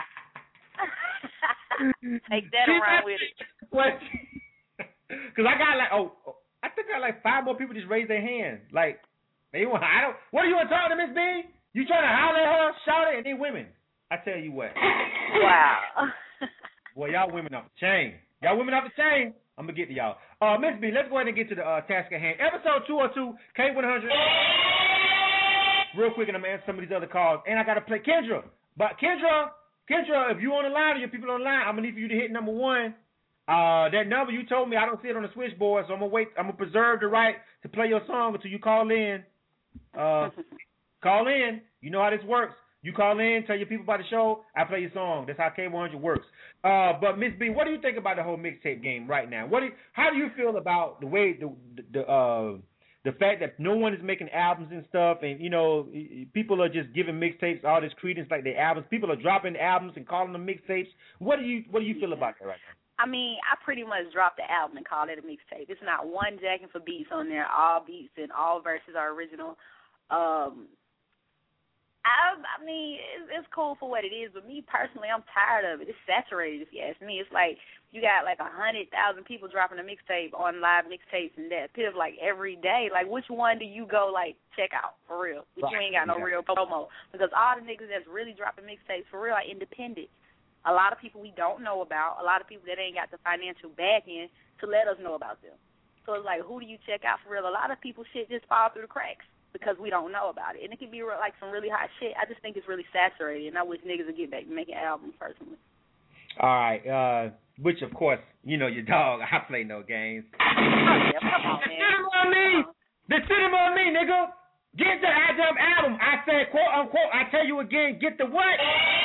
Take that and run with it. What? Because I got like oh, I think I got like five more people just raise their hand. Like they want. I don't. What are you want to talk to, Miss B? You trying to holler at her, shout it, and then women. I tell you what. Wow. Boy, y'all women off the chain. Y'all women off the chain. I'm going to get to y'all. Uh, Miss B, let's go ahead and get to the uh, task at hand. Episode two oh two, K one hundred. Real quick, and I'm going to answer some of these other calls. And I got to play Kendra. But Kendra, Kendra, if you on the line or your people on the line, I'm going to need for you to hit number one. Uh, that number you told me, I don't see it on the switchboard, so I'm going to wait. I'm going to preserve the right to play your song until you call in. Uh, call in. You know how this works. You call in, tell your people about the show, I play your song. That's how K one hundred works. Uh, but Miss B, what do you think about the whole mixtape game right now? What do you, how do you feel about the way the the uh, the fact that no one is making albums and stuff, and you know people are just giving mixtapes all this credence like their albums. People are dropping albums and calling them mixtapes. What do you what do you feel about that right now? I mean, I pretty much dropped the album and called it a mixtape. It's not one jacking for beats on there. All beats and all verses are original. Um, I, I mean, it's, it's cool for what it is, but me personally, I'm tired of it. It's saturated, if you ask me. It's like you got like a hundred thousand people dropping a mixtape on live mixtapes and that piff like every day. Like, which one do you go like check out for real? But you ain't got no real promo, because all the niggas that's really dropping mixtapes for real are independent. A lot of people we don't know about, a lot of people that ain't got the financial backing to let us know about them. So it's like, who do you check out for real? A lot of people shit just fall through the cracks because we don't know about it. And it can be real, like some really hot shit. I just think it's really saturated, and I wish niggas would get back to making albums personally. All right, uh, which, of course, you know your dog. I play no games. Oh, yeah, come on, man. They sit on me. They sit on me, nigga. Get the goddamn album. I said, quote, unquote, I tell you again, get the what?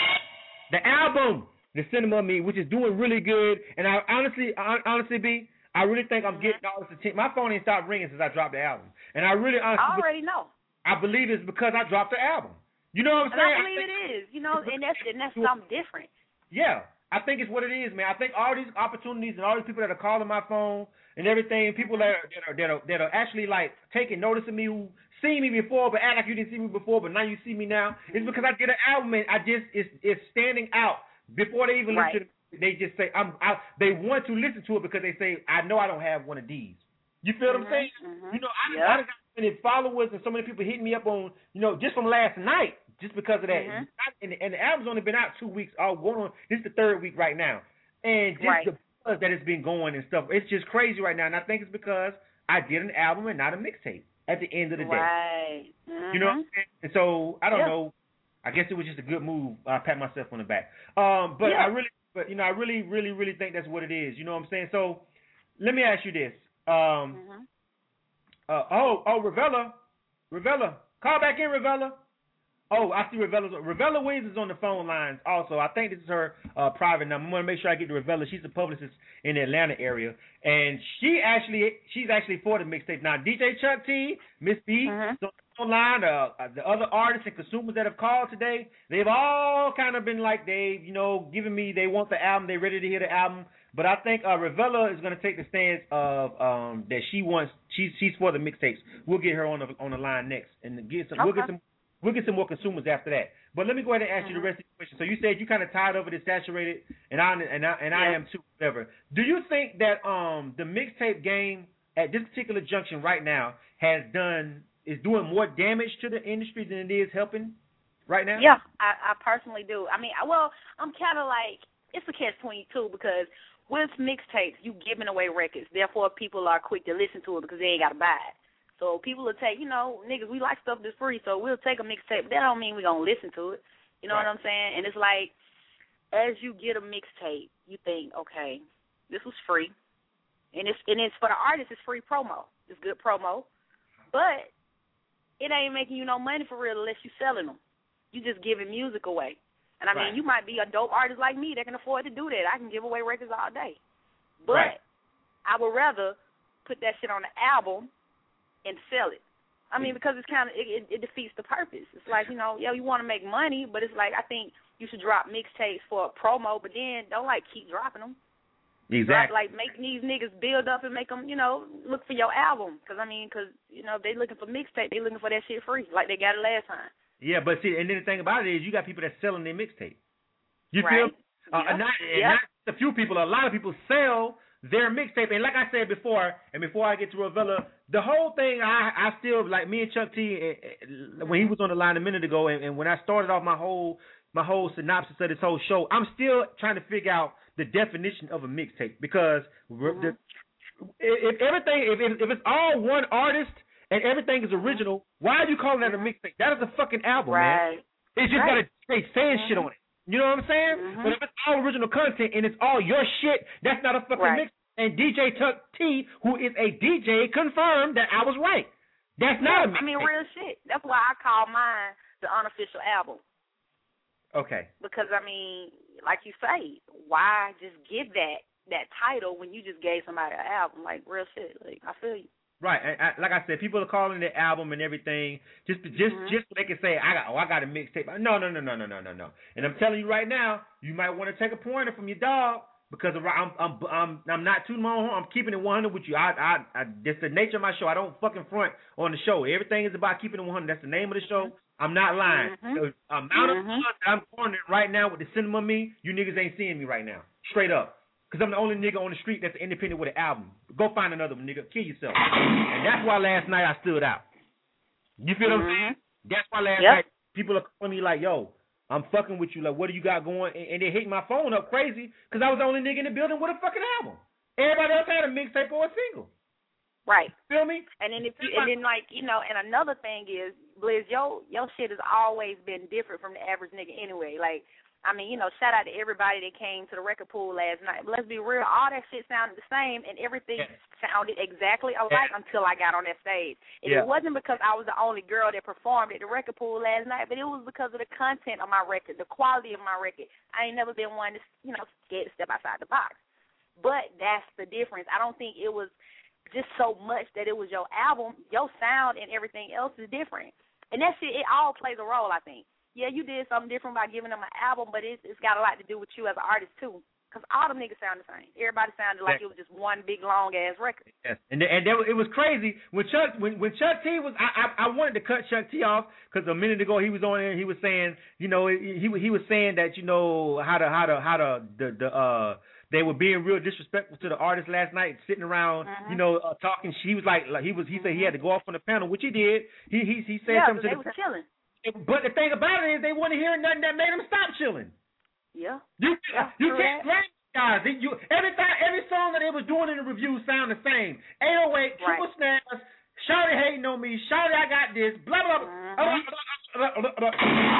The album. The Cinema of Me, which is doing really good. And I honestly, honestly, B, I really think I'm getting all this attention. My phone ain't stopped ringing since I dropped the album. And I really honestly I already know. I believe it's because I dropped the album. You know what I'm and saying? I believe I it is. You know, and that's and that's something different. Yeah. I think it's what it is, man. I think all these opportunities and all these people that are calling my phone and everything, people that are that are that are, that are actually like taking notice of me, who seen me before but act like you didn't see me before, but now you see me now. It's because I did an album and I just it's it's standing out. Before they even right. listen to it, they just say, I'm I, they want to listen to it because they say, I know I don't have one of these. You feel mm-hmm, what I'm saying? Mm-hmm. You know, I, yep. I got so many followers and so many people hitting me up on, you know, just from last night, just because of that. Mm-hmm. And, and the album's only been out two weeks. Oh, going on, this is the third week right now. And just right. the buzz that it's been going and stuff, it's just crazy right now. And I think it's because I did an album and not a mixtape at the end of the day. Right. Mm-hmm. You know what I'm saying? And so, I don't yeah. know. I guess it was just a good move. I pat myself on the back. Um, but yeah. I really, but you know, I really, really, really think that's what it is. You know what I'm saying? So, let me ask you this. Um, mm-hmm. uh, oh, oh, Ravella, Ravella, call back in, Ravella. Oh, I see Ravella's. Ravella Williams is on the phone lines also. I think this is her uh, private number. I'm going to make sure I get to Ravella. She's a publicist in the Atlanta area. And she actually, she's actually for the mixtape. Now, D J Chuck T, Miss B, mm-hmm. online, uh, the other artists and consumers that have called today, they've all kind of been like, they, you know, giving me, they want the album, they're ready to hear the album. But I think uh, Ravella is going to take the stance of um, that she wants, she's she's for the mixtapes. We'll get her on the on the line next, and get some, okay. we'll get some. We'll get some more consumers after that. But let me go ahead and ask mm-hmm. you the rest of the question. So you said you kind of tired of it, it's saturated, and I and I, and yeah. I am too. Whatever. Do you think that um the mixtape game at this particular junction right now has done is doing more damage to the industry than it is helping right now? Yeah, I, I personally do. I mean, I, well, I'm kind of like, it's a catch twenty-two because with mixtapes, you giving away records. Therefore, people are quick to listen to it because they ain't got to buy it. So people will take, you know, niggas, we like stuff that's free, so we'll take a mixtape. But that don't mean we're going to listen to it. You know right. what I'm saying? And it's like, as you get a mixtape, you think, okay, this was free. And it's and it's for the artist, it's free promo. It's good promo. But it ain't making you no money for real unless you're selling them. You just giving music away. And, I right. mean, you might be a dope artist like me that can afford to do that. I can give away records all day. But right. I would rather put that shit on the album and sell it. I mean, because it's kind of, it, it, it defeats the purpose. It's like, you know, yeah, you want to make money, but it's like, I think you should drop mixtapes for a promo, but then don't, like, keep dropping them. Exactly. Drop, like, make these niggas build up and make them, you know, look for your album. Because, I mean, because, you know, if they looking for mixtape, they looking for that shit free, like they got it last time. Yeah, but see, and then the thing about it is you got people that's selling their mixtape. You right. feel? Uh, yep. not, yep. not a few people, a lot of people sell their mixtape. And like I said before, and before I get to Ravella, the whole thing, I, I still, like me and Chuck T, uh, when he was on the line a minute ago, and, and when I started off my whole my whole synopsis of this whole show, I'm still trying to figure out the definition of a mixtape. Because mm-hmm. the, if everything, if, if it's all one artist and everything is original, why are you calling that a mixtape? That is a fucking album, right. man. It's just right. got to say saying mm-hmm. shit on it. You know what I'm saying? Mm-hmm. But if it's all original content and it's all your shit, that's not a fucking right. mix. And D J Chuck T, who is a D J, confirmed that I was right. That's not yeah, a mix. I mean, real shit. That's why I call mine the unofficial album. Okay. Because, I mean, like you say, why just give that that title when you just gave somebody an album? Like, real shit. Like, I feel you. Right, I, I, like I said, people are calling it album and everything just to, just mm-hmm. just so they can say I got oh I got a mixtape. No, no, no, no, no, no, no, no. And I'm telling you right now, you might want to take a pointer from your dog because I'm I'm I'm I'm not tooting my own horn. I'm keeping it one hundred with you. I I, I that's the nature of my show. I don't fucking front on the show. Everything is about keeping it one hundred. That's the name of the show. I'm not lying. Mm-hmm. The amount of mm-hmm. fun that I'm cornering right now with the cinema me, you niggas ain't seeing me right now. Straight up. Because I'm the only nigga on the street that's independent with an album. Go find another one, nigga. Kill yourself. And that's why last night I stood out. You feel mm-hmm. what I'm saying? That's why last yep. night people are calling me like, yo, I'm fucking with you. Like, what do you got going? And, and they hit my phone up crazy because I was the only nigga in the building with a fucking album. Everybody else had a mixtape or a single. Right. Feel me? And then if you, and then like, you know, and another thing is, Blizz, your your shit has always been different from the average nigga anyway. Like, I mean, you know, shout out to everybody that came to the record pool last night. But let's be real, all that shit sounded the same and everything yeah. sounded exactly alike yeah. until I got on that stage. And yeah. it wasn't because I was the only girl that performed at the record pool last night, but it was because of the content of my record, the quality of my record. I ain't never been one to, you know, scared to step outside the box. But that's the difference. I don't think it was just so much that it was your album. Your sound and everything else is different. And that shit, it all plays a role, I think. Yeah, you did something different by giving them an album, but it's, it's got a lot to do with you as an artist, too. Because all them niggas sound the same. Everybody sounded like it was just one big, long-ass record. Yes, and and there, it was crazy. When Chuck when, when Chuck T was, I, I I wanted to cut Chuck T off because a minute ago he was on there and he was saying, you know, he he was saying that, you know, how to, how to, how to, the, the, uh, they were being real disrespectful to the artist last night, sitting around, mm-hmm. you know, uh, talking. He was like, like, he was, he said he had to go off on the panel, which he did. He he he said yeah, something to they the was chilling. But the thing about it is they wasn't hearing nothing that made them stop chilling. Yeah. You, yeah, you can't blame guys. You, every, time, every song that they was doing in the review sound the same. eight oh eight, triple right. snares, Shawty hating on me, Shawty I got this, blah, blah, blah. Mm-hmm. blah, blah, blah, blah.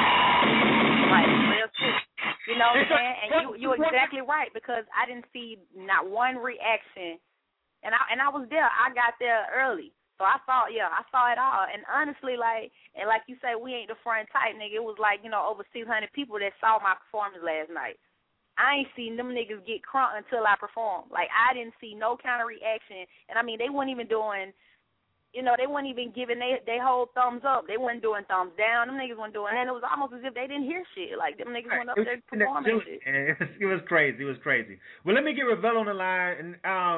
Right, real true. You know what I'm saying? And you you exactly right because I didn't see not one reaction. And I and I was there. I got there early. So I saw, yeah, I saw it all. And honestly, like, and like you say, we ain't the front type, nigga. It was like, you know, over six hundred people that saw my performance last night. I ain't seen them niggas get crunk until I performed. Like, I didn't see no kind of reaction. And, I mean, they weren't even doing, you know, they weren't even giving they, they whole thumbs up. They weren't doing thumbs down. Them niggas weren't doing that. And it was almost as if they didn't hear shit. Like, them niggas went up there performing shit. It was, it was crazy. It was crazy. Well, let me get Ravel on the line. And, um,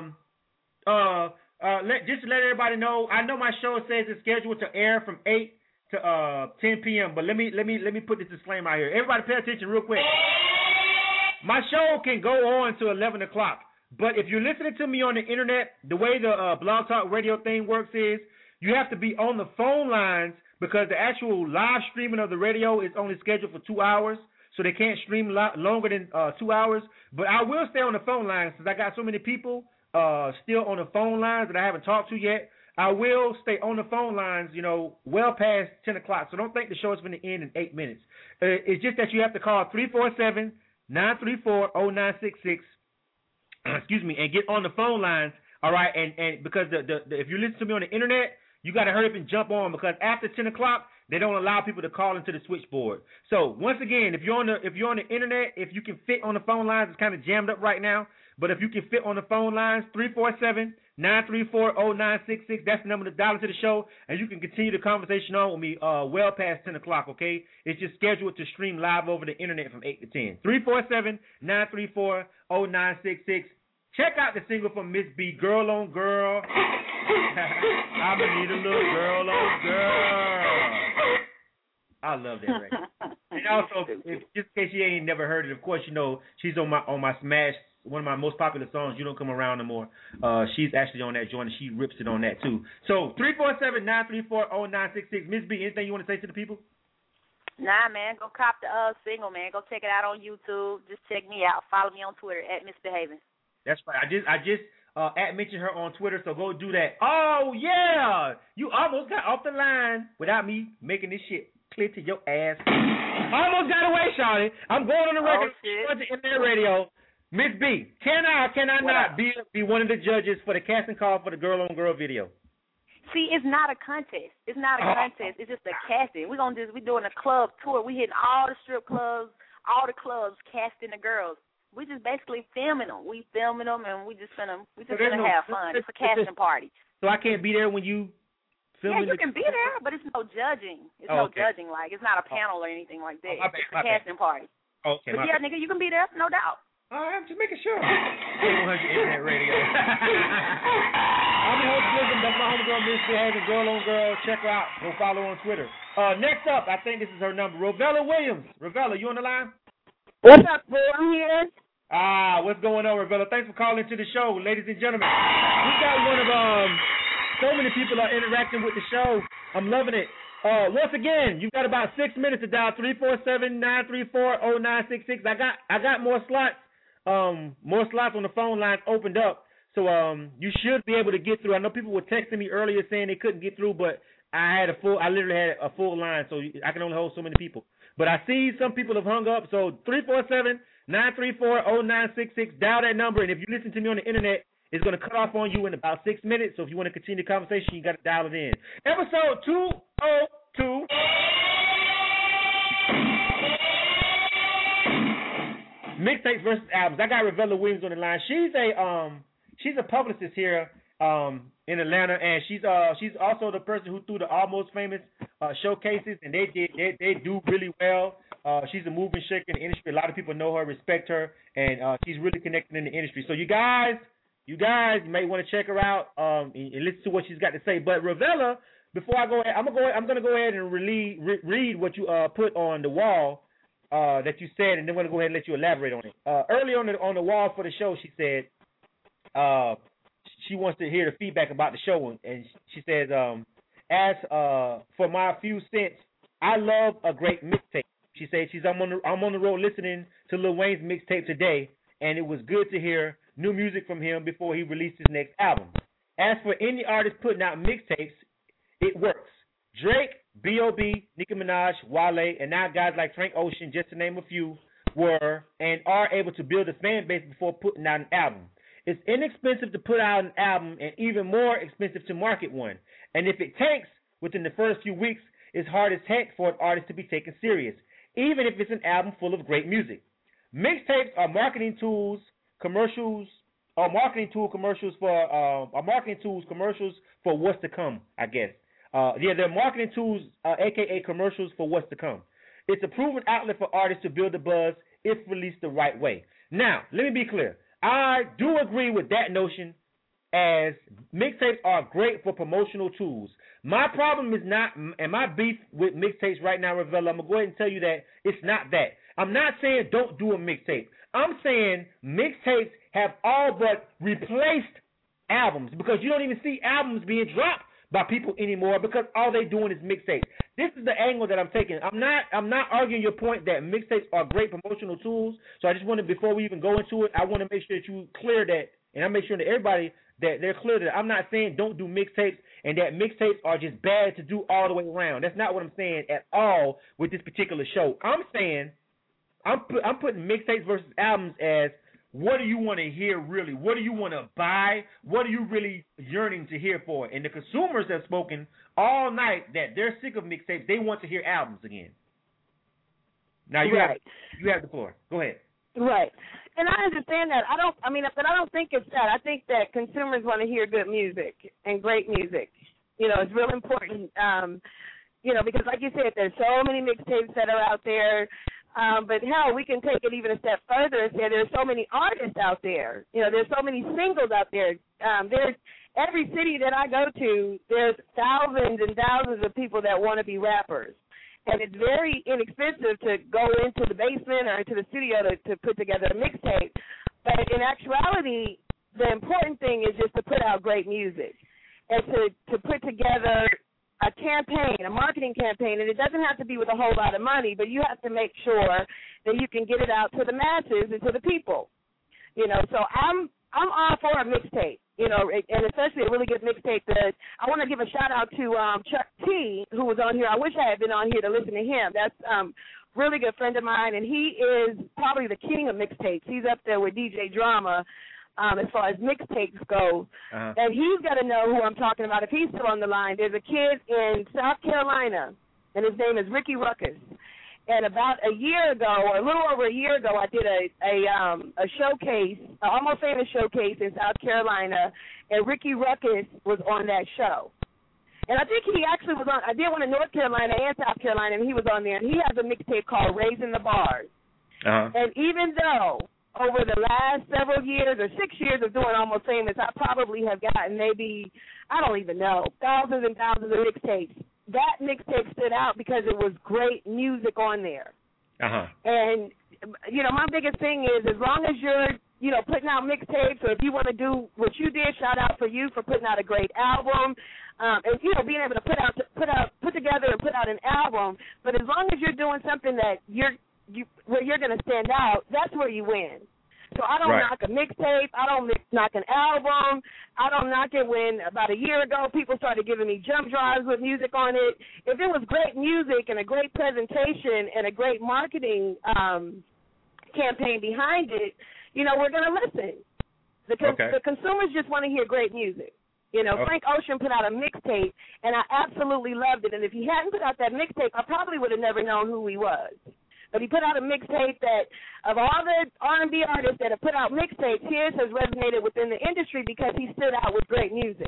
uh, Uh, let, just to let everybody know, I know my show says it's scheduled to air from eight to uh ten p.m. But let me let me let me put this disclaimer out here. Everybody, pay attention real quick. My show can go on to eleven o'clock, but if you're listening to me on the internet, the way the uh, Blog Talk Radio thing works is you have to be on the phone lines because the actual live streaming of the radio is only scheduled for two hours. So they can't stream lo- longer than uh, two hours. But I will stay on the phone lines since I got so many people. Uh, still on the phone lines that I haven't talked to yet. I will stay on the phone lines, you know, well past ten o'clock. So don't think the show is going to end in eight minutes. Uh, it's just that you have to call three four seven, nine three four, zero nine six six, excuse me, and get on the phone lines, all right? And and because the, the, the if you listen to me on the internet, you got to hurry up and jump on because after ten o'clock, they don't allow people to call into the switchboard. So once again, if you're on the if you're on the internet, if you can fit on the phone lines, it's kind of jammed up right now. But if you can fit on the phone lines, three four seven, nine three four, zero nine six six, that's the number to dial into the show, and you can continue the conversation on with me uh, well past ten o'clock, okay? It's just scheduled to stream live over the internet from eight to ten. three four seven, nine three four, zero nine six six. Check out the single from Miss B, Girl on Girl. I'm going to need a little girl on girl. I love that record. And also, if, just in case you ain't never heard it, of course, you know, she's on my on my Smash, one of my most popular songs, You Don't Come Around No More. Uh, she's actually on that joint, and she rips it on that, too. So, three four seven, nine three four, zero nine six six. Miss B, anything you want to say to the people? Nah, man, go cop the uh, single, man. Go check it out on YouTube. Just check me out. Follow me on Twitter, at Misbehaving. That's right. I just I just uh, at mentioned her on Twitter, so go do that. Oh, yeah. You almost got off the line without me making this shit clear to your ass. Almost got away, Shawty. I'm going on the record. Oh, on the internet radio. Miss B, can I or can I what not up? be be one of the judges for the casting call for the Girl on Girl video? See, it's not a contest. It's not a Oh. contest. It's just a casting. We're gonna just we doing a club tour. We hitting all the strip clubs, all the clubs, casting the girls. We just basically filming them. We filming them, and we just gonna we just So there's gonna no- have fun. It's a casting party. So I can't be there when you film. Yeah, you can be there, but it's no judging. It's Oh, no okay. judging. Like it's not a panel or anything like that. Oh, my bad, it's my a bad. casting party. Okay, But my yeah, bad. nigga, you can be there, no doubt. All right, I'm just making sure. K one hundred Internet Radio. I'm your host, Wisdom. That's my homegirl, Miss Behaving, Girl on Girl. Check her out. Go follow her on Twitter. Uh, next up, I think this is her number, Rovella Williams. Rovella, you on the line? What's up, bro? I'm here. Ah, what's going on, Rovella? Thanks for calling to the show, ladies and gentlemen. We got one of um, so many people are interacting with the show. I'm loving it. Uh, once again, you've got about six minutes to dial three four seven, nine three four, zero nine six six. I got I got more slots, um, more slots on the phone lines opened up. So um, you should be able to get through. I know people were texting me earlier saying they couldn't get through, but I had a full, I literally had a full line, so I can only hold so many people. But I see some people have hung up, so three four seven, nine three four, zero nine six six, dial that number, and if you listen to me on the internet, it's going to cut off on you in about six minutes, so if you want to continue the conversation, you got to dial it in. Episode two oh two. Mixtapes versus albums. I got Rovella Williams on the line. She's a um she's a publicist here um in Atlanta, and she's uh she's also the person who threw the Almost Famous uh, showcases, and they did they, they do really well. Uh, she's a moving shaker in the industry. A lot of people know her, respect her, and uh, she's really connected in the industry. So you guys, you guys may want to check her out um and, and listen to what she's got to say. But Rovella, before I go ahead, I'm gonna go. I'm gonna go ahead and read re- read what you uh put on the wall uh that you said, and then I'm gonna go ahead and let you elaborate on it. Uh, early on the on the wall for the show, she said, uh, she wants to hear the feedback about the show, and she says, um, as uh for my few cents, I love a great mixtape. She said she's I'm on the I'm on the road listening to Lil Wayne's mixtape today, and it was good to hear new music from him before he released his next album. As for any artist putting out mixtapes, it works. Drake, B O B, Nicki Minaj, Wale, and now guys like Frank Ocean, just to name a few, were and are able to build a fan base before putting out an album. It's inexpensive to put out an album and even more expensive to market one. And if it tanks within the first few weeks, it's hard as heck for an artist to be taken serious, even if it's an album full of great music. Mixtapes are marketing tools, commercials, or marketing tool commercials for, uh, are marketing tools, commercials for what's to come, I guess. Uh, yeah, they're marketing tools, uh, a k a commercials for what's to come. It's a proven outlet for artists to build a buzz if released the right way. Now, let me be clear. I do agree with that notion, as mixtapes are great for promotional tools. My problem is not, and my beef with mixtapes right now, Rovella, I'm going to go ahead and tell you that it's not that. I'm not saying don't do a mixtape. I'm saying mixtapes have all but replaced albums, because you don't even see albums being dropped by people anymore, because all they doing is mixtapes. This is the angle that I'm taking. I'm not I'm not arguing your point that mixtapes are great promotional tools. So I just wanted, before we even go into it, I want to make sure that you clear that, and I make sure that everybody that they're clear that I'm not saying don't do mixtapes and that mixtapes are just bad to do all the way around. That's not what I'm saying at all with this particular show. I'm saying I'm put, I'm putting mixtapes versus albums as, what do you want to hear really? What do you want to buy? What are you really yearning to hear for? And the consumers have spoken all night that they're sick of mixtapes. They want to hear albums again. Now you right. have you have the floor. Go ahead. Right. And I understand that. I don't I mean but I don't think it's that. I think that consumers want to hear good music and great music. You know, it's real important. Um, you know, because like you said, there's so many mixtapes that are out there. Um, but hell, we can take it even a step further and say there's so many artists out there. You know, there's so many singles out there. Um, there's every city that I go to, there's thousands and thousands of people that want to be rappers. And it's very inexpensive to go into the basement or into the studio to, to put together a mixtape. But in actuality, the important thing is just to put out great music and to, to put together a campaign, a marketing campaign, and it doesn't have to be with a whole lot of money, but you have to make sure that you can get it out to the masses and to the people. You know, so I'm I'm all for a mixtape, you know, and especially a really good mixtape. That I want to give a shout out to um, Chuck T, who was on here. I wish I had been on here to listen to him. That's um really good friend of mine, and he is probably the king of mixtapes. He's up there with D J Drama. Um, as far as mixtapes go, uh-huh. And he's got to know who I'm talking about if he's still on the line. There's a kid in South Carolina, and his name is Ricky Ruckus. And about a year ago, or a little over a year ago, I did a a, um, a showcase, an Almost Famous showcase in South Carolina, and Ricky Ruckus was on that show. And I think he actually was on, I did one in North Carolina and South Carolina, and he was on there. And he has a mixtape called Raising the Bars. Uh-huh. And even though over the last several years or six years of doing Almost Famous, I probably have gotten maybe, I don't even know, thousands and thousands of mixtapes. that mixtape stood out because it was great music on there. Uh-huh. And, you know, my biggest thing is as long as you're, you know, putting out mixtapes, or if you want to do what you did, shout out for you for putting out a great album, um, and, you know, being able to put out, put out, put together and put out an album. But as long as you're doing something that you're, you, where you're going to stand out, that's where you win. So I don't right. knock a mixtape. I don't knock an album. I don't knock it when about a year ago people started giving me jump drives with music on it. If it was great music and a great presentation and a great marketing um, campaign behind it, you know, we're going to listen. Because okay. the consumers just want to hear great music. You know, okay. Frank Ocean put out a mixtape, and I absolutely loved it. And if he hadn't put out that mixtape, I probably would have never known who he was. But he put out a mixtape that, of all the R and B artists that have put out mixtapes, his has resonated within the industry because he stood out with great music.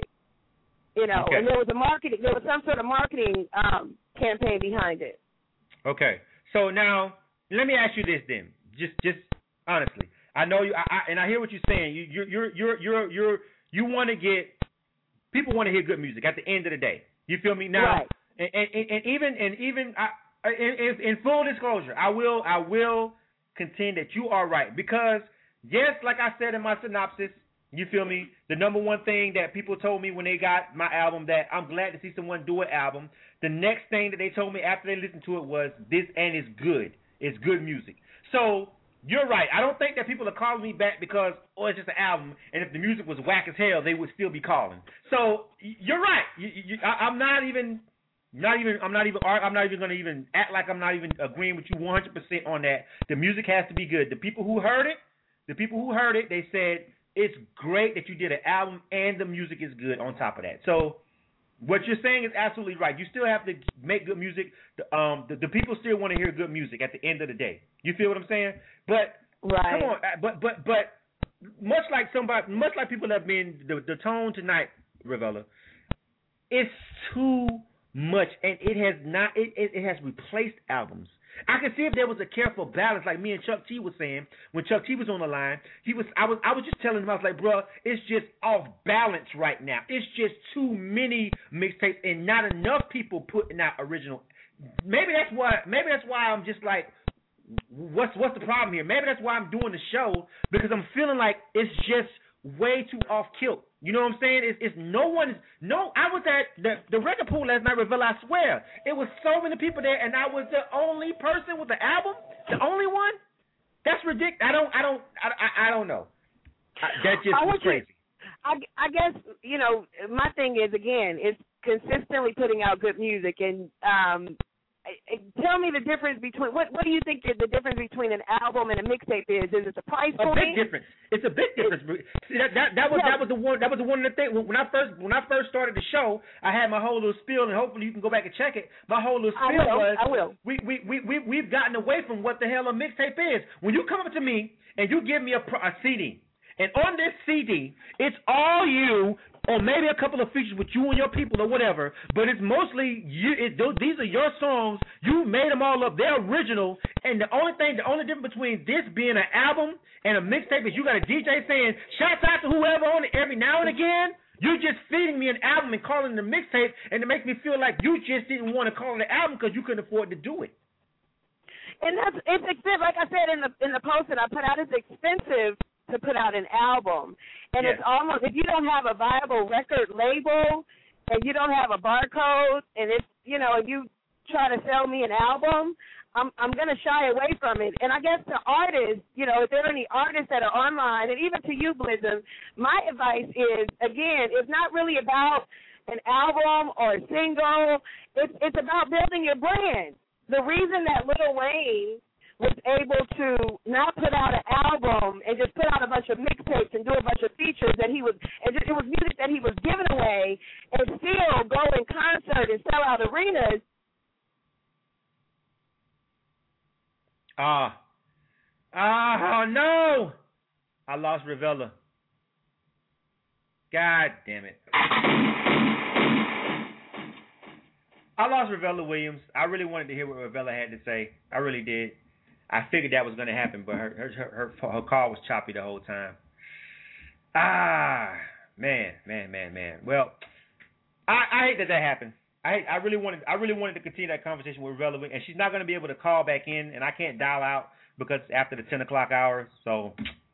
You know, okay. and there was a marketing, there was some sort of marketing um, campaign behind it. Okay, so now let me ask you this then, just, just honestly. I know you, I, I, and I hear what you're saying. You, you're, you're, you're, you're, you're you want to get people want to hear good music at the end of the day. You feel me now? Right. And, and, and even, and even. I, In, in full disclosure, I will I will contend that you are right because, yes, like I said in my synopsis, you feel me, the number one thing that people told me when they got my album that I'm glad to see someone do an album, the next thing that they told me after they listened to it was this and it's good. It's good music. So you're right. I don't think that people are calling me back because, oh, it's just an album, and if the music was whack as hell, they would still be calling. So you're right. You, you, I, I'm not even... Not even I'm not even I'm not even going to even act like I'm not even agreeing with you one hundred percent on that. The music has to be good. The people who heard it, the people who heard it, they said it's great that you did an album and the music is good on top of that. So what you're saying is absolutely right. You still have to make good music. The, um, the, the people still want to hear good music at the end of the day. You feel what I'm saying? But right. come on, but but but much like somebody, much like people have been the, the tone tonight, Ravella, it's too much, and it has not. It, it, it has replaced albums. I can see if there was a careful balance, like me and Chuck T was saying when Chuck T was on the line. He was. I was. I was just telling him. I was like, bro, it's just off balance right now. It's just too many mixtapes and not enough people putting out original. Maybe that's why. Maybe that's why I'm just like, what's what's the problem here? Maybe that's why I'm doing the show because I'm feeling like it's just way too off kilt. You know what I'm saying? It's, it's no one. No, I was at the, the record pool last night, Ravella, I swear. It was so many people there, and I was the only person with the album, the only one. That's ridiculous. I don't. I don't. I. I, I don't know. I, that just was crazy. You, I, I guess you know my thing is again, it's consistently putting out good music, and um, tell me the difference between what what do you think the difference between an album and a mixtape is? Is it the price point? A big difference. It's a big difference. See, that, that that was yeah. that was the one that was the one of the things when I first when I first started the show, I had my whole little spiel, and hopefully you can go back and check it. My whole little spiel I will, was I will. we we we we we've gotten away from what the hell a mixtape is. When you come up to me and you give me a, a C D, and on this C D it's all you. Or maybe a couple of features with you and your people or whatever, but it's mostly you. It, these are your songs. You made them all up. They're original. And the only thing, the only difference between this being an album and a mixtape is you got a D J saying, shouts out to whoever on it every now and again. You're just feeding me an album and calling it a mixtape, and it makes me feel like you just didn't want to call it an album because you couldn't afford to do it. And that's it's expensive. Like I said in the in the post that I put out, it's expensive to put out an album. And yes. It's almost, if you don't have a viable record label and you don't have a barcode and it's, you know, if you try to sell me an album, I'm I'm going to shy away from it. And I guess to artists, you know, if there are any artists that are online, and even to you, Blizzard, my advice is, again, it's not really about an album or a single. It's, it's about building your brand. The reason that Lil Wayne was able to not put out an album and just put out a bunch of mixtapes and do a bunch of features that he was, and just, it was music that he was giving away and still go in concert and sell out arenas. Ah, uh, ah, oh no! I lost Ravella. God damn it! I lost Ravella Williams. I really wanted to hear what Ravella had to say. I really did. I figured that was going to happen, but her her her her call was choppy the whole time. Ah, man, man, man, man. Well, I, I hate that that happened. I I really wanted I really wanted to continue that conversation with Relevant, and she's not going to be able to call back in, and I can't dial out because it's after the ten o'clock hour. So,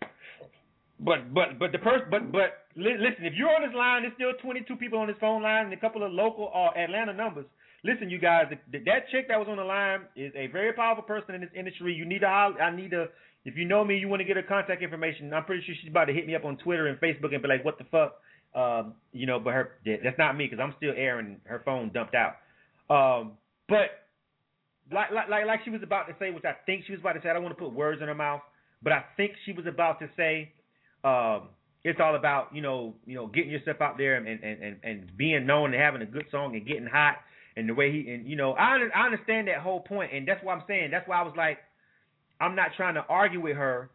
but but but the person but but li- listen, if you're on this line, there's still twenty-two people on this phone line and a couple of local or Atlanta numbers. Listen, you guys, the, that chick that was on the line is a very powerful person in this industry. You need to I need to. If you know me, you want to get her contact information. I'm pretty sure she's about to hit me up on Twitter and Facebook and be like, "What the fuck." Um, you know, but her that's not me because I'm still airing. Her phone dumped out. Um, but like, like like like she was about to say, which I think she was about to say. I don't want to put words in her mouth, but I think she was about to say, um, it's all about you know you know getting yourself out there and and, and, and being known and having a good song and getting hot and the way he and you know I I understand that whole point, and that's why I'm saying that's why I was like I'm not trying to argue with her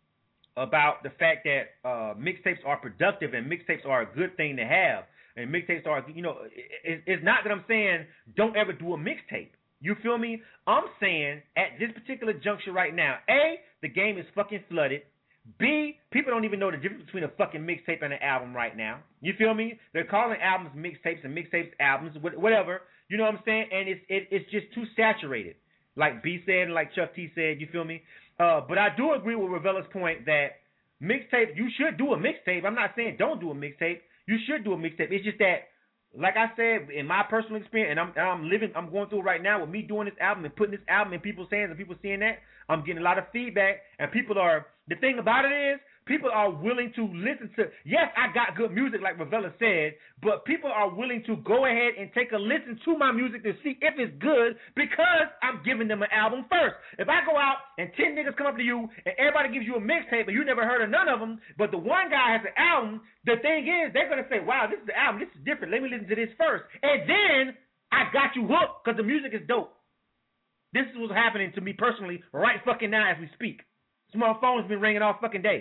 about the fact that uh, mixtapes are productive and mixtapes are a good thing to have. And mixtapes are, you know, it, it's not that I'm saying don't ever do a mixtape. You feel me? I'm saying at this particular juncture right now, A, the game is fucking flooded. B, people don't even know the difference between a fucking mixtape and an album right now. You feel me? They're calling albums mixtapes and mixtapes albums, whatever. You know what I'm saying? And it's it, it's just too saturated. Like B said and like Chuck T said, you feel me? Uh, but I do agree with Ravella's point that mixtape, you should do a mixtape. I'm not saying don't do a mixtape. You should do a mixtape. It's just that, like I said, in my personal experience, and I'm I'm living, I'm going through it right now with me doing this album and putting this album in people's hands and people seeing that, I'm getting a lot of feedback, and people are, the thing about it is, people are willing to listen to, yes, I got good music like Ravella said, but people are willing to go ahead and take a listen to my music to see if it's good because I'm giving them an album first. If I go out and ten niggas come up to you and everybody gives you a mixtape and you never heard of none of them, but the one guy has an album, the thing is, they're going to say, wow, this is the album, this is different, let me listen to this first. And then I got you hooked because the music is dope. This is what's happening to me personally right fucking now as we speak. So my phone's been ringing all fucking day.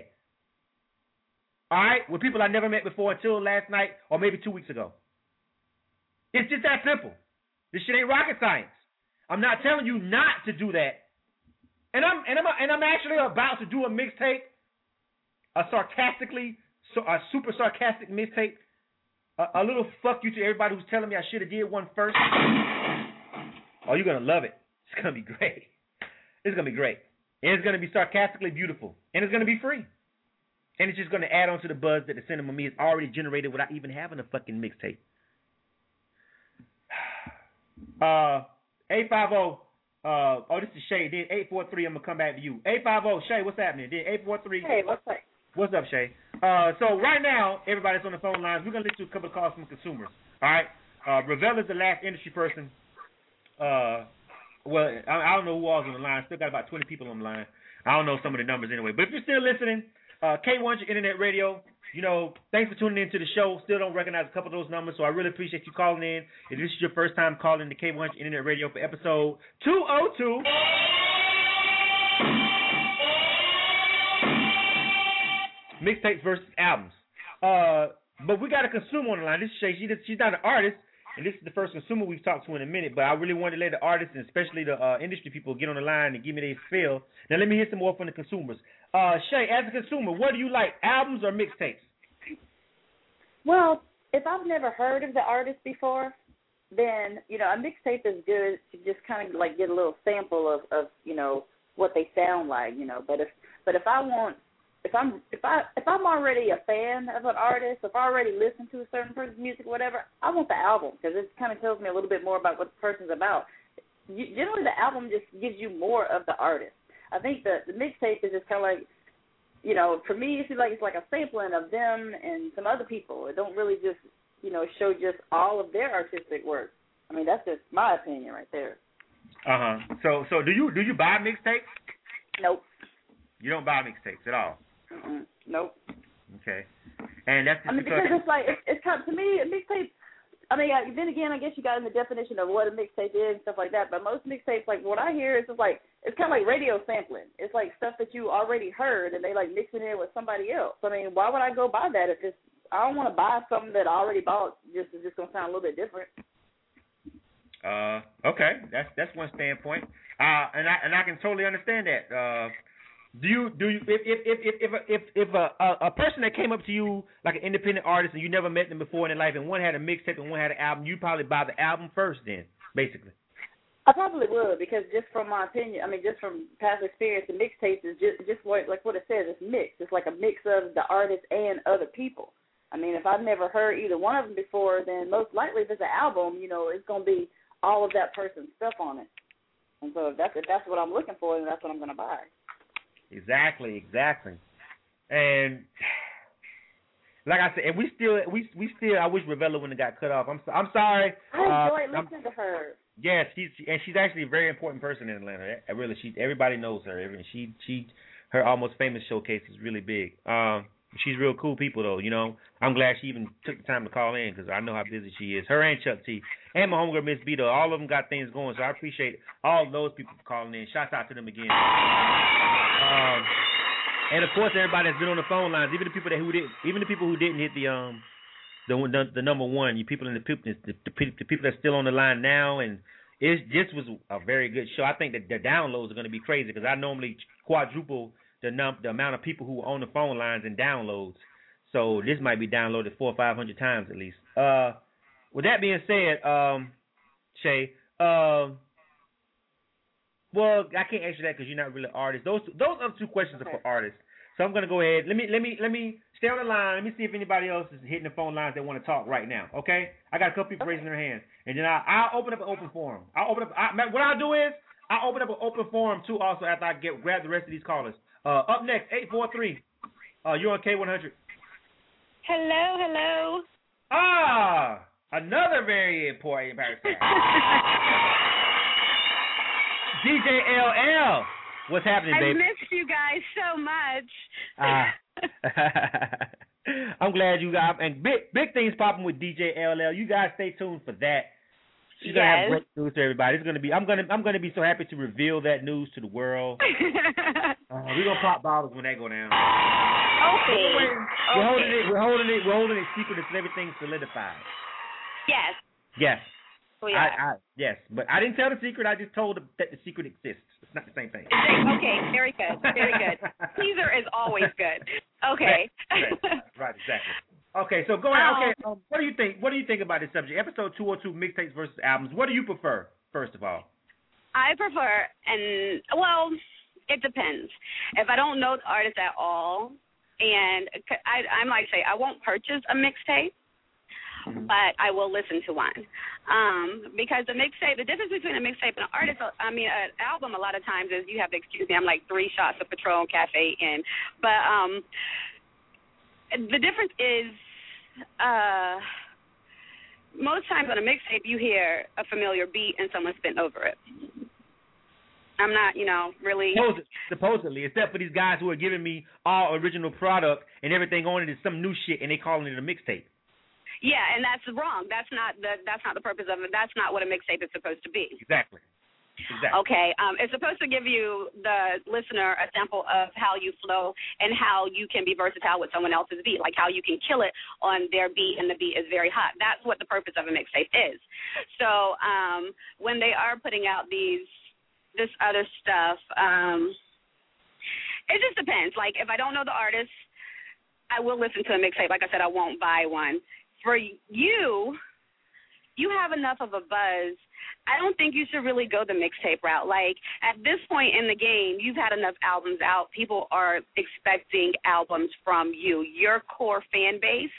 All right, with people I never met before until last night or maybe two weeks ago. It's just that simple. This shit ain't rocket science. I'm not telling you not to do that. And I'm and I'm and I'm actually about to do a mixtape, a sarcastically, so a super sarcastic mixtape, a, a little fuck you to everybody who's telling me I should have did one first. Oh, you're gonna love it. It's gonna be great. It's gonna be great. And it's gonna be sarcastically beautiful, and it's gonna be free. And it's just going to add on to the buzz that the Cinema Me has already generated without even having a fucking mixtape. Uh, eight five zero, uh, oh, this is Shay. Then eight four three, I'm going to come back to you. eight five zero, Shay, what's happening? Then eight four three. Hey, what's up? What's up, Shay? Uh, so right now, everybody's on the phone lines. We're going to listen to a couple of calls from consumers. All right? Uh, Ravella is the last industry person. Uh, well, I, I don't know who all's on the line. Still got about twenty people on the line. I don't know some of the numbers anyway. But if you're still listening, Uh, K one's your internet radio. You know, thanks for tuning in to the show. Still don't recognize a couple of those numbers, so I really appreciate you calling in. If this is your first time calling the K one's your internet radio for episode two oh two. Mixtapes versus albums. Uh, but we got a consumer on the line. This is Shay. She, she's not an artist, and this is the first consumer we've talked to in a minute, but I really wanted to let the artists and especially the uh, industry people get on the line and give me their feel. Now let me hear some more from the consumers. Uh, Shay, as a consumer, what do you like, albums or mixtapes? Well, if I've never heard of the artist before, then, you know, a mixtape is good to just kind of like get a little sample of, of, you know, what they sound like, you know. But if but if I want if I'm if I if I'm already a fan of an artist, if I already listen to a certain person's music or whatever, I want the album because it kind of tells me a little bit more about what the person's about. You, generally, the album just gives you more of the artist. I think the, the mixtape is just kind of like, you know, for me, it seems like it's like a sampling of them and some other people. It don't really just, you know, show just all of their artistic work. I mean, that's just my opinion right there. Uh huh. So, so do you do you buy mixtapes? Nope. You don't buy mixtapes at all. Mm-mm. Nope. Okay. And that's just I mean, because, because it's like it's, it's kind of, to me, a mixtape. I mean, then again, I guess you got in the definition of what a mixtape is and stuff like that. But most mixtapes, like what I hear, is just like it's kind of like radio sampling. It's like stuff that you already heard, and they like mix it in with somebody else. I mean, why would I go buy that if it's? I don't want to buy something that I already bought. Just it's just gonna sound a little bit different. Uh, okay, that's that's one standpoint. Uh, and I and I can totally understand that. Uh, Do you do you if if if if if if a, a a person that came up to you like an independent artist and you never met them before in their life and one had a mixtape and one had an album, you probably buy the album first then, basically. I probably would because just from my opinion, I mean, just from past experience, the mixtapes is just just what like what it says. It's mixed. It's like a mix of the artist and other people. I mean, if I've never heard either one of them before, then most likely if it's an album, you know, it's gonna be all of that person's stuff on it. And so if that's if that's what I'm looking for, then that's what I'm gonna buy. Exactly, exactly. And like I said, and we still, we we still. I wish Ravella wouldn't have got cut off. I'm I'm sorry. I enjoyed uh, listening to her. Yes, she's and she's actually a very important person in Atlanta. I really, she everybody knows her. She she her Almost Famous showcase is really big. Um, she's real cool people though. You know, I'm glad she even took the time to call in because I know how busy she is. Her and Chuck T and my homegirl Miss B though, all of them got things going. So I appreciate all of those people for calling in. Shouts out to them again. Um, and of course, everybody that's been on the phone lines, even the people that who didn't, even the people who didn't hit the um, the the, the number one, you people in the people, the, the, the people that's still on the line now, and it just was a very good show. I think that the downloads are going to be crazy because I normally quadruple the num the amount of people who are on the phone lines and downloads. So this might be downloaded four or five hundred times at least. Uh, with that being said, um, Shay, um. Uh, Well, I can't answer that because you're not really an artist. Those those other two questions okay. are for artists. So I'm gonna go ahead. Let me let me let me stay on the line. Let me see if anybody else is hitting the phone lines that want to talk right now. Okay? I got a couple people okay. raising their hands, and then I I'll open up an open forum. I'll open up. I, what I'll do is I'll open up an open forum too. Also after I get grab the rest of these callers. Uh, up next, eight four three. Uh, you're on K one hundred. Hello, hello. Ah, another very important person. D J L L, what's happening, I baby? I missed you guys so much. Uh, I'm glad you got and big big things popping with D J L L. You guys stay tuned for that. She's yes. gonna have great news to everybody. It's gonna be I'm gonna I'm gonna be so happy to reveal that news to the world. uh, we're gonna pop bottles when they go down. Okay. We're okay. holding it. We're holding it. We're holding it secret until everything's solidified. Yes. Yes. We I, are. I, yes, but I didn't tell the secret. I just told that the secret exists. It's not the same thing. Okay, very good, very good. Teaser is always good. Okay. Right, right, right, exactly. Okay, so go ahead. Okay, um, what do you think? What do you think about this subject? Episode two oh two, mixtapes versus albums. What do you prefer? First of all, I prefer, and well, it depends. If I don't know the artist at all, and I, I might say I won't purchase a mixtape. But I will listen to one um, because the mixtape, the difference between a mixtape and an artist, I mean, an album a lot of times is you have to excuse me, I'm like three shots of Patron Cafe in. But um, the difference is uh, most times on a mixtape you hear a familiar beat and someone spin over it. I'm not, you know, really. Supposedly, supposedly, except for these guys who are giving me all original product and everything on it is some new shit and they calling it a mixtape. Yeah, and that's wrong. That's not the that's not the purpose of it. That's not what a mixtape is supposed to be. Exactly. Exactly. Okay. Um, it's supposed to give you the listener a sample of how you flow and how you can be versatile with someone else's beat, like how you can kill it on their beat and the beat is very hot. That's what the purpose of a mixtape is. So um, when they are putting out these this other stuff, um, it just depends. Like if I don't know the artist, I will listen to a mixtape. Like I said, I won't buy one. For you, you have enough of a buzz. I don't think you should really go the mixtape route. Like, at this point in the game, you've had enough albums out. People are expecting albums from you. Your core fan base,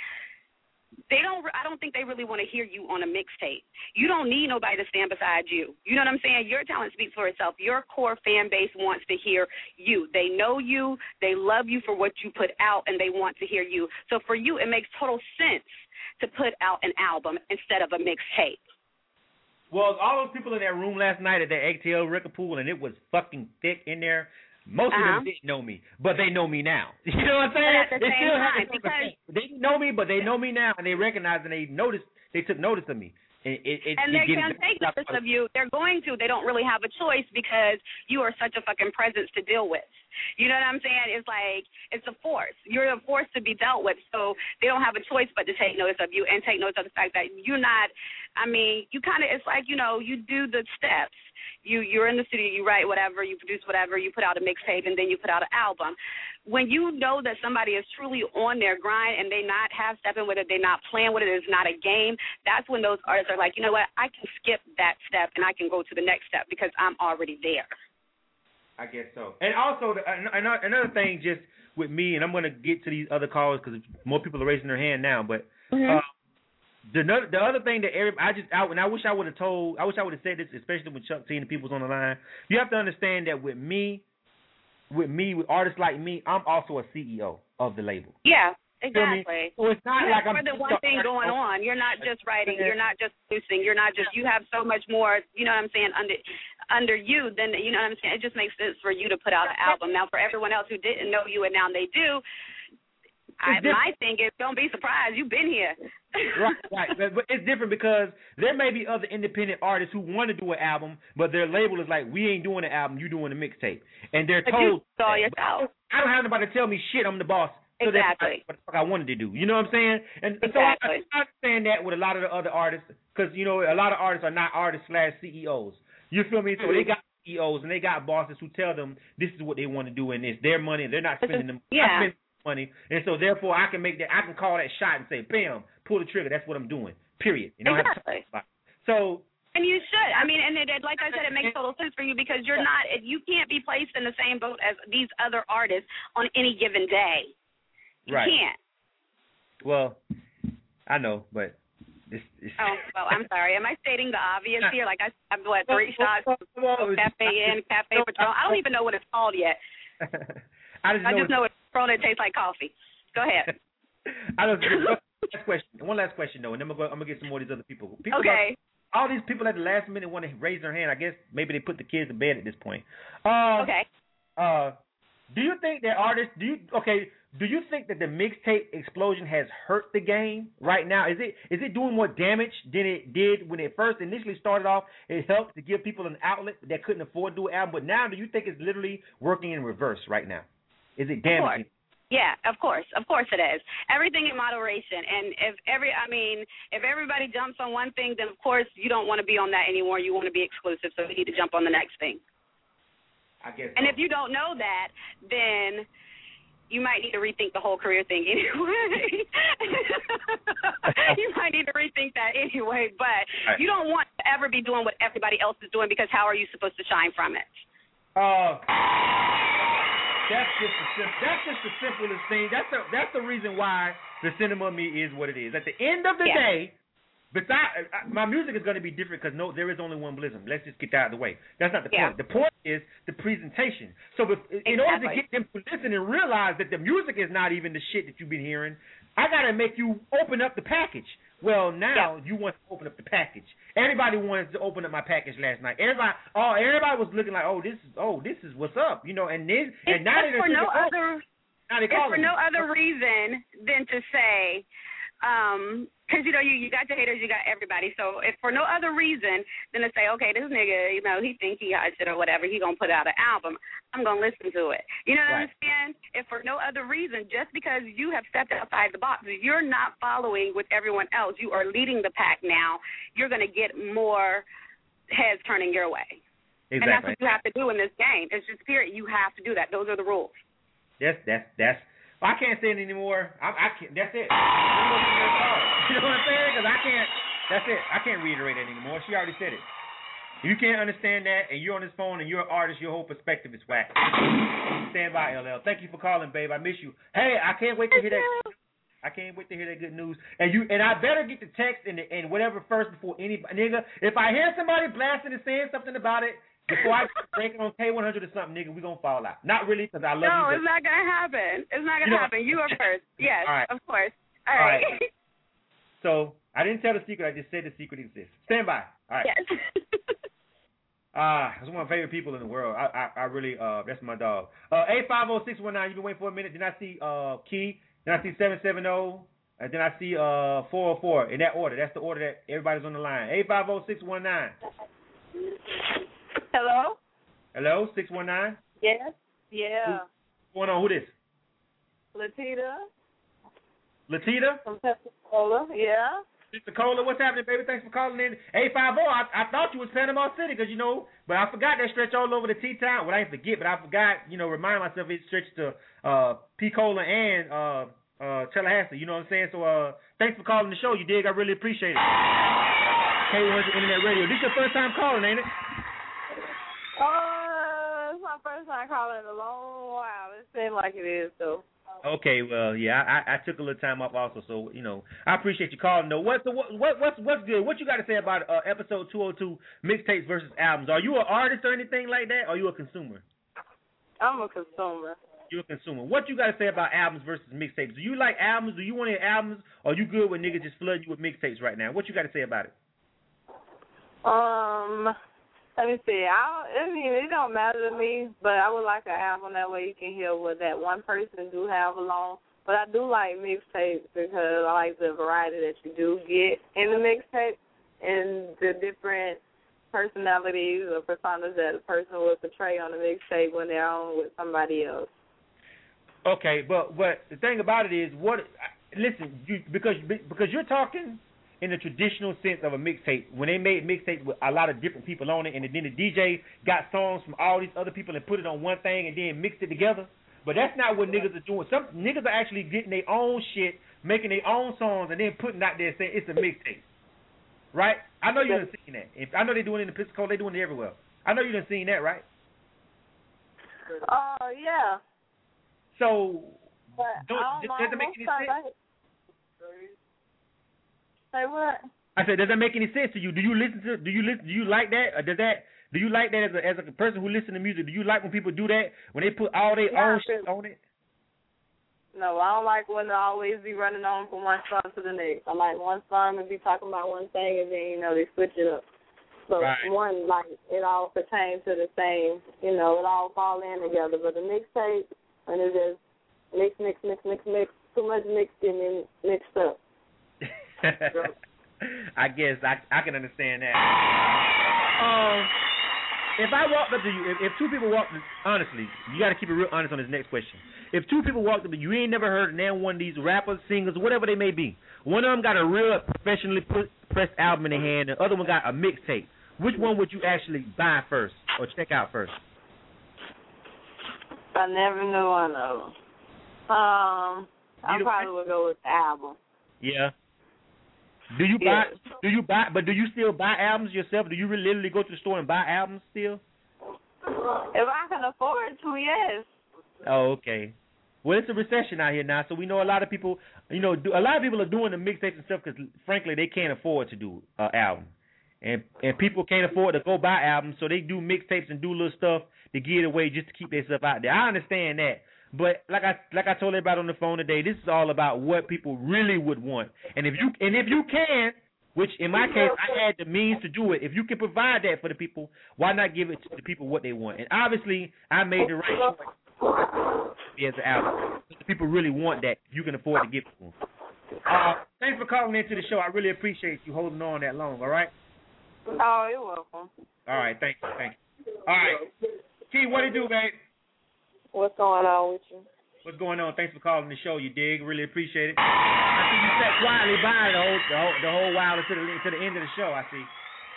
they don't. I don't think they really want to hear you on a mixtape. You don't need nobody to stand beside you. You know what I'm saying? Your talent speaks for itself. Your core fan base wants to hear you. They know you. They love you for what you put out, and they want to hear you. So for you, it makes total sense to put out an album instead of a mixtape. Well, all those people in that room last night at the A T L record pool, and it was fucking thick in there. Most uh-huh. of them didn't know me, but they know me now. You know what I'm saying? But at the they same still time, have because they didn't know me, but they know me now, and they recognize and they noticed. They took notice of me. And, it, it, and it they're going to take notice of you. They're going to. They don't really have a choice because you are such a fucking presence to deal with. You know what I'm saying? It's like it's a force. You're a force to be dealt with. So they don't have a choice but to take notice of you and take notice of the fact that you're not. I mean, you kind of. It's like you know, you do the steps. you you're in the studio, you write whatever, you produce whatever, you put out a mixtape, and then you put out an album. When you know that somebody is truly on their grind and they not half stepping with it, they're not playing with it, it's not a game, that's when those artists are like, you know what, I can skip that step and I can go to the next step because I'm already there. I guess so. And also, the, another, another thing just with me, and I'm going to get to these other callers because more people are raising their hand now, but mm-hmm. uh, the the other thing that every, I just, I, and I wish I would have told, I wish I would have said this, especially with Chuck T and the people's on the line, you have to understand that with me, with me, with artists like me, I'm also a C E O of the label. Yeah. Exactly. So it's not you like have I'm more than one thing going on. You're not just writing. You're not just producing. You're not just. You have so much more. You know what I'm saying? Under, under you, then you know what I'm saying. It just makes sense for you to put out an album. Now, for everyone else who didn't know you and now they do, I, my thing is, don't be surprised. You've been here. Right, right. But, but it's different because there may be other independent artists who want to do an album, but their label is like, we ain't doing an album. You doing a mixtape, and they're but told. You saw yourself. I don't have nobody to tell me shit. I'm the boss. So exactly. That's what the fuck I wanted to do. You know what I'm saying? And exactly. so I, I understand that with a lot of the other artists because, you know, a lot of artists are not artists slash C E Os. You feel me? So mm-hmm. they got C E Os and they got bosses who tell them this is what they want to do and it's their money and they're not spending them yeah. spending money. And so therefore I can make that, I can call that shot and say, bam, pull the trigger. That's what I'm doing. Period. You know exactly. what I'm So. And you should. I mean, and it, like I said, it makes total sense for you because you're not, you can't be placed in the same boat as these other artists on any given day. You right. can't. Well, I know, but it's, it's oh, well, I'm sorry. Am I stating the obvious here? Like I have what three shots, well, Cafe in, Cafe Patron. I don't even know what it's called yet. I just know, I just know it's Patron. It tastes like coffee. Go ahead. I don't. Last question. One last question though, and then I'm gonna, I'm gonna get some more of these other people. people okay. Got, all these people at the last minute want to raise their hand. I guess maybe they put the kids to bed at this point. Uh, okay. Uh, do you think that artists? Do you okay? Do you think that the mixtape explosion has hurt the game right now? Is it is it doing more damage than it did when it first initially started off? It helped to give people an outlet that couldn't afford to do an album, but now do you think it's literally working in reverse right now? Is it damaging? Yeah, of course, of course it is. Everything in moderation, and if every, I mean, if everybody jumps on one thing, then of course you don't want to be on that anymore. You want to be exclusive, so you need to jump on the next thing. I guess. And so. if you don't know that, then you might need to rethink the whole career thing anyway. You might need to rethink that anyway, but right. You don't want to ever be doing what everybody else is doing because how are you supposed to shine from it? Uh, that's just the that's just the simplest thing. That's the that's the reason why the Cinema of Me is what it is. At the end of the yeah. day, besides my music is going to be different because no, there is only one Blizzard. Let's just get that out of the way. That's not the yeah. point. The point is the presentation. So if, in exactly. order to get them to listen and realize that the music is not even the shit that you've been hearing, I got to make you open up the package. Well, now yeah. you want to open up the package. Everybody wanted to open up my package last night. Everybody, oh, everybody was looking like, oh, this is, oh, this is what's up, you know. And then, and now they're for no oh, other, now they it's call for it. no other reason than to say, um, because you know you, you got your haters, you got everybody. So if for no other reason than to say, okay, this nigga, you know, he think he hot shit or whatever, he gonna put out an album. I'm gonna listen to it. You know what right. I'm saying? If for no other reason, just because you have stepped outside the box, you're not following with everyone else. You are leading the pack now. You're gonna get more heads turning your way. Exactly. And that's what you have to do in this game. It's just period. You have to do that. Those are the rules. That's that's that's. I can't say it anymore. I, I can't. That's it. You know what I'm saying? Because I can't. That's it. I can't reiterate it anymore. She already said it. If you can't understand that, and you're on this phone, and you're an artist, your whole perspective is whack. Stand by, L L. Thank you for calling, babe. I miss you. Hey, I can't wait to hear that. I can't wait to hear that good news. And you and I better get the text and the, and whatever first before any nigga. If I hear somebody blasting and saying something about it. Before I break it on K one hundred or something, nigga, we gonna fall out. Not really, because I love no, you. No, it's not gonna happen. It's not gonna you know, happen. You are first. Yes, right. Of course. All, All right. right. So I didn't tell the secret. I just said the secret exists. Stand by. All right. Yes. Ah, uh, that's one of my favorite people in the world. I, I, I really, uh, that's my dog. Uh, eight five zero six one nine. You've been waiting for a minute. Then I see uh Key. Then I see seven seven zero. And then I see uh four oh four in that order. That's the order that everybody's on the line. eight five zero six one nine. Hello. Hello, six one nine? Yes. Yeah. What's going on? Who this? Latita. Latita? From Pensacola, yeah. Mister Cola, what's happening, baby? Thanks for calling in. eight five zero, I, I thought you was Panama City because, you know, but I forgot that stretch all over the T-Town. Well, I didn't forget, but I forgot, you know, remind myself it stretched to uh, P-Cola and uh, uh, Tallahassee. You know what I'm saying? So uh, thanks for calling the show. You dig? I really appreciate it. K one hundred Internet Radio. This your first time calling, ain't it? Oh, it's my first time calling in a long while. It seems like it is, though. Okay, well, yeah, I, I took a little time off also, so you know, I appreciate you calling. Though, what's the, what, what what's what's good? What you got to say about uh, episode two oh two, mixtapes versus albums? Are you an artist or anything like that? Or are you a consumer? I'm a consumer. You're a consumer. What you got to say about albums versus mixtapes? Do you like albums? Do you want to hear albums? Or are you good with niggas just flooding you with mixtapes right now? What you got to say about it? Um. Let me see. I, I mean, it don't matter to me, but I would like an album that way you can hear what that one person do have alone. But I do like mixtapes because I like the variety that you do get in the mixtape and the different personalities or personas that a person will portray on the mixtape when they're on with somebody else. Okay, but but the thing about it is, what? Listen, you, because because you're talking in the traditional sense of a mixtape, when they made mixtapes with a lot of different people on it, and then the D J got songs from all these other people and put it on one thing and then mixed it together. But that's not what niggas are doing. Some niggas are actually getting their own shit, making their own songs, and then putting it out there saying it's a mixtape. Right? I know you done seen that. If, I know they doing it in the Pisco, they doing it everywhere. I know you done seen that, right? Oh, uh, yeah. So, but don't, I don't does know, it make any sense? I... Say what? I said, does that make any sense to you? Do you listen to? Do you listen? Do you like that? Or does that? Do you like that as a as a person who listens to music? Do you like when people do that when they put all their yeah, own shit on it? No, I don't like when they always be running on from one song to the next. I like one song and be talking about one thing and then you know they switch it up. So right. one like it all pertains to the same. You know, it all fall in together. But the mixtape when it just mix, mix, mix, mix, mix, too much mixed in and mixed up. I guess I I can understand that. Um, if I walked up to you, if, if two people walked, honestly, you got to keep it real honest on this next question. If two people walked up to you, you ain't never heard of now one of these rappers, singers, whatever they may be. One of them got a real professionally put, pressed album in their hand, the other one got a mixtape. Which one would you actually buy first or check out first? I never knew one of them. Um, I Either probably way? would go with the album. Yeah. Do you Yeah. buy? Do you buy? But do you still buy albums yourself? Do you really literally go to the store and buy albums still? If I can afford to, yes. Oh, okay. Well, it's a recession out here now, so we know a lot of people. You know, do, a lot of people are doing the mixtapes and stuff because, frankly, they can't afford to do an uh, album, and and people can't afford to go buy albums, so they do mixtapes and do little stuff to get it away just to keep their stuff out there. I understand that. But like I like I told everybody on the phone today, this is all about what people really would want. And if you and if you can, which in my case I had the means to do it, if you can provide that for the people, why not give it to the people what they want? And obviously I made the right choice as an album. The people really want that. You can afford to give it to them. Uh, thanks for calling into the show. I really appreciate you holding on that long. All right. Oh, you're welcome. All right. Thank you. Thank you. All right. Key, what it do, babe? What's going on with you? What's going on? Thanks for calling the show. You dig? Really appreciate it. I see you sat quietly by the whole the whole, the whole while to the to the end of the show. I see.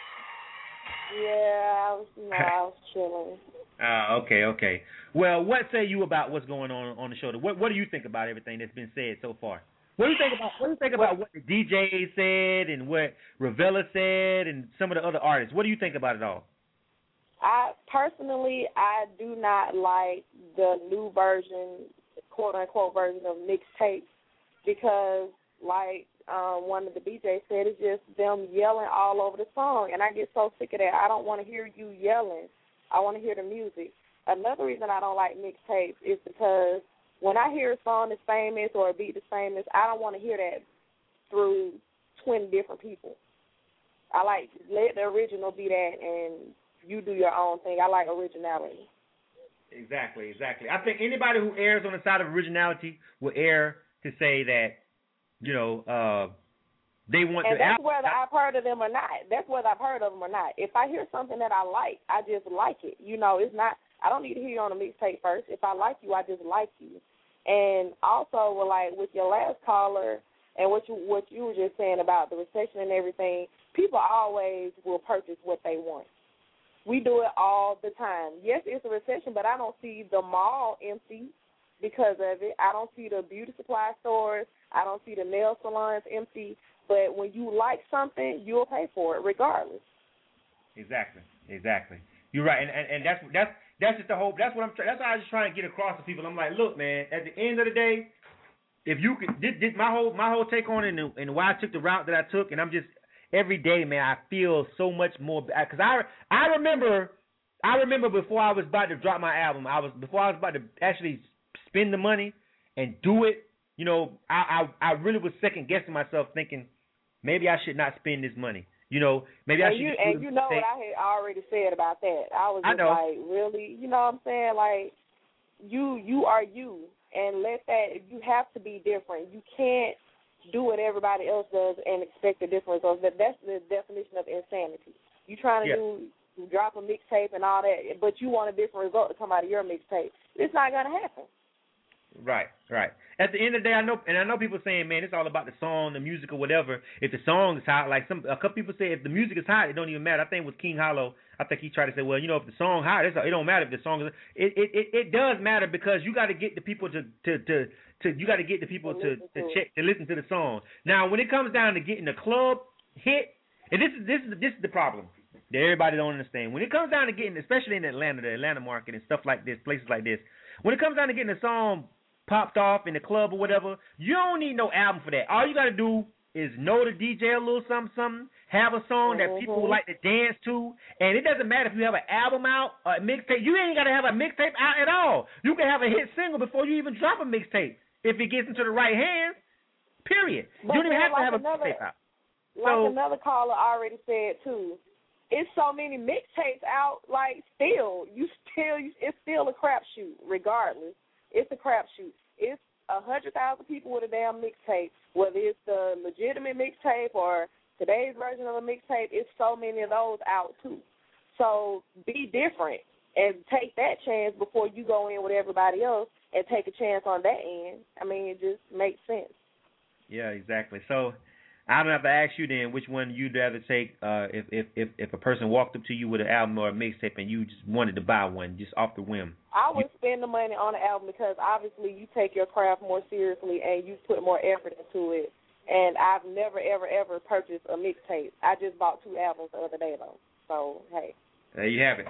Yeah, I was, you know, I was chilling. Ah, uh, okay, okay. Well, what say you about what's going on on the show? What What do you think about everything that's been said so far? What do you think about What do you think about what the D J said and what Ravella said and some of the other artists? What do you think about it all? I personally, I do not like the new version, quote unquote version of mixtapes because, like um, one of the D Js said, it's just them yelling all over the song, and I get so sick of that. I don't want to hear you yelling. I want to hear the music. Another reason I don't like mixtapes is because when I hear a song that's famous or a beat that's famous, I don't want to hear that through twenty different people. I like let the original be that and you do your own thing. I like originality. Exactly, exactly. I think anybody who errs on the side of originality will err to say that, you know, uh, they want and to. that's al- whether I've heard of them or not. That's whether I've heard of them or not. If I hear something that I like, I just like it. You know, it's not. I don't need to hear you on a mixtape first. If I like you, I just like you. And also, well, like with your last caller, And what you what you were just saying about the recession and everything, people always will purchase what they want. We do it all the time. Yes, it's a recession, but I don't see the mall empty because of it. I don't see the beauty supply stores. I don't see the nail salons empty. But when you like something, you'll pay for it regardless. Exactly, exactly. You're right, and and, and that's that's that's just the whole. That's what I'm. That's what I was just trying to get across to people. I'm like, look, man. At the end of the day, if you could, did, did my whole my whole take on it and, and why I took the route that I took, and I'm just every day, man, I feel so much more because I I remember I remember before I was about to drop my album, I was before I was about to actually spend the money and do it. You know, I I, I really was second guessing myself, thinking maybe I should not spend this money. You know, maybe and I should. You, and you know what I had already said about that. I was just I know. like, really, you know what I'm saying? Like, you you are you, and let that. You have to be different. You can't do what everybody else does and expect a different result. That that's the definition of insanity. You trying to yeah. do drop a mixtape and all that, but you want a different result to come out of your mixtape. It's not gonna happen. Right, right. At the end of the day, I know, and I know people saying, man, it's all about the song, the music, or whatever. If the song is hot, like some, a couple people say, if the music is hot, it don't even matter. I think with King Hollow, I think he tried to say, well, you know, if the song hot, it's, it don't matter if the song is. It it it, it does matter because you got to get the people to to to, to you got to get the people to, to check to listen to the song. Now, when it comes down to getting the club hit, and this is this is this is the problem that everybody don't understand. When it comes down to getting, especially in Atlanta, the Atlanta market and stuff like this, places like this, when it comes down to getting a song popped off in the club or whatever, you don't need no album for that. All you got to do is know the D J a little something, something, have a song that people Mm-hmm. like to dance to, and it doesn't matter if you have an album out or a mixtape. You ain't got to have a mixtape out at all. You can have a hit single before you even drop a mixtape if it gets into the right hands, period. But you don't even have like to have a another, mixtape out. Like So, another caller already said, too, it's so many mixtapes out, like, still, you still, it's still a crapshoot, regardless. It's a crapshoot. It's a hundred thousand people with a damn mixtape, whether it's the legitimate mixtape or today's version of a mixtape. It's so many of those out too. So be different and take that chance before you go in with everybody else and take a chance on that end. I mean, it just makes sense. yeah, exactly. So I'm gonna have to ask you then which one you'd rather take uh, if, if if if a person walked up to you with an album or a mixtape and you just wanted to buy one just off the whim. I would spend the money on the album because obviously you take your craft more seriously and you put more effort into it. And I've never, ever, ever purchased a mixtape. I just bought two albums the other day, though. So, hey. There you have it.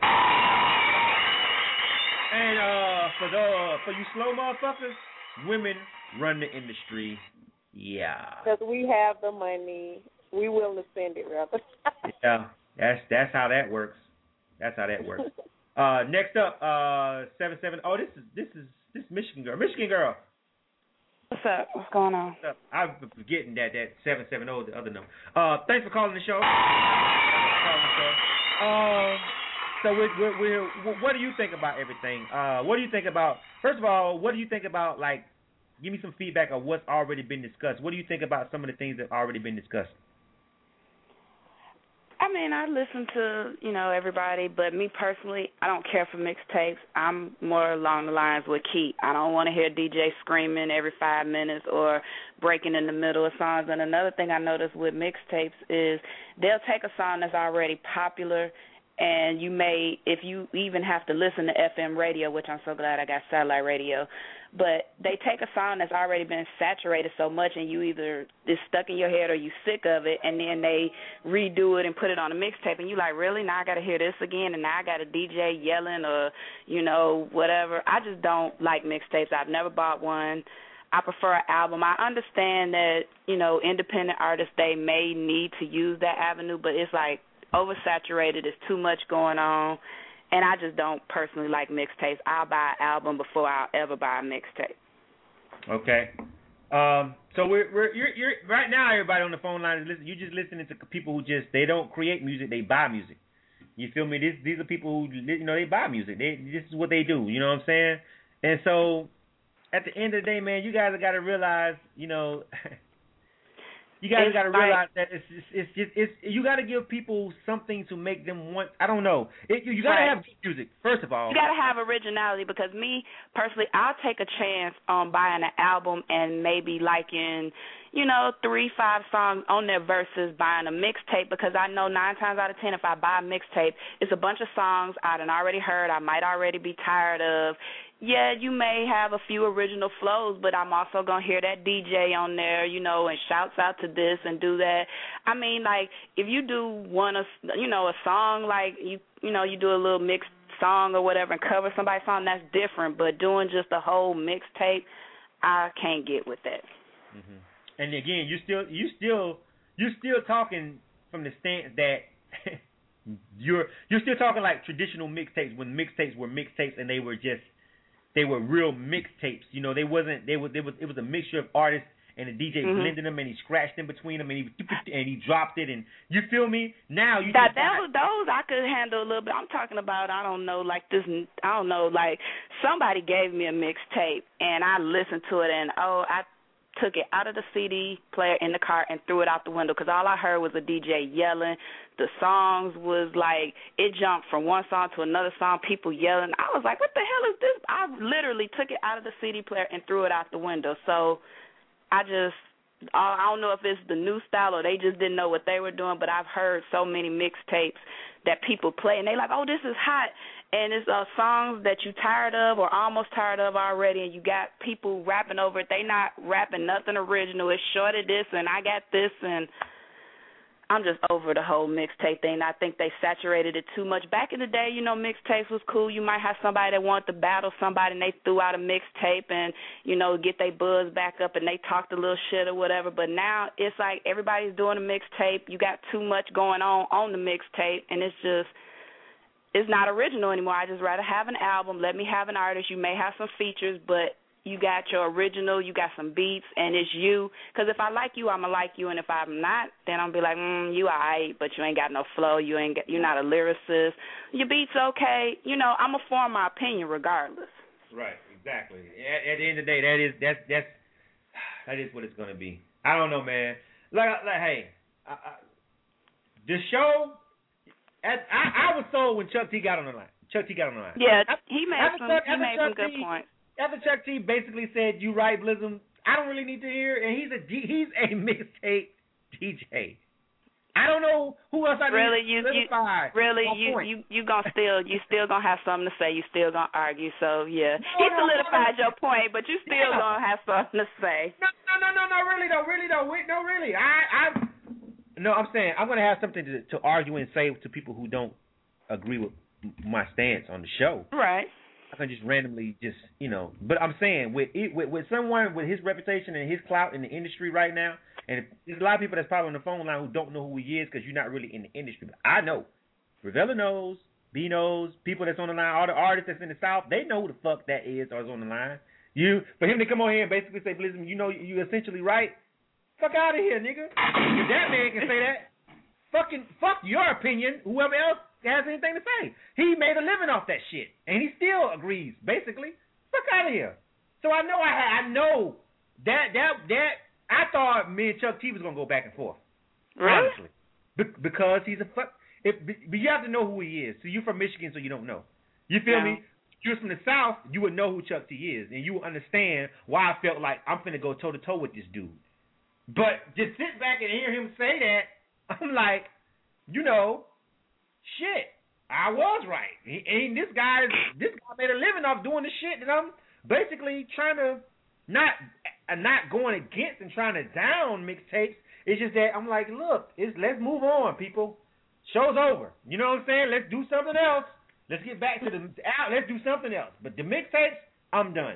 And uh, for the for you slow motherfuckers, women run the industry. Yeah. Because we have the money. We willing to spend it, rather. Yeah, that's that's how that works. That's how that works. Uh, next up, uh, seven seven. Oh, this is this is this Michigan girl. Michigan girl. What's up? What's going on? What's up? I'm forgetting that that seven seven zero the other number. Uh, thanks for calling the show. Um, so we're, we're, we're, what do you think about everything? Uh, what do you think about? First of all, what do you think about like? Give me some feedback on what's already been discussed. What do you think about some of the things that have already been discussed? I mean, I listen to, you know, everybody, but me personally, I don't care for mixtapes. I'm more along the lines with Keith. I don't want to hear D J screaming every five minutes or breaking in the middle of songs. And another thing I noticed with mixtapes is they'll take a song that's already popular, and you may, if you even have to listen to F M radio, which I'm so glad I got satellite radio, but they take a song that's already been saturated so much and you either it's stuck in your head or you sick of it, and then they redo it and put it on a mixtape, and you like, really? Now I got to hear this again, and now I got a D J yelling or, you know, whatever. I just don't like mixtapes. I've never bought one. I prefer an album. I understand that, you know, independent artists, they may need to use that avenue, but it's like oversaturated. There's too much going on. And I just don't personally like mixtapes. I'll buy an album before I'll ever buy a mixtape. Okay. Um, so we're we're you're, you're right now. Everybody on the phone line is listening. You're just listening to people who just they don't create music. They buy music. You feel me? This these are people who you know they buy music. They this is what they do. You know what I'm saying? And so at the end of the day, man, you guys have got to realize, you know. You guys It's got to like- realize that it's it's, it's just it's you got to give people something to make them want. I don't know. It, you you got to Right. have music first of all. You gotta have originality because me personally, I'll take a chance on buying an album and maybe liking, you know, three, five songs on there versus buying a mixtape because I know nine times out of ten, if I buy a mixtape, it's a bunch of songs I done already heard, I might already be tired of. Yeah, you may have a few original flows, but I'm also going to hear that D J on there, you know, and shouts out to this and do that. I mean, like, if you do one, of, you know, a song, like, you you know, you do a little mixed song or whatever and cover somebody's song, that's different. But doing just a whole mixtape, I can't get with that. Mm-hmm. And again, you still you still you still talking from the stance that you're you're still talking like traditional mixtapes when mixtapes were mixtapes and they were just they were real mixtapes. You know, they wasn't they was it was it was a mixture of artists and the D J Mhm. blended them and he scratched in between them and he and he dropped it and you feel me? Now you That just that got- was those I could handle a little bit. I'm talking about I don't know like this I don't know like somebody gave me a mixtape and I listened to it and oh I took it out of the C D player in the car and threw it out the window because all I heard was a D J yelling. The songs was like it jumped from one song to another song, people yelling. I was like, what the hell is this? I literally took it out of the C D player and threw it out the window. So I just I don't know if it's the new style or they just didn't know what they were doing, but I've heard so many mixtapes that people play and they like, oh, this is hot. And it's uh, songs that you tired of or almost tired of already, and you got people rapping over it. They not rapping nothing original. It's short of this, and I got this, and I'm just over the whole mixtape thing. I think they saturated it too much. Back in the day, you know, mixtapes was cool. You might have somebody that wanted to battle somebody, and they threw out a mixtape and, you know, get their buzz back up, and they talked a little shit or whatever. But now it's like everybody's doing a mixtape. You got too much going on on the mixtape, and it's just – it's not original anymore. I just rather have an album. Let me have an artist. You may have some features, but you got your original. You got some beats, and it's you. Because if I like you, I'm going to like you. And if I'm not, then I'm going to be like, mm, you all right, but you ain't got no flow. You ain't got, you're not a lyricist. Your beat's okay. You know, I'm going to form my opinion regardless. Right, exactly. At, at the end of the day, that is that's that's that is what it's going to be. I don't know, man. Like, like hey, I, I, the show. At, I, I was sold when Chuck T got on the line. Chuck T got on the line. Yeah, he made after some. Chuck, he made some Chuck good T, points. After Chuck T basically said, "You right, Blizzum. I don't really need to hear." And he's a D, he's a mixtape D J. I don't know who else I really, need you, to you, solidify really, my you, point. you, you gonna still, you still gonna have something to say. You still gonna argue. So yeah, No, he no, solidified no, no. your point, but you still Yeah. gonna have something to say. No, no, no, no, no, really though, really though, wait, no, really. I, I, no, I'm saying I'm gonna have something to to argue and say to people who don't agree with my stance on the show. Right. I can just randomly just, you know, but I'm saying with it, with, with someone with his reputation and his clout in the industry right now, and if, there's a lot of people that's probably on the phone line who don't know who he is because you're not really in the industry. But I know, Ravella knows, B knows, people that's on the line, all the artists that's in the South, they know who the fuck that is or is on the line. You, for him to come on here and basically say, Blizzum, you know, you essentially right. Fuck out of here, nigga. If that man can say that, fucking fuck your opinion. Whoever else has anything to say. He made a living off that shit, and he still agrees. Basically, fuck out of here. So I know I had, I know that that that I thought me and Chuck T was gonna go back and forth. Really? Honestly, Be- because he's a fuck. If, but you have to know who he is. So you're from Michigan, so you don't know. You feel No. me? If you're from the South, you would know who Chuck T is, and you would understand why I felt like I'm finna go toe to toe with this dude. But just sit back and hear him say that, I'm like, you know, shit, I was right. He, and this guy, this guy made a living off doing the shit that I'm basically trying to not, uh, not going against and trying to down mixtapes. It's just that I'm like, look, it's, let's move on, people. Show's over. You know what I'm saying? Let's do something else. Let's get back to the out. Let's do something else. But the mixtapes, I'm done.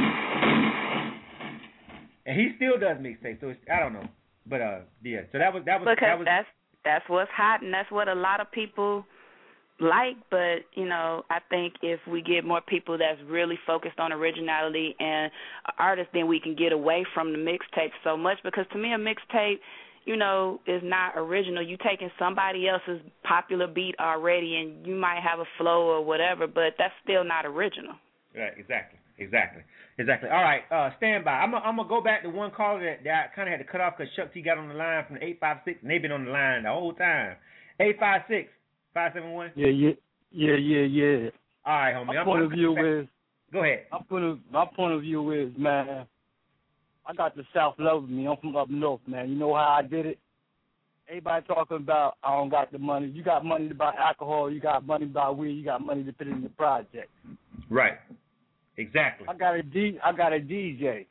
And he still does mixtapes, so it's, I don't know. But uh, yeah. So that was that was Because that was. that's that's what's hot, and that's what a lot of people like. But you know, I think if we get more people that's really focused on originality and artists, then we can get away from the mixtape so much. Because to me, a mixtape, you know, is not original. You taking somebody else's popular beat already, and you might have a flow or whatever, but that's still not original. Right, exactly. Exactly. Exactly. All right, uh, stand by. I'm gonna I'm gonna go back to one caller that, that I kind of had to cut off because Chuck T got on the line from the eight five six, and they've been on the line the whole time. eight five six, five seven one Yeah, yeah, yeah, yeah, yeah. All right, homie. My I'm, point I'm of view back. is. Go ahead. My point of my point of view is, man, I got the South loving me. I'm from up north, man. You know how I did it? Everybody talking about I don't got the money. You got money to buy alcohol. You got money to buy weed. You got money to put in the project. Right. Exactly. I got a D. I got a D J.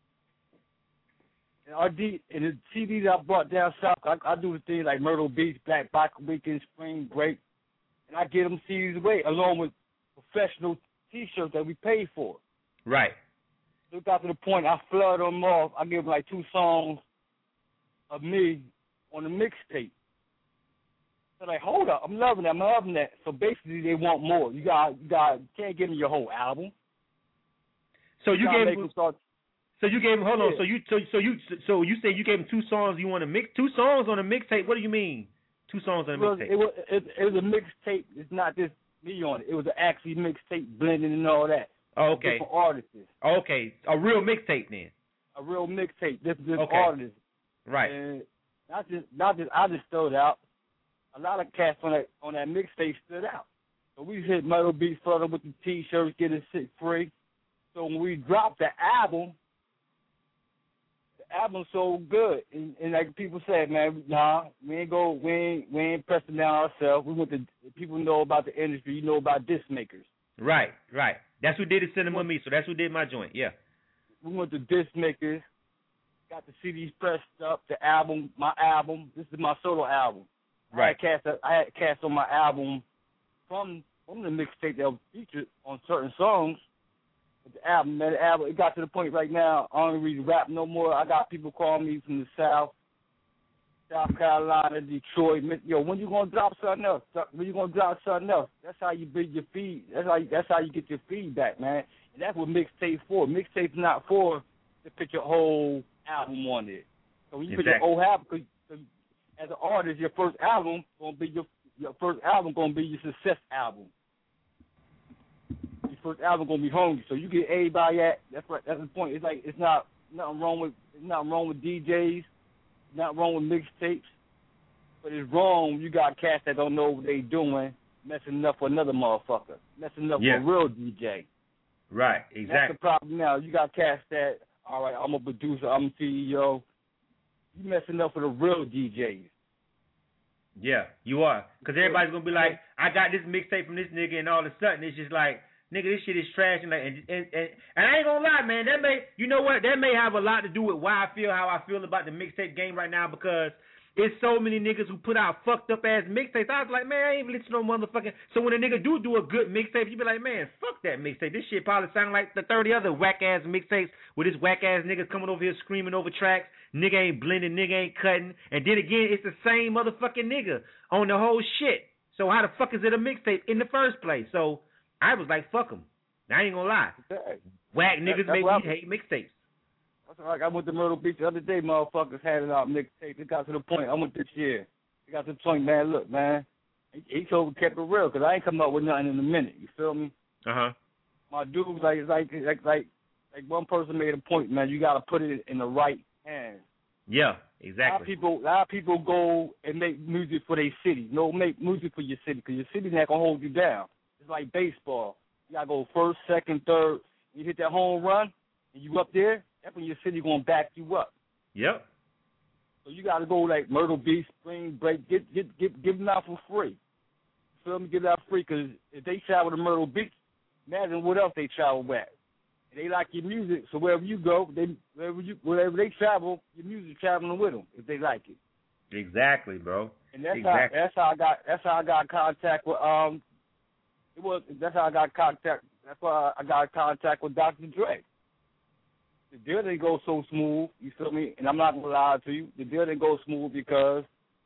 And our D and the C Ds I brought down south. I, I do the things like Myrtle Beach, Black Biker Weekend, Spring Break, and I get them C Ds away along with professional T-shirts that we pay for. Right. So it got to the point I flood them off. I give them like two songs of me on the mixtape. So like, hold up, I'm loving that, I'm loving that. So basically, they want more. You got, you got, you can't give me your whole album. So you, you gave him. Start, so you gave him. Hold yeah. on. So you, so, so you, so you say you gave him two songs. You want to mix two songs on a mixtape? What do you mean? Two songs on a mixtape? It was, it, it was a mixtape. It's not just me on it. It was an actually mixtape blending and all that. Oh, okay. Different artists. Okay, a real mixtape then. A real mixtape. Different, different okay. artists. Right. And not just, not just. I just stood out. A lot of cats on that on that mixtape stood out. So we hit Myrtle Beach further with the T-shirts, getting shit free. So when we dropped the album, the album sold good, and, and like people said, man, nah, we ain't go, we ain't, we ain't pressing down ourselves. We want to people know about the industry, you know about disc makers. Right, right. That's who did it, Cinema Me. So that's who did my joint. Yeah. We went to disc makers, got the C Ds pressed up, the album, my album. This is my solo album. Right. I had cast, I had cast on my album from from the mixtape that was featured on certain songs. The album, man, the album, it got to the point right now, I don't really rap no more. I got people calling me from the South, South Carolina, Detroit. Yo, when you gonna drop something else? When you gonna drop something else? That's how you build your feed. That's how you, that's how you get your feedback, man. And that's what mixtape's for. Mixtape's not for to put your whole album on it. So when you exactly. put your whole album, cause as an artist, your first album gonna be your your first album gonna be your success album. First album gonna be hungry, so you get everybody at. That's right. That's the point. It's like it's not nothing wrong with it's nothing wrong with D Js, not wrong with mixtapes, but it's wrong when you got cats that don't know what they doing, messing up for another motherfucker, messing up yeah. for a real D J. Right. Exactly. That's the problem now. You got cats that all right. I'm a producer. I'm a C E O. You messing up for the real D Js. Yeah, you are, because everybody's gonna be like, I got this mixtape from this nigga, and all of a sudden it's just like, nigga, this shit is trash, and like, and, and, and, and I ain't gonna lie, man. That may, you know what? That may have a lot to do with why I feel how I feel about the mixtape game right now, because it's so many niggas who put out fucked up ass mixtapes. I was like, man, I ain't even listen to no motherfucking. So when a nigga do do a good mixtape, you be like, man, fuck that mixtape. This shit probably sound like the thirty other whack ass mixtapes with this whack ass niggas coming over here screaming over tracks. Nigga ain't blending, nigga ain't cutting, and then again, it's the same motherfucking nigga on the whole shit. So how the fuck is it a mixtape in the first place? So I was like, fuck them. I ain't gonna lie. Whack niggas that's make me hate mixtapes. That's like I went to Myrtle Beach the other day, motherfuckers handing out mixtapes. It got to the point, I went this year. It got to the point, man, look, man, he, he told me kept it real, because I ain't come up with nothing in a minute. You feel me? Uh-huh. My dude was like, like, like, like, like one person made a point, man, you got to put it in the right hands. Yeah, exactly. A lot of people, a lot of people go and make music for their city. No, make music for your city, because your city's not going to hold you down. It's like baseball. You got to go first, second, third. You hit that home run, and you up there, that's when your city going to back you up. Yep. So you got to go like Myrtle Beach, Spring Break, get, get, get, give them out for free. Feel me? Give it out free, because if they travel to Myrtle Beach, imagine what else they travel at. They like your music, so wherever you go, they wherever you wherever they travel, your music traveling with them if they like it. Exactly, bro. And that's exactly. how that's how I got that's how I got contact with um. It was that's how I got contact. That's why I got contact with Doctor Dre. The deal didn't go so smooth, you feel me? And I'm not gonna lie to you, the deal didn't go smooth because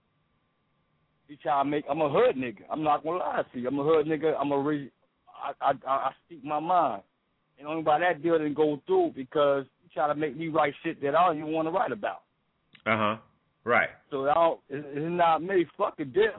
he trying to make. I'm a hood nigga. I'm not gonna lie to you. I'm a hood nigga. I'm a re. I I I speak my mind. And only why that deal didn't go through because you try to make me write shit that I don't even want to write about. Uh huh. Right. So I don't, it's not me. Fuck a deal.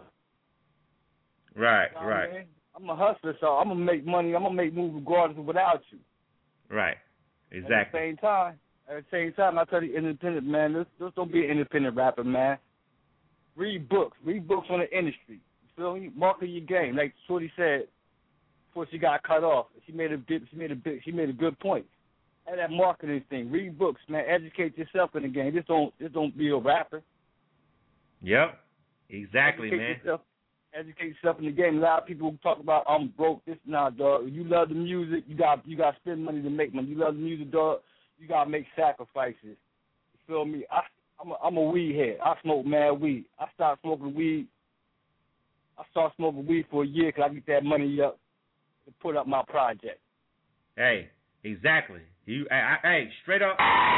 Right. You know right. I mean? I'm a hustler, so I'm gonna make money. I'm gonna make moves regardless of without you. Right. Exactly. At the same time, at the same time, I tell you, independent man, just, just don't be an independent rapper, man. Read books. Read books on the industry. You feel me? Market your game. Like Shorty said before she got cut off. She made a big, she made a big, she made a good point. And that marketing thing. Read books, man. Educate yourself in the game. Just don't, just don't be a rapper. Yep. Exactly, educate man. Yourself, educate yourself in the game. A lot of people talk about I'm broke. This nah, dog. You love the music. You got, you got to spend money to make money. You love the music, dog. You got to make sacrifices. You feel me? I, I'm a, I'm a weed head. I smoke mad weed. I started smoking weed. I started smoking weed for a year because I get that money up to put up my project. Hey, exactly. You, I, I, hey, straight up.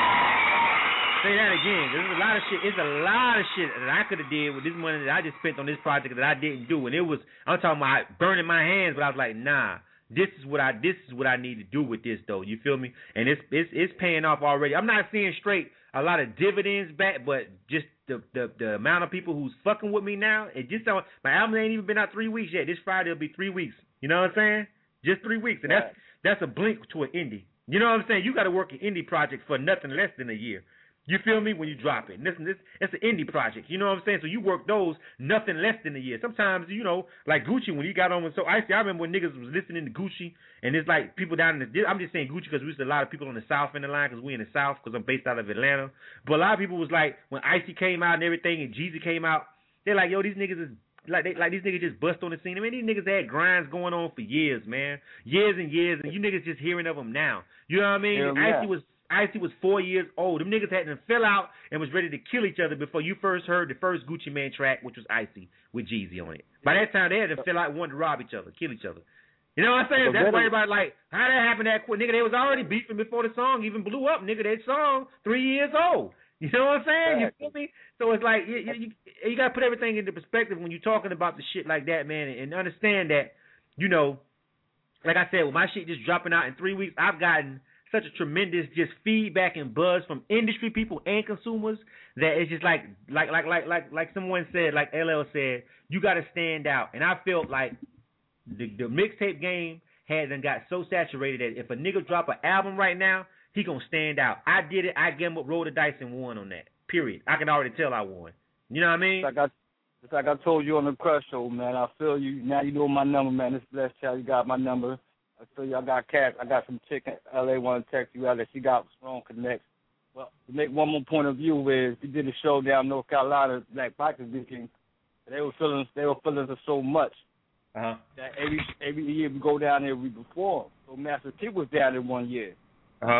Say that again. There's a lot of shit. It's a lot of shit that I could have did with this money that I just spent on this project that I didn't do, and it was. I'm talking about burning my hands, but I was like, nah. This is what I. This is what I need to do with this, though. You feel me? And it's it's it's paying off already. I'm not seeing straight a lot of dividends back, but just the the, the amount of people who's fucking with me now. It just don't. My album ain't even been out three weeks yet. This Friday will be three weeks. You know what I'm saying? Just three weeks, and that's that's a blink to an indie. You know what I'm saying? You got to work an indie project for nothing less than a year. You feel me? When you drop it. Listen, this it's an indie project. You know what I'm saying? So you work those nothing less than a year. Sometimes, you know, like Gucci when he got on with So Icy. I remember when niggas was listening to Gucci, and it's like people down in the. I'm just saying Gucci because we used to a lot of people on the South in the line because we in the South because I'm based out of Atlanta. But a lot of people was like when Icy came out and everything and Jeezy came out, they're like, yo, these niggas is. Like they, like these niggas just bust on the scene. I mean, these niggas had grinds going on for years, man, years and years, and you niggas just hearing of them now. You know what I mean? Hell yeah. Icy was Icy was four years old. Them niggas hadn't fell out and was ready to kill each other before you first heard the first Gucci Mane track, which was Icy with Jeezy on it. By that time, they had to fell out and wanted to rob each other, kill each other. You know what I'm saying? That's why everybody like, how that happened that quick? Nigga, they was already beefing before the song even blew up. Nigga, that song three years old. You know what I'm saying? You feel me? So it's like you, you, you got to put everything into perspective when you're talking about the shit like that, man, and understand that, you know, like I said, with my shit just dropping out in three weeks, I've gotten such a tremendous just feedback and buzz from industry people and consumers that it's just like like like like like like someone said, like L L said, you got to stand out. And I felt like the, the mixtape game had done got so saturated that if a nigga drop an album right now, he gonna stand out. I did it. I gambled, rolled the dice, and won on that. Period. I can already tell I won. You know what I mean? It's like I, it's like I told you on the Crush Show, man. I feel you. Now you know my number, man. This blessed child, you got my number. I feel you. I got cash. I got some chick in L A want to text you out that she got strong connects. Well, to make one more point of view is we did a show down in North Carolina, Black Bikers Weekend. They were feeling they were feeling us so much uh-huh. that every every year we go down there we perform. So Master T was down there one year. Uh-huh.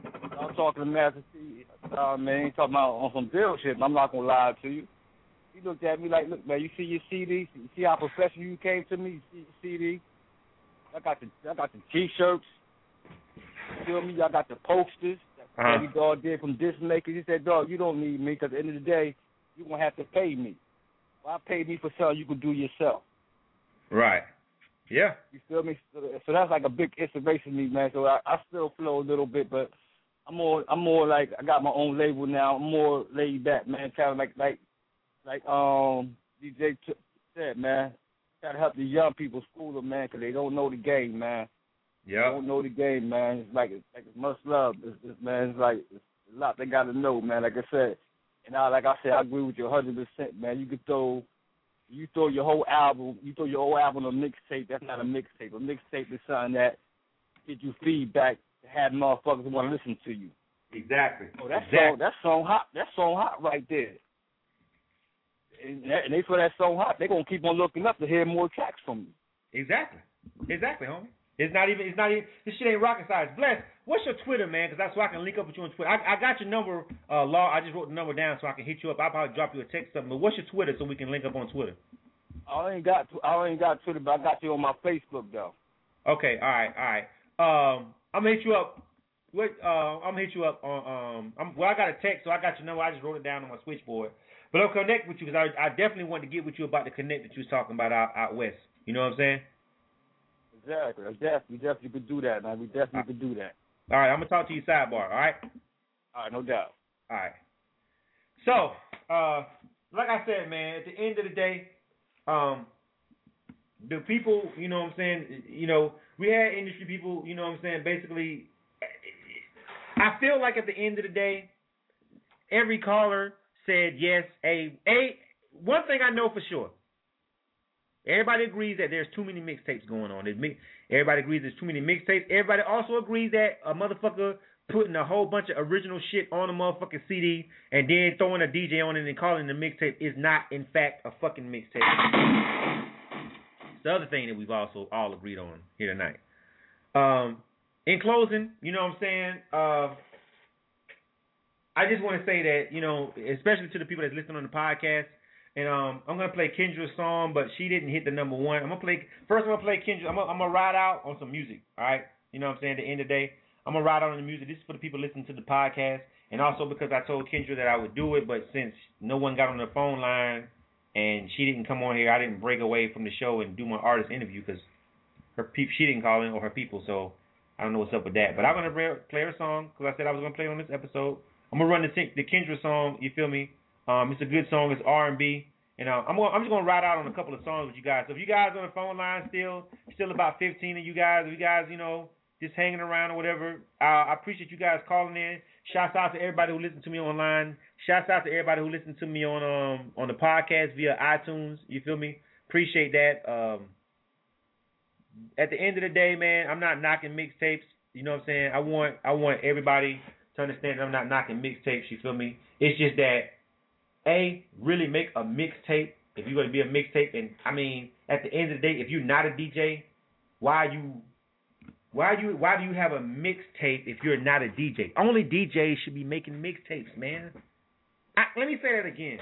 I was talking to Master T, uh, man, he talking about on some bill shit, and I'm not going to lie to you. He looked at me like, look, man, you see your C D? You see how professional you came to me? You see your C D? I got the I got the T-shirts. You feel me? I got the posters that uh-huh. Eddie Dog did from Disc Makers. He said, dog, you don't need me because at the end of the day, you're going to have to pay me. Why pay me for something you can do yourself? Right. Yeah. You feel me? So, so that's like a big inspiration to me, man. So I, I still flow a little bit, but I'm more, I'm more like I got my own label now. I'm more laid back, man. Kind of like, like, like um D J t- said, man. Try to help the young people school them, man, because they don't know the game, man. Yeah. They don't know the game, man. It's like it's like it's much love, it's, it's, man. It's like it's a lot they got to know, man. Like I said, and I, like I said, I agree with you one hundred percent, man. You could throw. You throw your whole album, you throw your whole album on a mixtape. That's not a mixtape. A mixtape is something that gives you feedback to have motherfuckers want to listen to you. Exactly. Oh, that exactly. song, that song hot. That song hot right there. And, that, and they feel that song hot. They're gonna keep on looking up to hear more tracks from you. Exactly. Exactly, homie. It's not even. It's not even. This shit ain't rocket science. Bless. What's your Twitter, man? Because that's so I can link up with you on Twitter. I, I got your number, uh, Law. I just wrote the number down so I can hit you up. I'll probably drop you a text something. But what's your Twitter so we can link up on Twitter? I ain't got. I ain't got Twitter, but I got you on my Facebook though. Okay. All right. All right. Um, I'm gonna hit you up. Wait. Uh, I'm gonna hit you up on. Um. I'm, well, I got a text, so I got your number. I just wrote it down on my switchboard. But I'll connect with you because I, I definitely wanted to get with you about the connect that you was talking about out, out west. You know what I'm saying? Exactly. Exactly. We definitely could do that, man. We definitely could do that. All right, I'm gonna talk to you sidebar. All right. All right, no doubt. All right. So, uh, like I said, man, at the end of the day, um, the people, you know what I'm saying, you know, we had industry people, you know what I'm saying, basically I feel like at the end of the day, every caller said yes. A a one thing I know for sure. Everybody agrees that there's too many mixtapes going on. Everybody agrees there's too many mixtapes. Everybody also agrees that a motherfucker putting a whole bunch of original shit on a motherfucking C D and then throwing a D J on it and calling it a mixtape is not, in fact, a fucking mixtape. It's the other thing that we've also all agreed on here tonight. Um, in closing, you know what I'm saying? Uh, I just want to say that, you know, especially to the people that's listening on the podcast, and um, I'm gonna play Kendra's song, but she didn't hit the number one. I'm gonna play first. I'm gonna play Kendra. I'm gonna, I'm gonna ride out on some music. All right, you know what I'm saying. At the end of the day, I'm gonna ride out on the music. This is for the people listening to the podcast, and also because I told Kendra that I would do it, but since no one got on the phone line and she didn't come on here, I didn't break away from the show and do my artist interview because her peep she didn't call in or her people. So I don't know what's up with that. But I'm gonna play her song because I said I was gonna play it on this episode. I'm gonna run the the Kendra song. You feel me? Um, it's a good song. It's R and B. And uh, I'm gonna, I'm just gonna ride out on a couple of songs with you guys. So if you guys on the phone line still, still about fifteen of you guys, if you guys, you know, just hanging around or whatever, uh, I appreciate you guys calling in. Shouts out to everybody who listens to me online. Shouts out to everybody who listens to me on um on the podcast via iTunes. You feel me? Appreciate that. Um, at the end of the day, man, I'm not knocking mixtapes. You know what I'm saying? I want I want everybody to understand that I'm not knocking mixtapes. You feel me? It's just that. A, really make a mixtape if you're going to be a mixtape. And, I mean, at the end of the day, if you're not a D J, why you, why you, why do you have a mixtape if you're not a D J? Only D Js should be making mixtapes, man. I, let me say that again.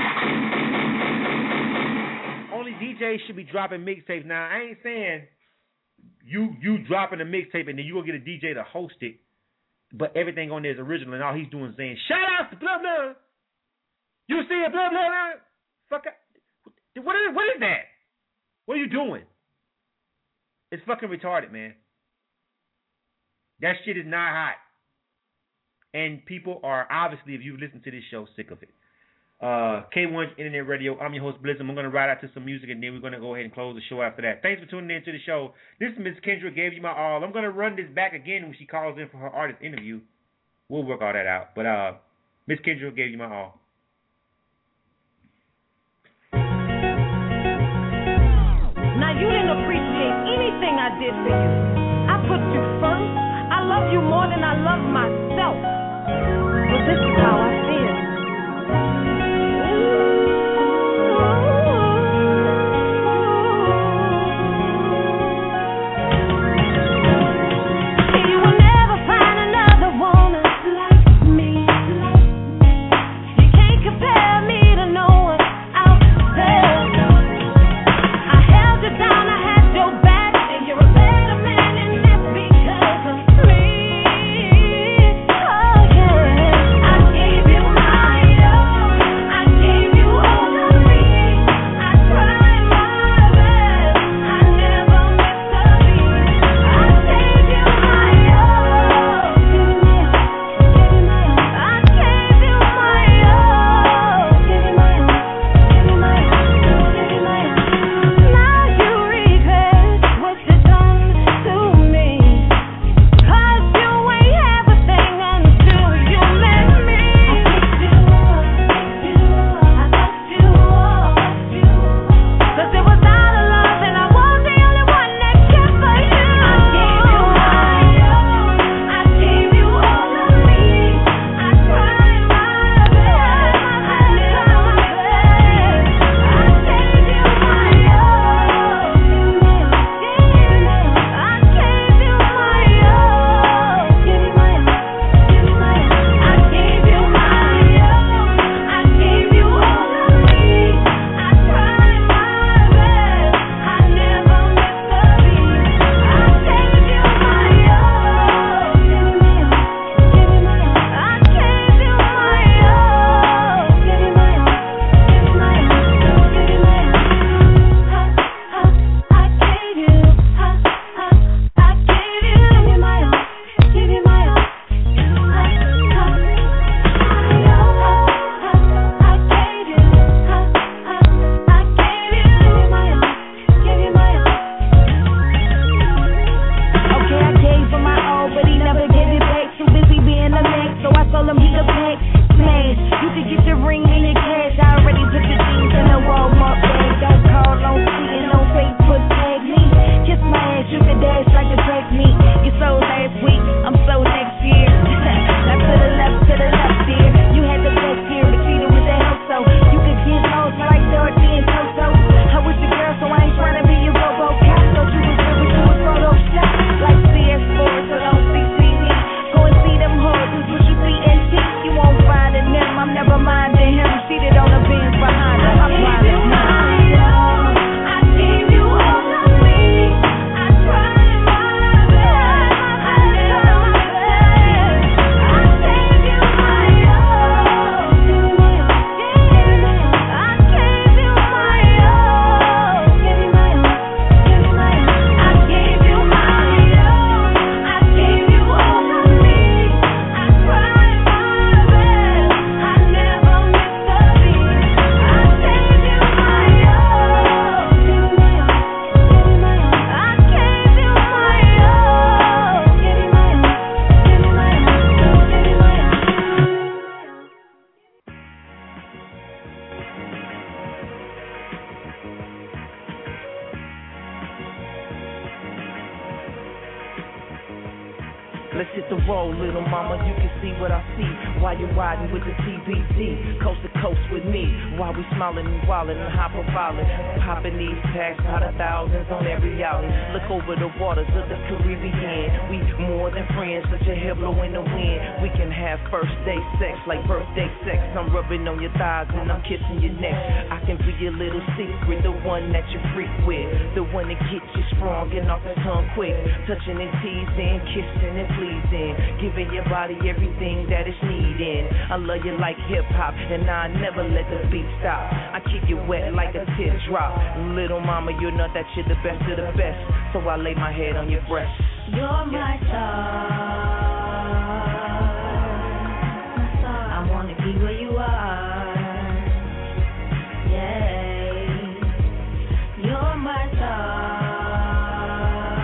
Only D Js should be dropping mixtapes. Now, I ain't saying you you dropping a mixtape and then you going to get a D J to host it, but everything on there is original and all he's doing is saying, shout out to blah, blah. You see it, blah, blah, blah. Fuck up. What is, what is that? What are you doing? It's fucking retarded, man. That shit is not hot. And people are, obviously, if you listen to this show, sick of it. Uh, K one's Internet Radio. I'm your host, Blizzard. I'm going to ride out to some music, and then we're going to go ahead and close the show after that. Thanks for tuning in to the show. This is Miss Kendra, gave you my all. I'm going to run this back again when she calls in for her artist interview. We'll work all that out. But uh, Miss Kendra gave you my all. Now, you didn't appreciate anything I did for you. I put you first. I love you more than I love myself. But this is how I feel. You will never find another woman like me. You can't compare me to no one out there. Down, I had your back, and you're a better man, and that's because of me. Oh yeah, I gave you Let's hit the road, little mama, you can see what I see while you're riding with the T B D, coast to coast with me, while we smiling and wildin' and hypervolin', popping these packs by the thousands on every outing. Look over the waters of the Caribbean, we more than friends, let your hair blow in the wind. We can have first day sex like birthday sex. I'm rubbing on your thighs and I'm kissing your neck. I can be your little secret, the one that you freak with, the one that gets you strong and off the tongue quick, touching and teasing, kissing and pleasing, giving your body everything that it's needing. I love you like hip hop, and I never let the beat stop. I keep you wet like a teardrop. Little mama, you know that you're the best of the best, so I lay my head on your breast. You're my star. I wanna be where you are. Yeah, you're my star.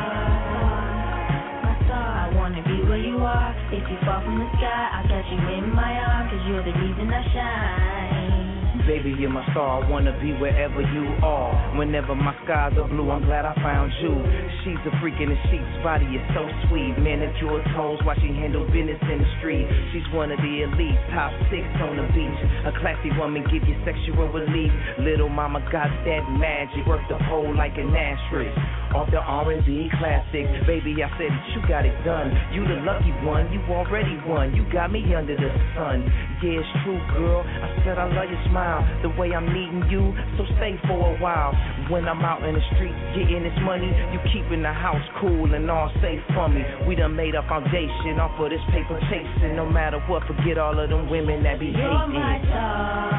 My star. I wanna be where you are. If you fall from the sky, I'll catch you in my arms, 'cause you're the reason I shine. Baby, you're my star, I wanna be wherever you are. Whenever my skies are blue, I'm glad I found you. She's a freak in the sheets, body is so sweet. Manicured toes while she handle business in the street. She's one of the elite, top six on the beach. A classy woman, give you sexual relief. Little mama got that magic, work the pole like an asterisk. Off the R and B classic, baby, I said that you got it done. You the lucky one, you already won. You got me under the sun. Yeah, it's true, girl. I said I love your smile, the way I'm needing you, so stay for a while. When I'm out in the streets getting this money, you keeping the house cool and all safe for me. We done made a foundation off of this paper chasing. No matter what, forget all of them women that be hating. You're my star.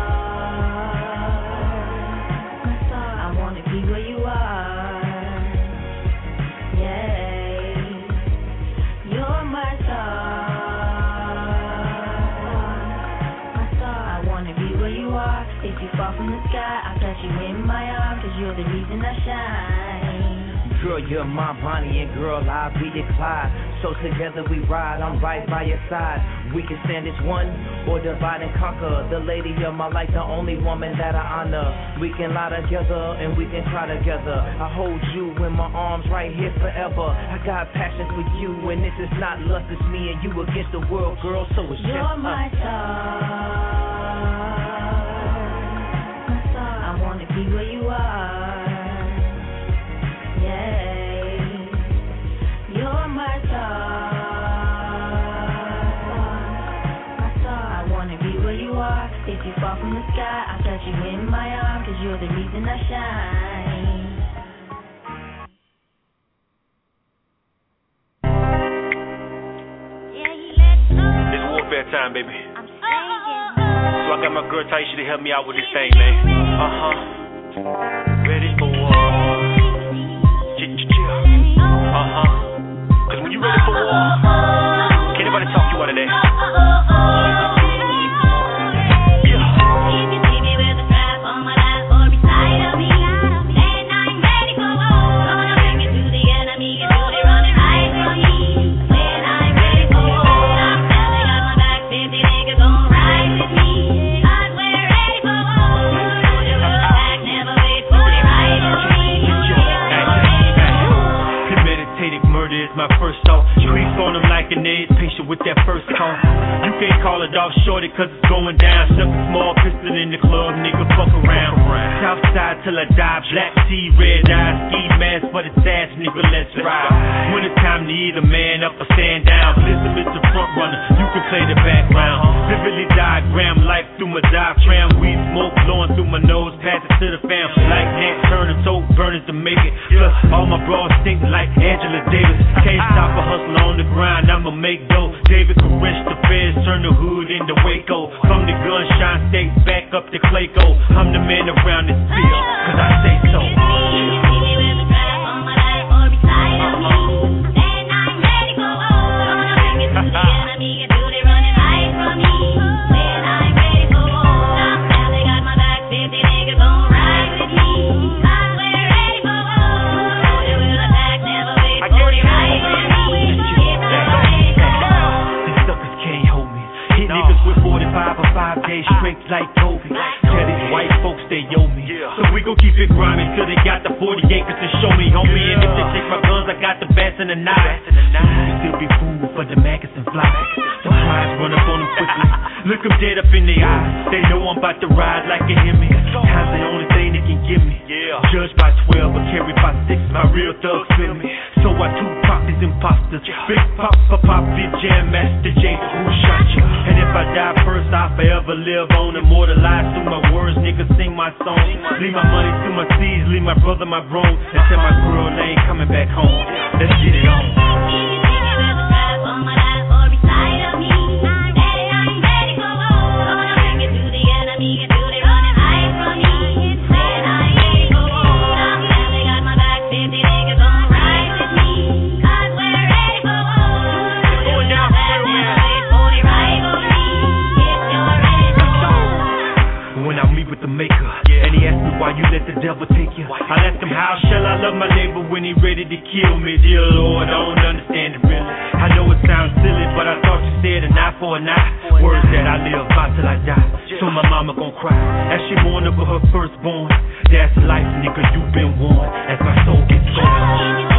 My star. I wanna be where you are. Yeah, you're my star. If you fall from the sky, I'll catch you in my arms, 'cause you're the reason I shine. Girl, you're my Bonnie, and girl, I'll be your Clyde. So together we ride, I'm right by your side. We can stand as one, or divide and conquer. The lady of my life, the only woman that I honor. We can lie together, and we can cry together. I hold you in my arms right here forever. I got passion for you, and this is not lust, it's me and you against the world, girl, so it's you're just us. You're my star. I wanna be where you are. Yeah, you're my star. My star. I wanna be where you are. If you fall from the sky, I'll catch you in my arms, 'cause you're the reason I shine. It's warfare time, baby. So I got my girl Taisha to help me out with this thing, man. Uh-huh. Ready for war. Ch-ch-chill. Uh-huh. Cause when you ready for war, can't nobody talk you out of that. My first thought, creep on them like an aid patient with that first call. You can't call it off shorty cause it's going down. Stuck a small pistol in the club, nigga, fuck around. Southside till I die, black tea, red eyes, ski mask for the sass, nigga, let's ride. When it's time to either man up or stand down, Blizzard is the front runner, you can play the background. Vividly diagram, life through my diaphragm. Weed smoke blowing through my nose, pass it to the fam. Like Nat Turner, tote burners to make it. Plus all my bras stink like Angela Davis. Can't stop a hustle on the grind, I'ma make dough. David Koresh, the feds, turn the hood into Waco. From the gunshine state, back up to Clayco. I'm the man around this field, cause I say so. Five days straight like Kobe. Tell these white folks stay on me. So we gon' keep it grinding till they got the forty acres to show me, homie. And if they take my guns, I got the bats and the knives. Still be food for the maggots and flies. Surprise, run up on them quickly. Look them dead up in their eyes. They know I'm about to ride like a Hemi. Time's the only thing they can give me. Judged by twelve, but carried by six. My real thugs feel me. So I two pop these imposters. Big pop for pop, big jam, Master J. Who shot you? And if I die first, I'll forever live on. Immortalized through my words, niggas sing my song. Leave my money to my seeds, leave my brother my grown. And tell my girl they ain't coming back home. Let's get it on. Why you let the devil take you? I ask him, how shall I love my neighbor when he ready to kill me? Dear Lord, I don't understand it really. I know it sounds silly, but I thought you said an eye for an eye. Words that I live by till I die. So my mama gon' cry as she mourn over her firstborn. That's life, nigga, you been warned as my soul gets gone.